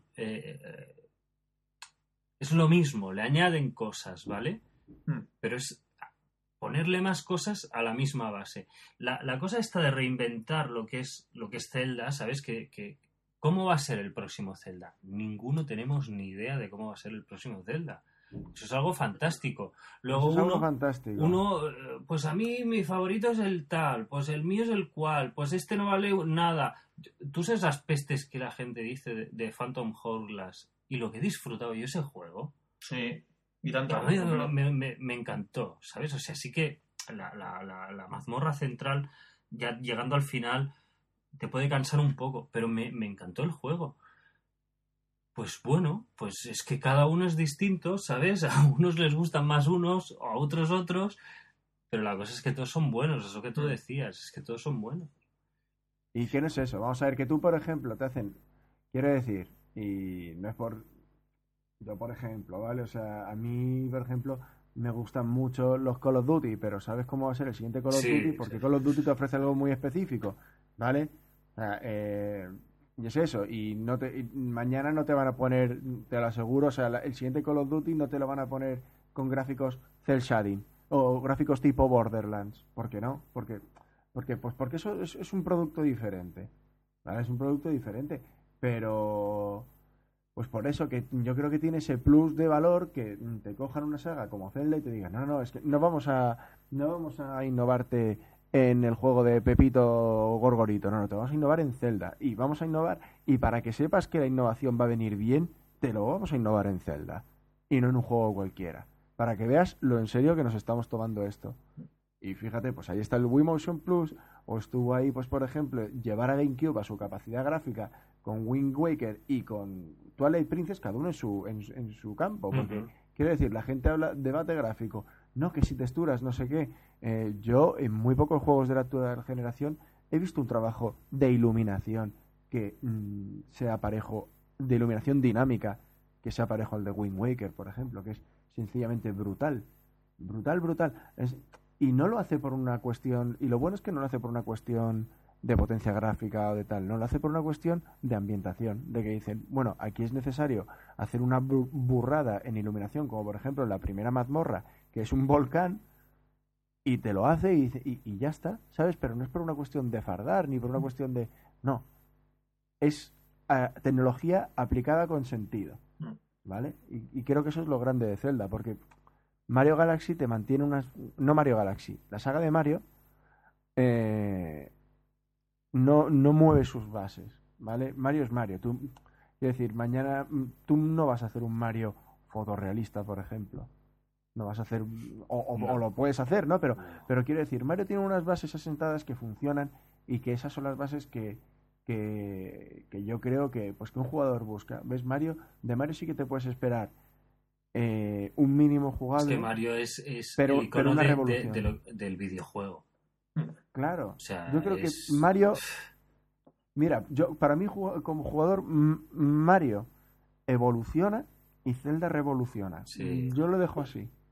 S2: es lo mismo, le añaden cosas, ¿vale? Pero es ponerle más cosas a la misma base. La cosa esta de reinventar lo que es Zelda, ¿sabes? Que ¿cómo va a ser el próximo Zelda? Ninguno tenemos ni idea de cómo va a ser el próximo Zelda. Eso es algo fantástico. Luego
S3: Eso es algo fantástico.
S2: Pues a mí mi favorito es el tal, pues el mío es el cual, pues este no vale nada. Tú sabes las pestes que la gente dice de Phantom Hourglass y lo que he disfrutado yo ese juego.
S1: Sí. Y tanto.
S2: A mí me encantó, ¿sabes? O sea, sí que la mazmorra central, ya llegando al final, te puede cansar un poco, pero me encantó el juego. Pues bueno, pues es que cada uno es distinto, ¿sabes? A unos les gustan más unos, a otros otros, pero la cosa es que todos son buenos, eso que tú decías, es que todos son buenos.
S3: ¿Y qué no es eso? Vamos a ver que tú, por ejemplo, quiero decir, y no es por... Yo, por ejemplo, ¿vale? O sea, a mí, por ejemplo, me gustan mucho los Call of Duty, pero ¿sabes cómo va a ser el siguiente Call of Duty? Porque Call of Duty te ofrece algo muy específico, ¿vale? O sea, y es eso, y mañana no te van a poner, te lo aseguro, o sea, el siguiente Call of Duty no te lo van a poner con gráficos cel shading o gráficos tipo Borderlands. ¿Por qué no? Porque eso es un producto diferente, ¿vale? Es un producto diferente, pero... Pues por eso que yo creo que tiene ese plus de valor que te cojan una saga como Zelda y te digan, no, es que no vamos a innovarte en el juego de Pepito Gorgorito, no, te vamos a innovar en Zelda y vamos a innovar, y para que sepas que la innovación va a venir bien, te lo vamos a innovar en Zelda y no en un juego cualquiera, para que veas lo en serio que nos estamos tomando esto. Y fíjate, pues ahí está el Wii Motion Plus, o estuvo ahí, pues por ejemplo, llevar a GameCube a su capacidad gráfica con Wind Waker y con Twilight Princess, cada uno en su campo, porque quiero decir, la gente habla debate gráfico, no, que si texturas, no sé qué. Yo en muy pocos juegos de la actual generación he visto un trabajo de iluminación que sea parejo, de iluminación dinámica, que sea parejo al de Wind Waker, por ejemplo, que es sencillamente brutal. Brutal. Y no lo hace por una cuestión, y lo bueno es que no lo hace por una cuestión de potencia gráfica o de tal, no, lo hace por una cuestión de ambientación, de que dicen, bueno, aquí es necesario hacer una burrada en iluminación, como por ejemplo la primera mazmorra, que es un volcán, y te lo hace y ya está, ¿sabes? Pero no es por una cuestión de fardar, ni por una cuestión de... No, es tecnología aplicada con sentido, ¿vale? Y creo que eso es lo grande de Zelda, porque Mario Galaxy te mantiene unas... No Mario Galaxy, la saga de Mario no mueve sus bases, ¿vale? Mario es Mario. Quiero decir, mañana tú no vas a hacer un Mario fotorrealista, por ejemplo. No vas a hacer... O lo puedes hacer, ¿no? Pero quiero decir, Mario tiene unas bases asentadas que funcionan y que esas son las bases que yo creo que pues que un jugador busca. ¿Ves? De Mario sí que te puedes esperar un mínimo jugable.
S2: Es que Mario es
S3: pero,
S2: el icono
S3: una revolución
S2: del videojuego.
S3: Claro.
S2: O sea,
S3: yo creo que Mario... Mira, para mí como jugador, Mario evoluciona y Zelda revoluciona.
S2: Sí.
S3: Yo lo dejo así.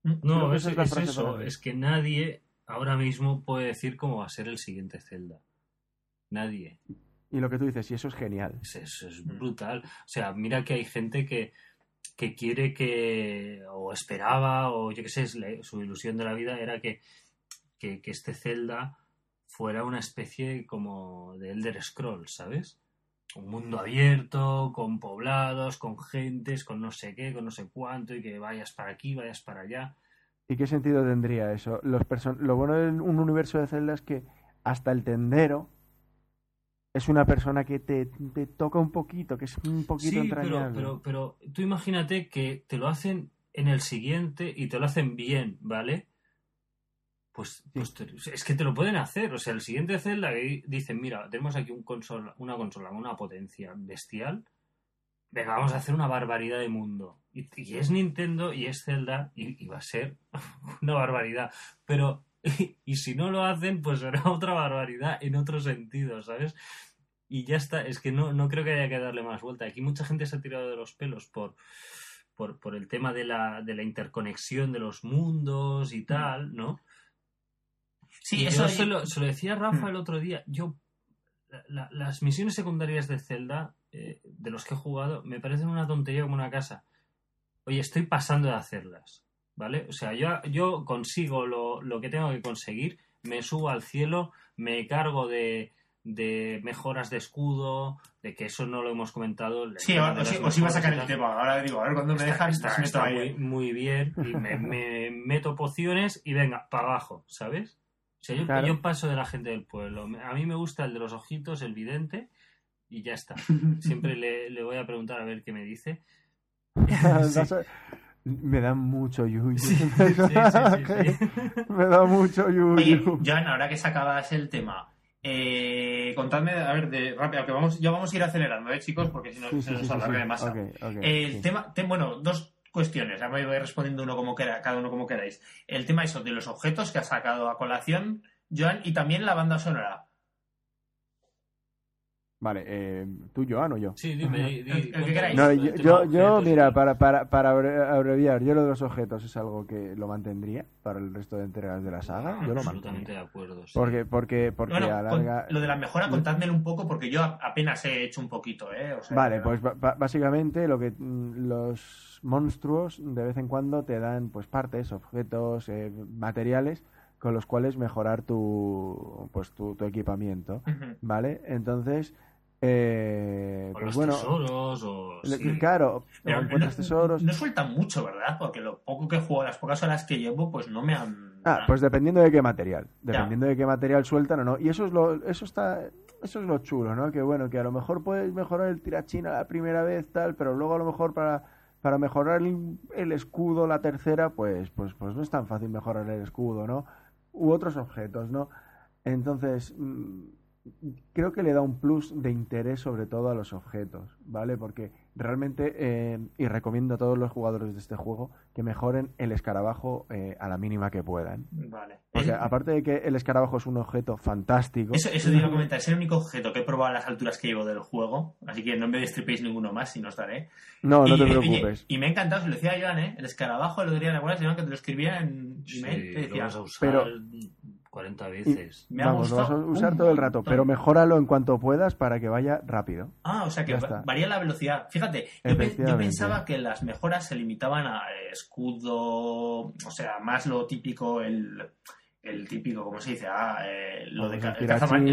S2: No,
S3: Creo que
S2: es
S3: esa es la frase
S2: eso.
S3: para mí.
S2: Es que nadie ahora mismo puede decir cómo va a ser el siguiente Zelda. Nadie.
S3: Y lo que tú dices, y eso es genial.
S2: Eso es brutal. O sea, mira que hay gente que quiere que, o esperaba, o yo qué sé, su ilusión de la vida era que este Zelda fuera una especie como de Elder Scrolls, ¿sabes? Un mundo abierto, con poblados, con gentes, con no sé qué, con no sé cuánto, y que vayas para aquí, vayas para allá.
S3: ¿Y qué sentido tendría eso? Lo bueno de un universo de Zelda es que hasta el tendero es una persona que te toca un poquito, que es un poquito
S2: Sí,
S3: entrañable.
S2: pero tú imagínate que te lo hacen en el siguiente y te lo hacen bien, ¿vale? Pues es que te lo pueden hacer. O sea, el siguiente Zelda que dicen, mira, tenemos aquí una consola con una potencia bestial. Venga, vamos a hacer una barbaridad de mundo. Y es Nintendo y es Zelda y va a ser una barbaridad. Pero, y si no lo hacen, pues será otra barbaridad en otro sentido, ¿sabes? Y ya está. Es que no creo que haya que darle más vuelta. Aquí mucha gente se ha tirado de los pelos por el tema de la interconexión de los mundos y tal, ¿no?
S1: Sí,
S2: Y
S1: eso
S2: yo se lo decía a Rafa el otro día. Las misiones secundarias de Zelda, de los que he jugado, me parecen una tontería como una casa. Oye, estoy pasando de hacerlas, ¿vale? O sea, yo consigo lo que tengo que conseguir, me subo al cielo, me cargo de mejoras de escudo, de que eso no lo hemos comentado.
S1: Sí, os iba a sacar el tema. Ahora digo, a ver cuándo me dejan.
S2: Está muy bien. Y me meto pociones y venga, para abajo, ¿sabes? O sea,
S3: Claro.
S2: yo paso de la gente del pueblo. A mí me gusta el de los ojitos, el vidente, y ya está. Siempre le voy a preguntar a ver qué me dice. Sí.
S3: Me da mucho yuyu.
S2: Sí.
S3: Me da mucho yuyu.
S1: Oye, Joan, ahora que sacabas el tema, contadme, a ver, rápido, que ya vamos a ir acelerando, chicos, porque si no se nos alarga demasiado. El tema, bueno, dos cuestiones, ahora me voy respondiendo cada uno como queráis. El tema eso de los objetos que has sacado a colación, Joan, y también la banda sonora.
S3: Vale, ¿tú, Joan, o yo?
S2: Sí, dime.
S1: El que queráis.
S3: No, yo mira, para abreviar, yo lo de los objetos es algo que lo mantendría para el resto de entregas de la saga. Yo lo
S2: absolutamente
S3: mantendría.
S2: de acuerdo. Sí.
S3: Porque
S1: Bueno,
S3: a larga...
S1: lo de la mejora, contádmelo un poco, porque yo apenas he hecho un poquito, O sea,
S3: vale, pues básicamente los monstruos de vez en cuando te dan pues partes, objetos, materiales con los cuales mejorar tu equipamiento, ¿vale? Entonces,
S2: o
S3: pues
S2: los
S3: bueno,
S2: tesoros, sí.
S3: claro,
S1: pero
S3: encuentras tesoros.
S1: No sueltan mucho, ¿verdad? Porque lo poco que juego, las pocas horas que llevo, pues no me han...
S3: Pues dependiendo de qué material, de qué material sueltan o no. Y eso es lo chulo, ¿no? Que bueno, que a lo mejor puedes mejorar el tirachín a la primera vez, tal, pero luego a lo mejor para mejorar el escudo la tercera, pues no es tan fácil mejorar el escudo, ¿no? U otros objetos, ¿no? Entonces, creo que le da un plus de interés sobre todo a los objetos, ¿vale? Porque realmente, y recomiendo a todos los jugadores de este juego que mejoren el escarabajo a la mínima que puedan.
S1: Vale.
S3: Porque aparte de que el escarabajo es un objeto fantástico...
S1: Eso te iba a comentar, es el único objeto que he probado a las alturas que llevo del juego, así que no me destripéis ninguno más si no os daré.
S3: No te preocupes.
S1: Y me ha encantado, se lo decía a Joan, el escarabajo, el otro día, ¿te acuerdas, Joan, que te lo escribía en email? Te decía,
S2: lo vas a usar 40 veces.
S1: Me ha gustado,
S3: lo vas a usar todo el rato, pero mejóralo en cuanto puedas para que vaya rápido.
S1: O sea que varía la velocidad. Fíjate, yo pensaba que las mejoras se limitaban a escudo, o sea, más lo típico, el típico, ¿cómo se dice? Lo de el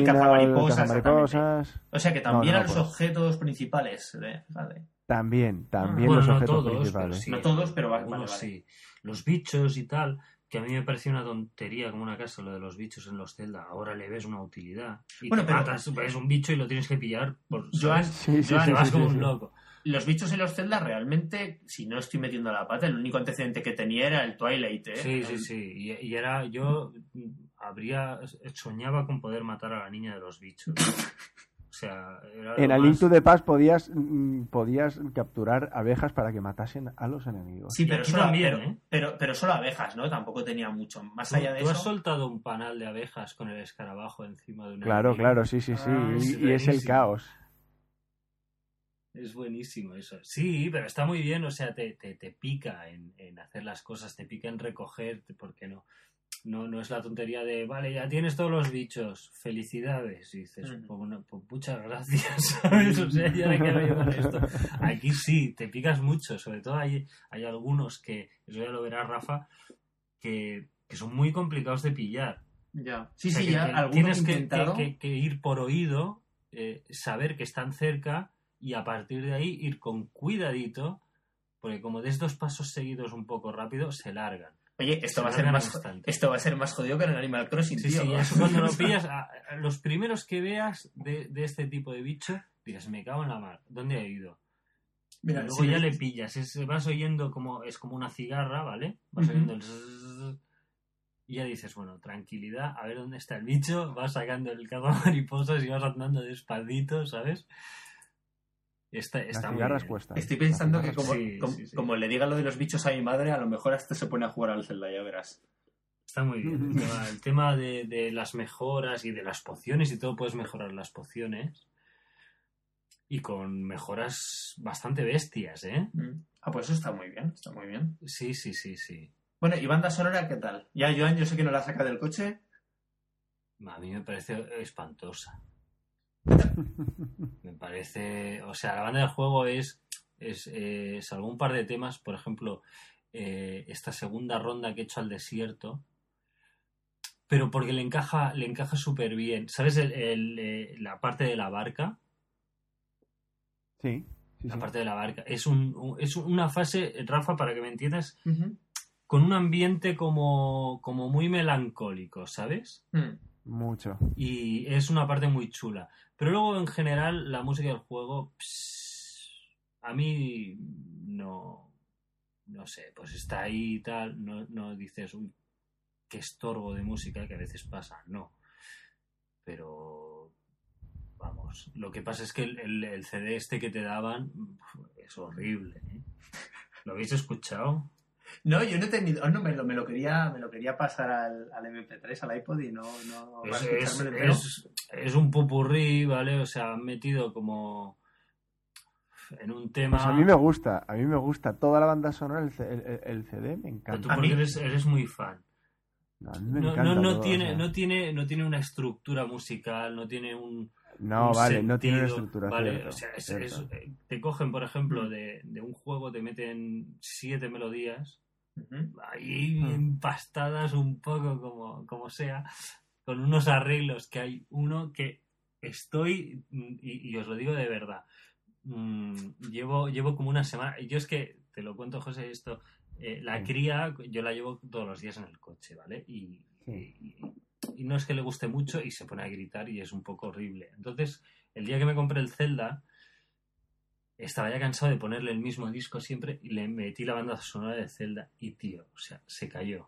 S1: cazamariposas. O sea que también a los objetos principales. Vale.
S3: También
S2: bueno,
S3: los objetos
S2: no todos,
S3: principales.
S2: Sí,
S1: no todos, pero
S2: vale. Sí. Los bichos y tal, que a mí me parecía una tontería como una casa lo de los bichos en los Zelda. Ahora le ves una utilidad. Y matas, ves un bicho y lo tienes que pillar.
S1: Joan,
S2: te vas como un loco.
S1: Los bichos en los Zelda realmente, si no estoy metiendo la pata, el único antecedente que tenía era el Twilight,
S2: Sí. Y era, yo soñaba con poder matar a la niña de los bichos. O sea,
S3: en A Link to the Past podías capturar abejas para que matasen a los enemigos.
S1: Sí, pero solo, pero solo abejas, ¿no? Tampoco tenía mucho. Más allá de eso...
S2: ¿Tú has soltado un panal de abejas con el escarabajo encima de un
S3: Claro,
S2: enemigo?
S3: sí. Y es el caos.
S2: Es buenísimo eso. Sí, pero está muy bien, o sea, te pica en hacer las cosas, te pica en recoger, porque no es la tontería de, vale, ya tienes todos los bichos, felicidades. Y dices, pues, bueno, pues muchas gracias, ¿sabes? O sea, ya de qué me llevan esto. Aquí sí, te picas mucho, sobre todo hay algunos que, eso ya lo verás, Rafa, que son muy complicados de pillar.
S1: Ya. Sí,
S2: O sea,
S1: sí, ya algunos
S2: tienes
S1: intentado.
S2: que ir por oído, saber que están cerca y a partir de ahí ir con cuidadito, porque como des 2 pasos seguidos un poco rápido, se largan.
S1: Oye, esto va a ser más jodido que en el Animal Crossing,
S2: Sí,
S1: tío.
S2: sí, eso cuando lo pillas, a los primeros que veas de este tipo de bicho, dirás, me cago en la mar, ¿dónde he ido?
S1: Mira,
S2: y luego ya le pillas, vas oyendo es como una cigarra, ¿vale? Vas oyendo el zzzz, y ya dices, bueno, tranquilidad, a ver dónde está el bicho, vas sacando el cazamariposas y vas andando despacito, ¿sabes? Está muy bien.
S3: Cuesta.
S1: Estoy pensando que
S2: sí.
S1: como le diga lo de los bichos a mi madre, a lo mejor hasta se pone a jugar al Zelda, ya verás.
S2: Está muy bien. El tema de las mejoras y de las pociones y todo, puedes mejorar las pociones. Y con mejoras bastante bestias, ¿eh?
S1: Ah, pues eso está muy bien, está muy bien.
S2: Sí.
S1: Bueno, ¿y banda sonora qué tal? Ya, Joan, yo sé que no la saca del coche.
S2: A mí me parece espantosa. Me parece... O sea, la banda del juego es salvo un par de temas, por ejemplo, esta segunda ronda que he hecho al desierto, pero porque le encaja súper bien. ¿Sabes la parte de la barca?
S3: Sí.
S2: La parte de la barca. Es una fase, Rafa, para que me entiendas, con un ambiente como muy melancólico, ¿sabes?
S3: Mucho.
S2: Y es una parte muy chula. Pero luego, en general, la música del juego, a mí no sé, pues está ahí y tal, no dices, uy, qué estorbo de música, que a veces pasa, no. Pero, vamos, lo que pasa es que el CD este que te daban es horrible, ¿eh? ¿Lo habéis escuchado?
S1: No, yo no he tenido. No, me lo quería pasar al MP3, al iPod y no
S2: es un popurrí, ¿vale? O sea, han metido como en un tema.
S3: Pues a mí me gusta toda la banda sonora, el CD, me encanta.
S2: Pero tú porque eres muy fan.
S3: No, a mí me encanta todo,
S2: no tiene una estructura musical, no tiene un.
S3: No, vale, no tiene una estructura.
S2: Vale,
S3: cierto,
S2: o sea, te cogen, por ejemplo, de un juego, te meten 7 melodías. Ahí empastadas un poco como sea, con unos arreglos que hay uno que estoy, y os lo digo de verdad, llevo como una semana, yo es que te lo cuento, José, esto, la cría yo la llevo todos los días en el coche, ¿vale? Y no es que le guste mucho y se pone a gritar y es un poco horrible. Entonces, el día que me compré el Zelda, estaba ya cansado de ponerle el mismo disco siempre y le metí la banda sonora de Zelda y, tío, o sea, se cayó.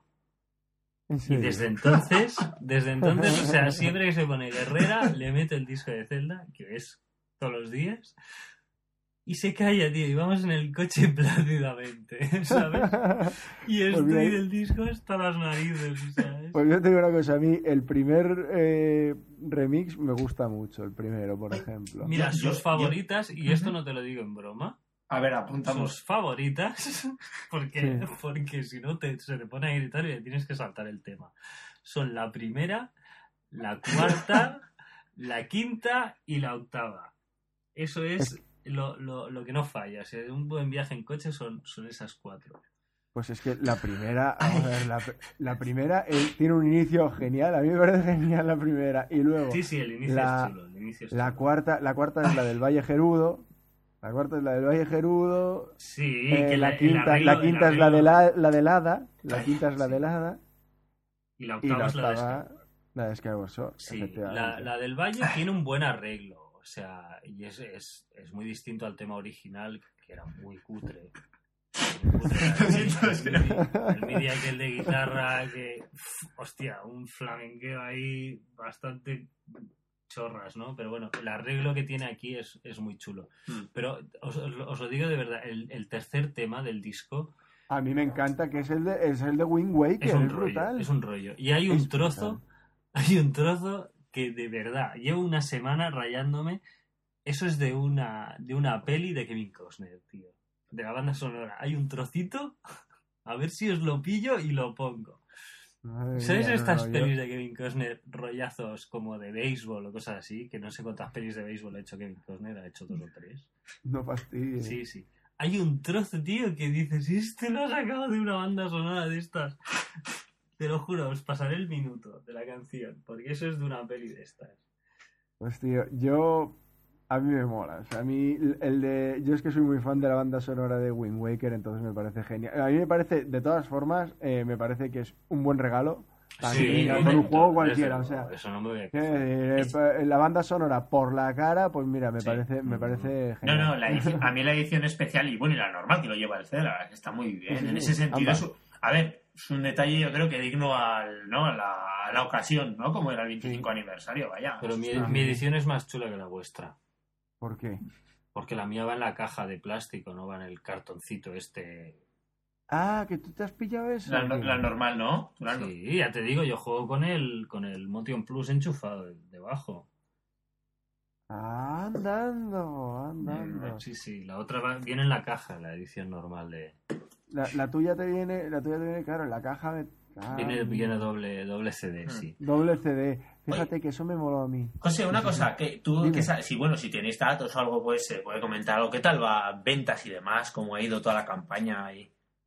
S2: Y desde entonces, o sea, siempre que se pone Guerrera, le meto el disco de Zelda, que es todos los días, y se calla, tío, y vamos en el coche plácidamente, ¿sabes? Y estoy del disco hasta las narices, ¿sabes?
S3: Pues yo te digo una cosa, a mí el primer remix me gusta mucho, el primero, por ejemplo.
S2: Mira, sus favoritas, y esto no te lo digo en broma.
S1: A ver, apuntamos.
S2: Sus favoritas, porque si no se te pone a gritar y le tienes que saltar el tema. Son la primera, la cuarta, la quinta y la octava. Eso es lo que no falla. O sea, un buen viaje en coche son esas 4.
S3: Pues es que la primera, vamos a ver, la primera tiene un inicio genial, a mí me parece genial la primera, y luego
S2: sí, el inicio es chulo,
S3: la cuarta es la del Valle Gerudo. La cuarta es la del Valle Gerudo.
S2: Sí,
S3: la quinta es la del Hada. La quinta es la del Hada.
S2: Y la octava es
S3: la de Skyward Sword.
S2: Sí, la del Valle tiene un buen arreglo. O sea, y es muy distinto al tema original, que era muy cutre. El MIDI aquel de guitarra que... hostia, un flamenqueo ahí bastante chorras, ¿no? Pero bueno, el arreglo que tiene aquí es muy chulo. Pero os lo digo de verdad, el tercer tema del disco...
S3: A mí me encanta, que es el de Wind Waker, es brutal.
S2: Es un rollo. Y hay un trozo que de verdad, llevo una semana rayándome Eso es de una peli de Kevin Costner, tío. De la banda sonora. Hay un trocito, a ver si os lo pillo y lo pongo.
S3: Madre
S2: ¿Sabes
S3: mía,
S2: estas
S3: yo-
S2: pelis de Kevin Costner, rollazos como de béisbol o cosas así? Que no sé cuántas pelis de béisbol ha hecho Kevin Costner, ha hecho 2 o 3.
S3: No fastidies.
S2: Sí, sí. Hay un trozo, tío, que dices, este lo ha sacado de una banda sonora de estas. Te lo juro, os pasaré el minuto de la canción, porque eso es de una peli de estas.
S3: Pues tío, a mí me mola. O sea, a mí yo es que soy muy fan de la banda sonora de Wind Waker, entonces me parece genial. A mí me parece, de todas formas, me parece que es un buen regalo.
S2: Sí,
S3: Con un juego
S2: desde
S3: cualquiera, o
S2: luego,
S3: sea.
S2: eso no me voy a
S3: La banda sonora por la cara, pues mira, me
S2: Sí.
S3: parece
S1: No,
S3: genial.
S1: a mí la edición especial y bueno, y la normal que lo lleva el Zelda, está muy bien.
S3: Sí, sí,
S1: En
S3: sí,
S1: ese sentido,
S3: ambas.
S1: a ver, es un detalle yo creo que digno ¿no? a la ocasión, ¿no? Como era el 25
S3: Sí.
S1: aniversario, vaya.
S2: Pero mi
S3: Ah.
S2: edición es más chula que la vuestra.
S3: ¿Por qué?
S2: Porque la mía va en la caja de plástico, no va en el cartoncito este.
S3: Ah, que tú te has pillado eso.
S1: La normal, ¿no? Claro.
S2: Sí, ya te digo, yo juego con el Motion Plus enchufado debajo.
S3: Andando.
S2: Sí, sí, la otra viene en la caja, la edición normal de.
S3: La tuya te viene, claro, en la caja de...
S2: Viene doble CD, sí.
S3: Doble CD. Fíjate que eso me moló a mí.
S1: José, una cosa, que tú,
S3: Dime.
S1: que si tenéis datos o algo, pues se puede comentar algo. ¿Qué tal va ventas y demás? ¿Cómo ha ido toda la campaña ahí?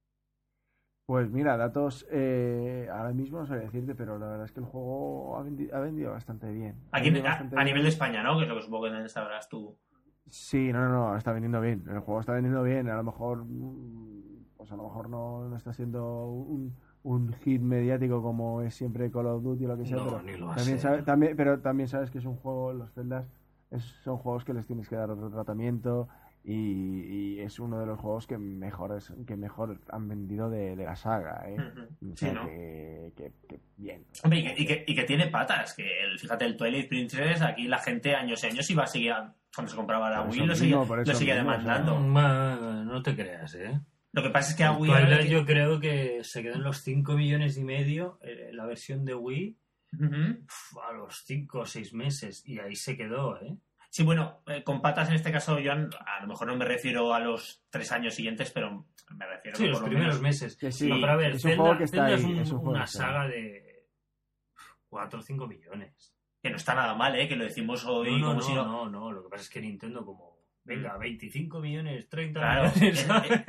S3: Pues mira, datos ahora mismo no sé decirte, pero la verdad es que el juego ha vendido bastante bien. Ha
S1: Aquí
S3: vendido bastante
S1: a nivel de
S3: bien.
S1: España, ¿no? Que es lo que supongo que también sabrás tú.
S3: Sí, no, está vendiendo bien. El juego está vendiendo bien. A lo mejor, pues a lo mejor no está siendo un hit mediático como es siempre Call of Duty o lo que sea,
S2: No,
S3: pero
S2: ni lo va a
S3: también,
S2: ser.
S3: pero también sabes que es un juego, los Zeldas son juegos que les tienes que dar otro tratamiento y es uno de los juegos que mejor han vendido de la saga, ¿eh?
S1: Ujú.
S3: O sea,
S1: Sí, ¿no?
S3: que bien.
S1: Hombre, y que tiene patas. Fíjate, el Twilight Princess, aquí la gente años y años iba a seguir, cuando se compraba la
S3: Por
S1: Wii,
S3: eso
S1: lo
S3: mismo,
S1: seguía demandando.
S2: No te creas, ¿eh?
S1: Lo que pasa es que a
S2: El
S1: Wii...
S2: Twilight yo creo que se quedó en los 5,5 millones, la versión de Wii,
S1: Ujú.
S2: a los 5 o 6 meses, y ahí se quedó, ¿eh?
S1: Sí, bueno, con patas en este caso, Joan, a lo mejor no me refiero a los 3 años siguientes, pero me refiero
S2: Sí,
S1: que
S2: los
S1: por lo
S2: primeros
S1: menos...
S2: meses.
S3: Que sí,
S2: No, pero a ver,
S3: es un juego que está
S2: Zelda
S3: ahí,
S2: es
S3: es un juego
S2: una
S3: que está ahí.
S2: saga de 4 o 5 millones.
S1: Que no está nada mal, ¿eh? Que lo decimos hoy
S2: No,
S1: como si no...
S2: no, lo que pasa es que Nintendo como, venga, 25 millones, 30
S1: Claro,
S2: millones,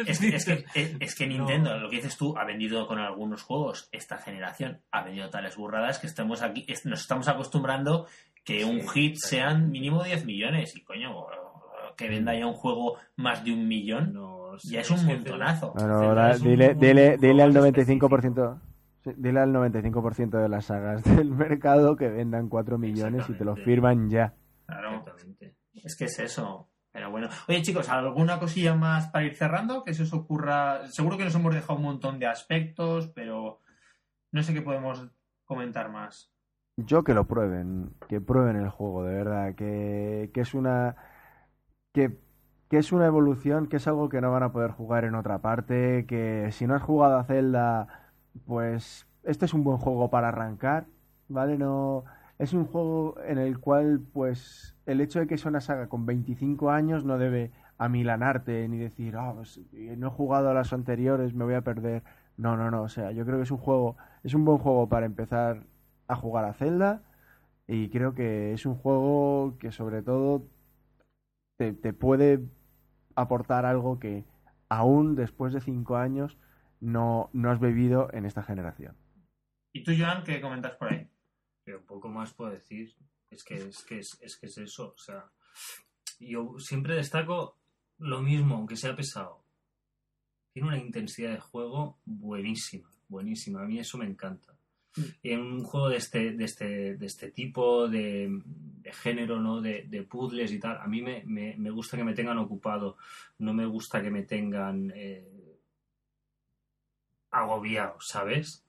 S1: es que Nintendo, lo que dices tú, ha vendido con algunos juegos esta generación, ha vendido tales burradas que estamos aquí, nos estamos acostumbrando que un hit sean mínimo 10 millones y coño, que venda ya un juego más de 1 millón,
S2: No,
S1: ya es un montonazo.
S3: Bueno,
S2: Zelda es un
S3: dile al
S2: juego
S3: 95%. Sí, dile al 95% de las sagas del mercado que vendan 4 millones y te lo
S2: Exactamente.
S3: firman ya.
S1: Claro,
S2: Exactamente.
S1: es que es eso. Pero bueno. Oye, chicos, ¿alguna cosilla más para ir cerrando? Que se os ocurra. Seguro que nos hemos dejado un montón de aspectos, pero no sé qué podemos comentar más.
S3: Yo que prueben el juego, de verdad, que es una que es una evolución, que es algo que no van a poder jugar en otra parte, que si no has jugado a Zelda, pues este es un buen juego para arrancar, ¿vale? No es un juego en el cual pues el hecho de que sea una saga con 25 años no debe amilanarte ni decir, pues, no he jugado a las anteriores, me voy a perder. No, o sea, yo creo que es un buen juego para empezar a jugar a Zelda y creo que es un juego que sobre todo te puede aportar algo que aún después de 5 años no has bebido en esta generación.
S1: ¿Y tú, Joan, qué comentas por ahí?
S2: Pero poco más puedo decir. Es que es eso. O sea, yo siempre destaco lo mismo, aunque sea pesado. Tiene una intensidad de juego buenísima, buenísima. A mí eso me encanta. Y en un juego de este tipo, de género, ¿no? De puzzles y tal, a mí me gusta que me tengan ocupado. No me gusta que me tengan agobiado, ¿sabes?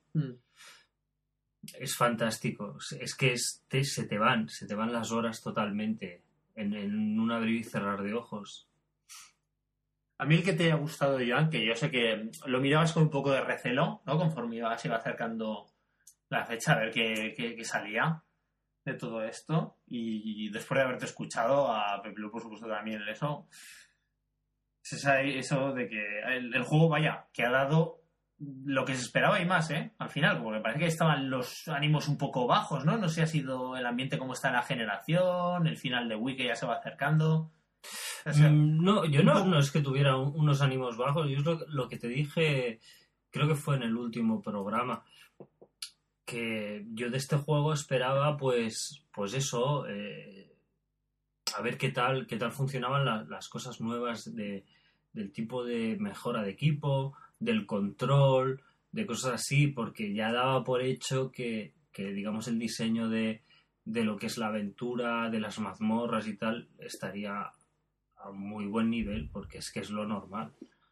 S2: Es fantástico. Es que se te van las horas totalmente en un abrir y cerrar de ojos.
S1: A mí el que te ha gustado, Joan, que yo sé que lo mirabas con un poco de recelo, ¿no? Conforme se iba acercando la fecha, a ver qué salía. de todo esto, y después de haberte escuchado a Pepe Lu, por supuesto, también eso, es eso de que el juego, vaya, que ha dado lo que se esperaba y más, al final, porque me parece que estaban los ánimos un poco bajos, ¿no? No sé si ha sido el ambiente como está en la generación, el final de Wii que ya se va acercando. O sea,
S2: no, yo no es que tuviera unos ánimos bajos, yo es lo que te dije, creo que fue en el último programa, que yo de este juego esperaba pues eso, a ver qué tal funcionaban las cosas nuevas del tipo de mejora de equipo, del control, de cosas así, porque ya daba por hecho que digamos el diseño de lo que es la aventura, de las mazmorras y tal, estaría a muy buen nivel, porque es que es lo normal.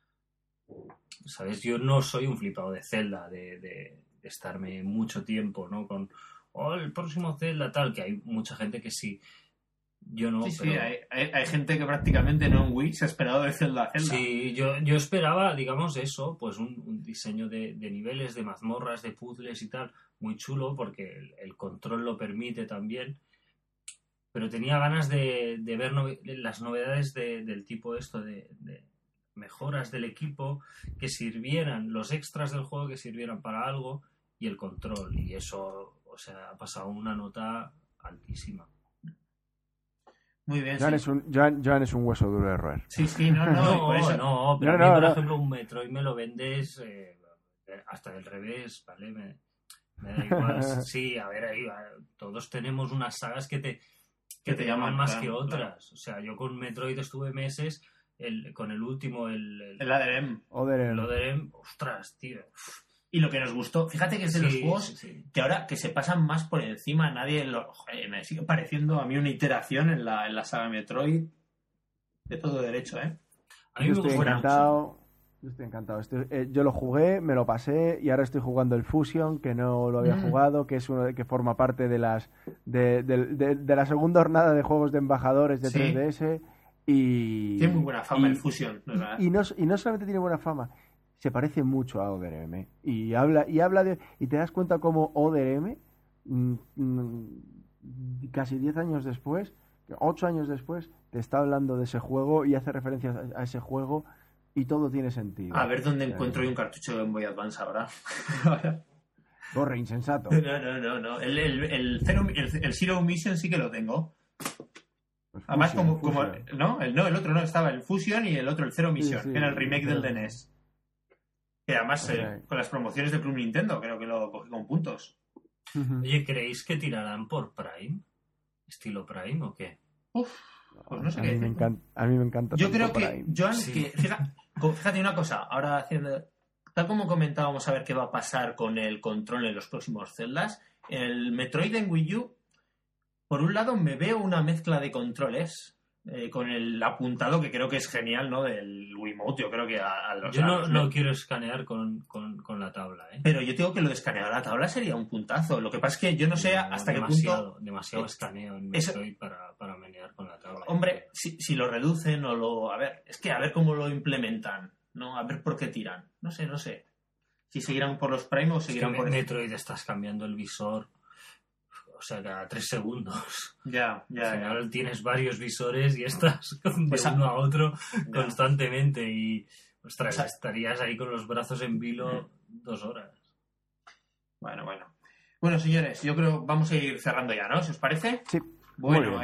S2: ¿Sabes? Yo no soy un flipado de Zelda, de estarme mucho tiempo, ¿no? Con el próximo Zelda tal, que hay mucha gente que sí. Yo no,
S1: sí,
S2: pero...
S1: sí, hay gente que prácticamente no en Wii se ha esperado de Zelda a Zelda.
S2: Sí, yo esperaba, digamos, eso, pues un diseño de niveles, de mazmorras, de puzzles y tal, muy chulo, porque el control lo permite también. Pero tenía ganas de ver las novedades del tipo esto, de mejoras del equipo, que sirvieran, los extras del juego que sirvieran para algo, y el control. Y eso, o sea, ha pasado una nota altísima.
S1: Muy bien,
S3: Joan,
S1: sí.
S3: Joan es un hueso duro de roer.
S1: Sí, no, por eso.
S2: No, pero a mí, por ejemplo, un Metroid me lo vendes hasta del revés, ¿vale? Me da igual. Sí, a ver, ahí todos tenemos unas sagas que te llaman más que otras. Claro. O sea, yo con Metroid estuve meses, con el último, el Other M, ostras, tío.
S1: Y lo que nos gustó, fíjate que es de los juegos que ahora que se pasan más por encima, me sigue pareciendo a mí una iteración en la saga Metroid de todo derecho, ¿eh?
S2: A mí
S3: yo estoy encantado. Yo lo jugué, me lo pasé y ahora estoy jugando el Fusion, que no lo había jugado, que es uno que forma parte de la segunda jornada de juegos de embajadores de 3DS. Y
S1: tiene muy buena fama el Fusion, ¿verdad?
S3: Y no solamente tiene buena fama, se parece mucho a Other M. Y habla de... Y te das cuenta cómo Other M, casi 10 años después, 8 años después, te está hablando de ese juego y hace referencia a ese juego y todo tiene sentido.
S1: A ver dónde encuentro yo un cartucho de Game Boy Advance ahora.
S3: Corre, insensato.
S1: No. El Zero Mission sí que lo tengo. Pues además, ¿no? El otro no, estaba el Fusion y el otro el Zero Mission, que era el remake del NES. Que además, con las promociones de Club Nintendo, creo que lo cogí con puntos.
S2: Oye, ¿creéis que tirarán por Prime? ¿Estilo Prime o qué?
S1: Pues no sé qué.
S3: A mí me encanta.
S1: Yo creo que, Joan, fíjate una cosa, ahora tal como comentábamos a ver qué va a pasar con el control en los próximos Zeldas, el Metroid en Wii U, por un lado me veo una mezcla de controles, con el apuntado que creo que es genial, ¿no? Del Wiimote, yo creo que
S2: yo no quiero escanear con la tabla, ¿eh?
S1: Pero yo digo que lo de escanear la tabla sería un puntazo. Lo que pasa es que yo no sé hasta qué punto...
S2: Demasiado escaneo en Metroid para menear con la tabla.
S1: Hombre, si lo reducen o lo... A ver cómo lo implementan, ¿no? A ver por qué tiran. No sé. Si seguirán por los Prime o seguirán por...
S2: Metroid estás cambiando el visor... O sea, cada 3 segundos.
S1: Ya.
S2: Al final tienes varios visores y estás de uno a otro constantemente y, ostras, estarías ahí con los brazos en vilo 2 horas.
S1: Bueno. Bueno, señores, yo creo que vamos a ir cerrando ya, ¿no? ¿Si os parece?
S3: Sí.
S1: Bueno,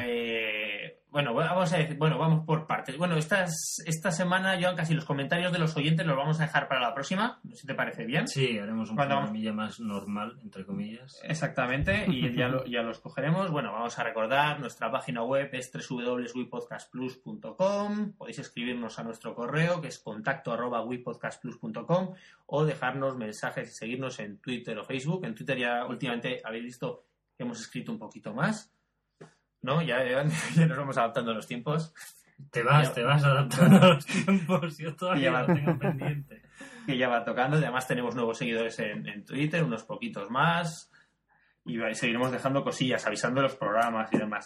S1: vamos por partes. Bueno, esta semana, Joan, casi los comentarios de los oyentes los vamos a dejar para la próxima. No sé si te parece bien.
S2: Sí, haremos un programilla más normal, entre comillas.
S1: Exactamente, y ya los cogeremos. Bueno, vamos a recordar, nuestra página web es www.wipodcastplus.com. Podéis escribirnos a nuestro correo, que es contacto@wipodcastplus.com, o dejarnos mensajes y seguirnos en Twitter o Facebook. En Twitter ya últimamente habéis visto que hemos escrito un poquito más, ¿no? Ya nos vamos adaptando a los tiempos.
S2: Te vas adaptando a los tiempos. Yo todavía lo tengo pendiente.
S1: Que ya va tocando. Además tenemos nuevos seguidores en Twitter, unos poquitos más. Y seguiremos dejando cosillas, avisando de los programas y demás.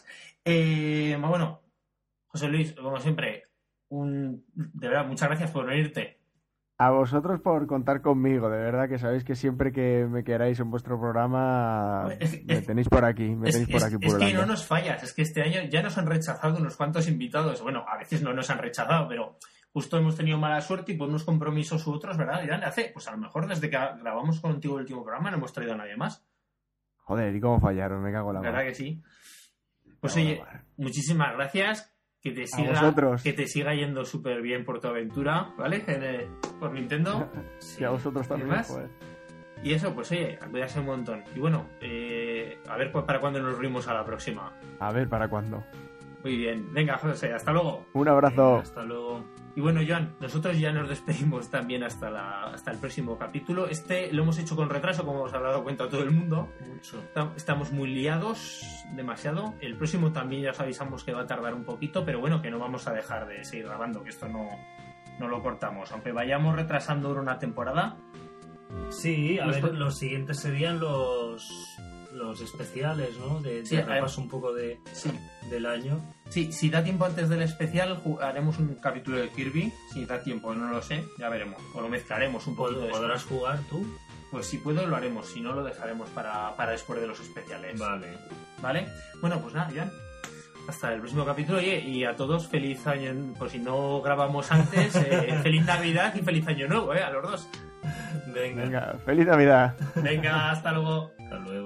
S1: Bueno, José Luis, como siempre, de verdad, muchas gracias por venirte.
S3: A vosotros por contar conmigo, de verdad que sabéis que siempre que me queráis en vuestro programa me tenéis por aquí,
S1: Es que no nos fallas, es que este año ya nos han rechazado unos cuantos invitados. Bueno, a veces no nos han rechazado, pero justo hemos tenido mala suerte y por unos compromisos u otros, ¿verdad? Ya le hace, pues a lo mejor desde que grabamos contigo el último programa no hemos traído a nadie más.
S3: Joder, ¿y cómo fallaron? Me cago en la
S1: ¿Verdad
S3: mar.
S1: que sí? Pues oye, muchísimas gracias. Que te siga yendo súper bien por tu aventura, ¿vale? Por Nintendo.
S3: Y a vosotros también, joder.
S1: Y eso, pues oye, cuidarse un montón. Y bueno, a ver para cuándo nos reunimos a la próxima.
S3: A ver, ¿para cuándo?
S1: Muy bien. Venga, José, hasta luego.
S3: Un abrazo.
S2: Venga, hasta luego.
S1: Y bueno, Joan, nosotros ya nos despedimos también hasta el próximo capítulo. Este lo hemos hecho con retraso, como os ha dado cuenta todo el mundo.
S2: Mucho.
S1: Estamos muy liados, demasiado. El próximo también ya os avisamos que va a tardar un poquito, pero bueno, que no vamos a dejar de seguir grabando, que esto no lo cortamos. Aunque vayamos retrasando una temporada.
S2: Sí, a ver, los siguientes serían los especiales, ¿no? De repaso un poco del año.
S1: Sí, si da tiempo antes del especial, haremos un capítulo de Kirby. Si da tiempo, no lo sé, ya veremos. O lo mezclaremos un poquito.
S2: ¿Podrás jugar tú?
S1: Pues si puedo, lo haremos. Si no, lo dejaremos para después de los especiales.
S2: Vale.
S1: Bueno, pues nada, Jan. Hasta el próximo capítulo. Y a todos, feliz año. Pues si no grabamos antes, feliz Navidad y feliz año nuevo, a los dos.
S2: Venga.
S3: Feliz Navidad.
S1: Venga, hasta luego.
S2: Hasta luego.